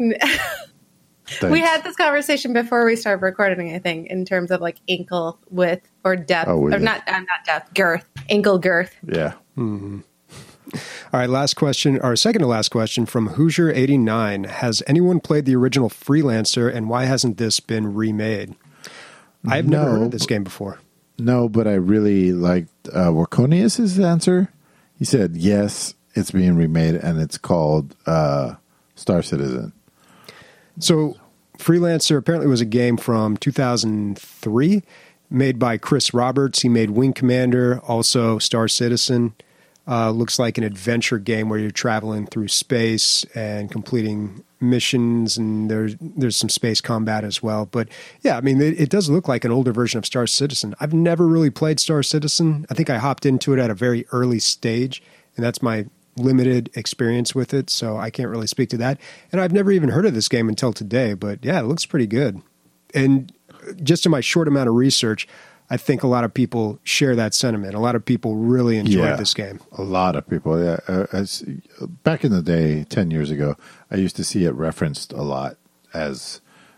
we had this conversation before we started recording. I think in terms of like ankle width or depth, oh, or not uh, not depth, girth, ankle girth. Yeah. Mm-hmm. All right, last question, or second to last question from Hoosier eighty-nine. Has anyone played the original Freelancer, and why hasn't this been remade? I've no, never heard of this game before. No, but I really liked uh, Warconius' answer. He said, yes, it's being remade, and it's called uh, Star Citizen. So Freelancer apparently was a game from two thousand three, made by Chris Roberts. He made Wing Commander, also Star Citizen. Uh, looks like an adventure game where you're traveling through space and completing missions, and there's there's some space combat as well. But yeah, I mean, it, it does look like an older version of Star Citizen. I've never really played Star Citizen. I think I hopped into it at a very early stage, and that's my limited experience with it, so I can't really speak to that. And I've never even heard of this game until today, but yeah, it looks pretty good. And just in my short amount of research, I think a lot of people share that sentiment. A lot of people really enjoyed Yeah, this game. A lot of people. Yeah, uh, as, back in the day, ten years ago, I used to see it referenced a lot as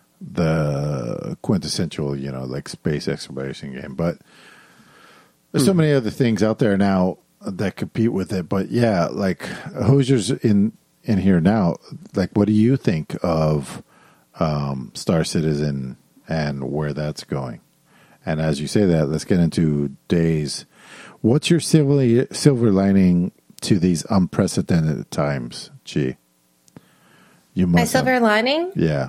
the quintessential, you know, like space exploration game. But there's so many other things out there now that compete with it. But yeah, like Hosier's in in here now. Like, what do you think of um, Star Citizen and where that's going? And as you say that, let's get into Days. What's your silver, silver lining to these unprecedented times, Chi? You must My silver have, lining? yeah,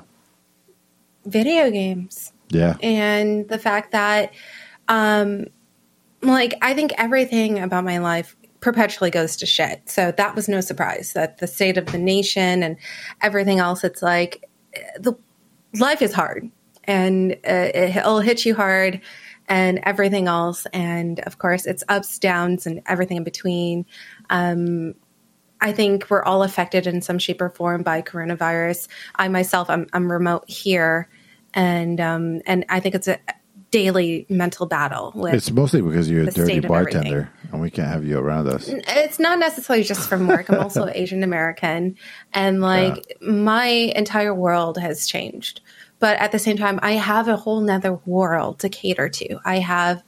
Video games. yeah, And the fact that, um, like, I think everything about my life perpetually goes to shit. So that was no surprise that the state of the nation and everything else, it's like, the life is hard. And uh, it'll hit you hard and everything else. And of course, it's ups, downs, and everything in between. Um, I think we're all affected in some shape or form by coronavirus. I myself, I'm, I'm remote here. And um, and I think it's a daily mental battle. With it's mostly because you're a the dirty state of bartender everything. and we can't have you around us. It's not necessarily just from work. I'm also Asian American. And like my entire world has changed. But at the same time, I have a whole nother world to cater to. I have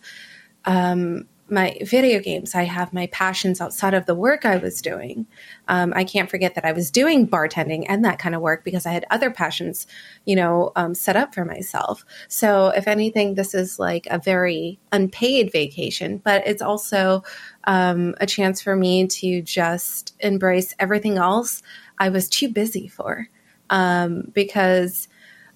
um, my video games. I have my passions outside of the work I was doing. Um, I can't forget that I was doing bartending and that kind of work because I had other passions, you know, um, set up for myself. So if anything, this is like a very unpaid vacation, but it's also um, a chance for me to just embrace everything else I was too busy for um, because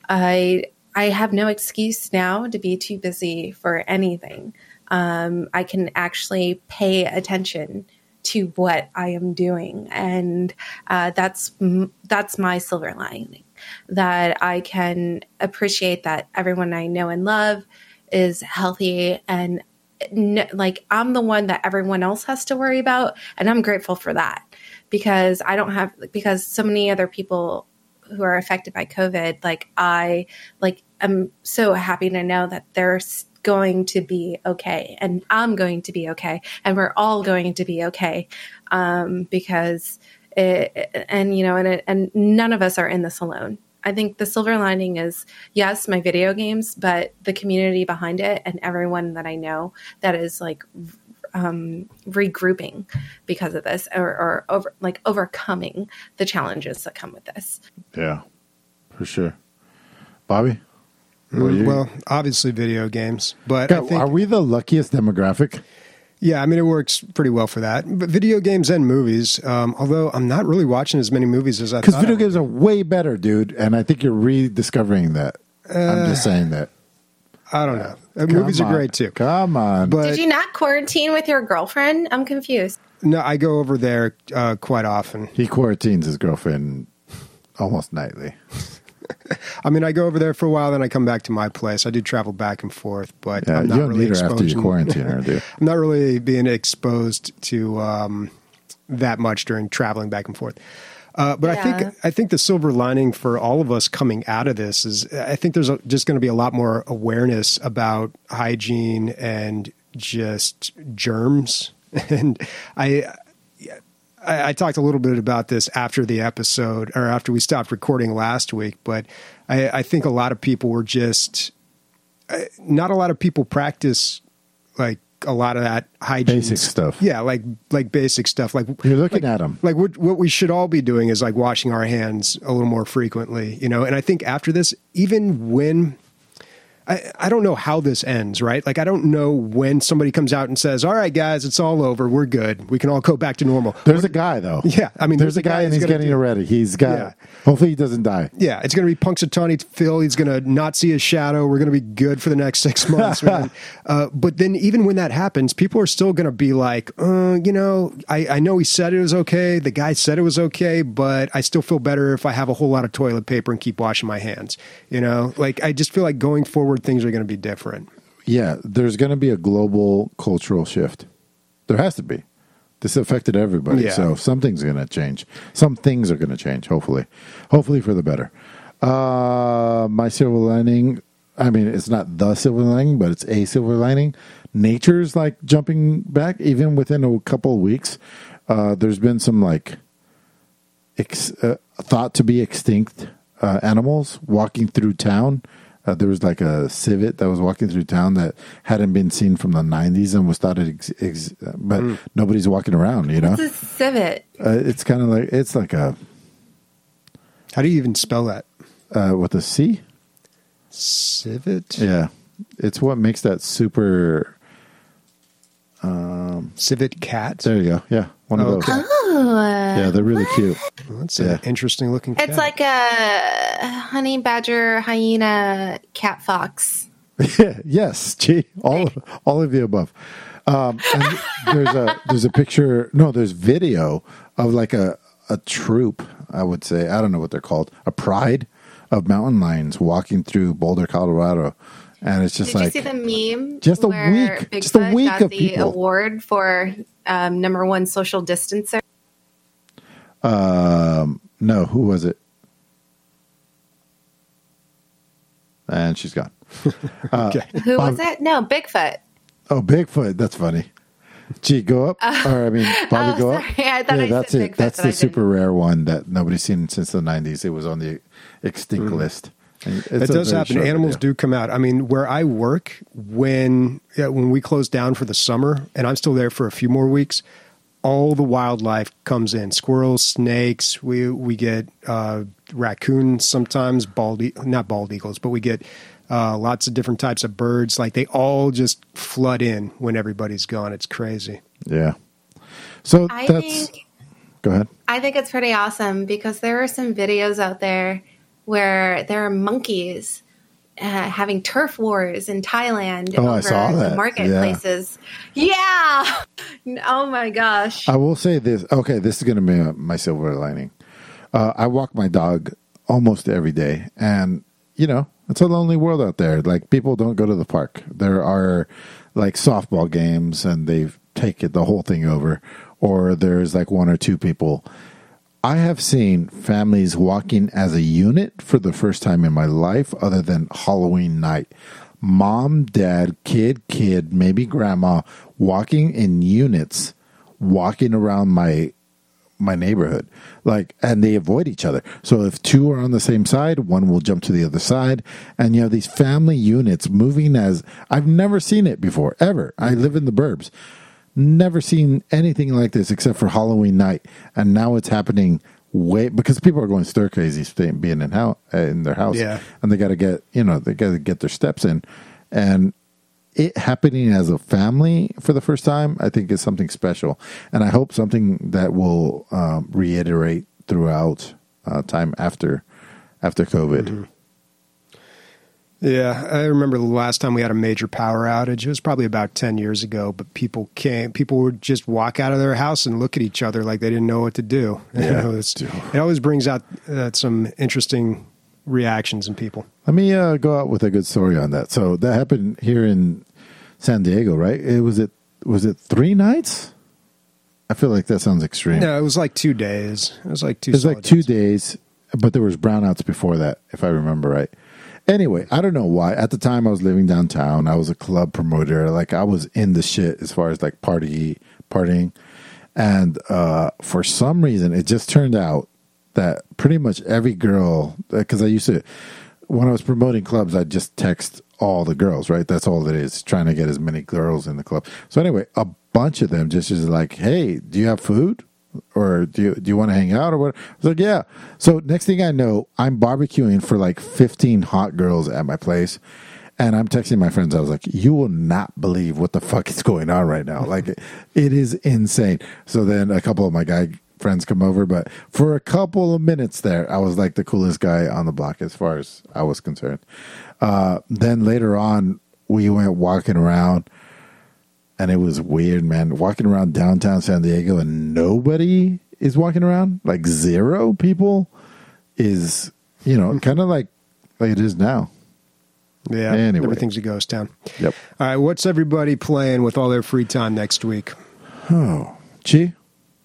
I I have no excuse now to be too busy for anything. Um, I can actually pay attention to what I am doing, and uh, that's that's my silver lining. That I can appreciate that everyone I know and love is healthy, and n- like I'm the one that everyone else has to worry about, and I'm grateful for that because I don't have because so many other people who are affected by COVID, like I, like I'm so happy to know that they're going to be okay, and I'm going to be okay, and we're all going to be okay, um, because, it, and you know, and it, and none of us are in this alone. I think the silver lining is yes, my video games, but the community behind it and everyone that I know that is like. Um, regrouping because of this or, or over like overcoming the challenges that come with this. Yeah, for sure. Bobby? Mm, well, obviously video games, but God, I think, are we the luckiest demographic? Yeah, I mean, it works pretty well for that. But video games and movies, um, although I'm not really watching as many movies as I thought. Because video games are way better, dude, and I think you're rediscovering that. Uh, I'm just saying that. I don't know. Uh, movies on. are great too. Come on. But did you not quarantine with your girlfriend? I'm confused. No, I go over there uh, quite often. He quarantines his girlfriend almost nightly. I mean, I go over there for a while, then I come back to my place. I do travel back and forth, but yeah, I'm not you don't really need her after you quarantine her, do you? I'm not really being exposed to um, that much during traveling back and forth. Uh, but yeah. I think I think the silver lining for all of us coming out of this is I think there's a, just going to be a lot more awareness about hygiene and just germs. And I, I I talked a little bit about this after the episode or after we stopped recording last week. But I, I think a lot of people were just not a lot of people practice like. A lot of that hygiene basic stuff. Yeah, like like basic stuff. Like you're looking like, at them. Like what what we should all be doing is like washing our hands a little more frequently, you know. And I think after this, even when I, I don't know how this ends, right? Like, I don't know when somebody comes out and says, all right, guys, it's all over. We're good. We can all go back to normal. There's a guy, though. Yeah. I mean, there's, there's a guy, guy and he's getting do, ready. He's got, yeah. hopefully he doesn't die. Yeah. It's going to be Punxsutawney Phil. He's going to not see his shadow. We're going to be good for the next six months. uh, but then even when that happens, people are still going to be like, uh, you know, I, I know he said it was okay. The guy said it was okay, but I still feel better if I have a whole lot of toilet paper and keep washing my hands. You know, like, I just feel like going forward, things are going to be different. Different. Yeah, there's going to be a global cultural shift. There has to be. This affected everybody, yeah. So something's going to change. Some things are going to change, hopefully. Hopefully for the better. Uh, my silver lining, I mean, it's not the silver lining, but it's a silver lining. Nature's like jumping back, even within a couple of weeks. Uh, there's been some like ex- uh, thought to be extinct uh, animals walking through town. Uh, there was like a civet that was walking through town that hadn't been seen from the nineties and was thought it, ex- ex- but mm. nobody's walking around. You know, what's a civet? Uh, it's kind of like it's like a. How do you even spell that? Uh, with a C. Civet. Yeah, it's what makes that super. Um, civet cat. There you go. Yeah, one of oh, those. okay. Oh, yeah, they're really what? cute. Well, that's yeah. an interesting looking cat. It's like a honey badger, hyena, cat fox. Yes, gee, all of, all of the above. Um, and there's a there's a picture. No, there's video of like a a troop. I would say I don't know what they're called. A pride of mountain lions walking through Boulder, Colorado. And it's just Did like you see the meme? just a where week, Bigfoot just a week got of the people. award for um, number one social distancer. Um, no, who was it? And she's gone. Uh, okay. Who was it? No, Bigfoot. Oh, Bigfoot. That's funny. Gee, go up. Uh, or I mean, Bobby, oh, go sorry. up. I thought yeah, I that's said it. Bigfoot, That's the I super didn't. rare one that nobody's seen since the nineties. It was on the extinct mm. list. It does happen. Animals video. do come out. I mean, where I work, when yeah, when we close down for the summer, and I'm still there for a few more weeks, all the wildlife comes in: squirrels, snakes. We we get uh, raccoons sometimes, bald e- not bald eagles, but we get uh, lots of different types of birds. Like they all just flood in when everybody's gone. It's crazy. Yeah. So I that's. Think, go ahead. I think it's pretty awesome because there are some videos out there where there are monkeys uh, having turf wars in Thailand oh, over I saw that. the marketplaces. Yeah. yeah. Oh my gosh. I will say this. Okay, this is going to be my silver lining. Uh, I walk my dog almost every day, and you know it's a lonely world out there. Like people don't go to the park. There are like softball games, and they take it the whole thing over, or there's like one or two people. I have seen families walking as a unit for the first time in my life other than Halloween night. Mom, dad, kid, kid, maybe grandma, walking in units, walking around my my neighborhood. Like, and they avoid each other. So if two are on the same side, one will jump to the other side. And you have these family units moving as, I've never seen it before, ever. I live in the burbs. Never seen anything like this except for Halloween night, and now it's happening way because people are going stir crazy, staying, being in house in their house, yeah. and they got to get you know they got to get their steps in, and it happening as a family for the first time, I think is something special, and I hope something that will um, reiterate throughout uh, time after after COVID. Mm-hmm. Yeah, I remember the last time we had a major power outage. It was probably about ten years ago, but people came, people would just walk out of their house and look at each other like they didn't know what to do. Yeah. You know, it's, it always brings out uh, some interesting reactions in people. Let me uh, go out with a good story on that. So that happened here in San Diego, right? It was it was it three nights? I feel like that sounds extreme. No, it was like two days. It was like two. It was like solid two days. days, but there was brownouts before that, if I remember right. Anyway, I don't know why. At the time, I was living downtown. I was a club promoter. Like I was in the shit as far as like party partying, and uh, for some reason, it just turned out that pretty much every girl, because I used to, when I was promoting clubs, I'd just text all the girls. Right, that's all it is. Trying to get as many girls in the club. So anyway, a bunch of them just is like, "Hey, do you have food? Or do you do you want to hang out or what?" I was like, yeah. So next thing I know, I'm barbecuing for like fifteen hot girls at my place. And I'm texting my friends. I was like, you will not believe what the fuck is going on right now. Like, it, it is insane. So then a couple of my guy friends come over. But for a couple of minutes there, I was like the coolest guy on the block as far as I was concerned. Uh, then later on, we went walking around. And it was weird, man. Walking around downtown San Diego and nobody is walking around. Like zero people is, you know, kind of like, like it is now. Yeah, anyway. Everything's a ghost town. Yep. All right, what's everybody playing with all their free time next week? Oh, Chi?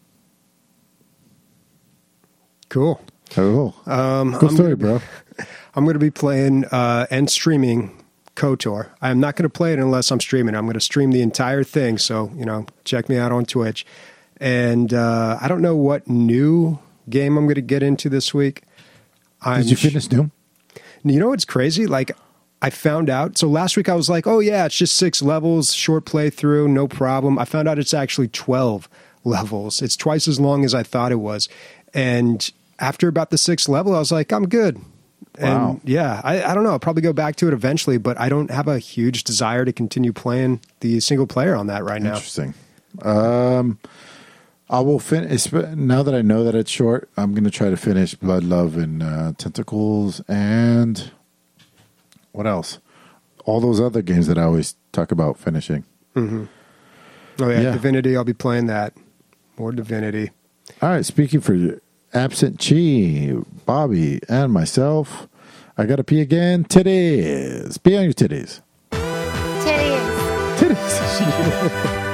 Cool. Oh, Um, cool I'm story, gonna, bro. I'm going to be playing uh, and streaming KOTOR. I'm not going to play it unless I'm streaming. I'm going to stream the entire thing. So, you know, check me out on Twitch. And uh, I don't know what new game I'm going to get into this week. I'm Did you finish Doom? You know what's crazy? Like, I found out. So last week I was like, oh, yeah, it's just six levels, short playthrough, no problem. I found out it's actually twelve levels. It's twice as long as I thought it was. And after about the sixth level, I was like, I'm good. Wow. And yeah, I, I don't know. I'll probably go back to it eventually, but I don't have a huge desire to continue playing the single player on that right now. Interesting. Um, I will finish. Now that I know that it's short, I'm going to try to finish Blood, Love, and uh, Tentacles, and what else? All those other games that I always talk about finishing. Mm-hmm. Oh, yeah, Yeah. Divinity. I'll be playing that. More Divinity. All right. Speaking for absent Chi, Bobby, and myself, I got to pee again. Titties. Pee on your titties. Titties. Titties.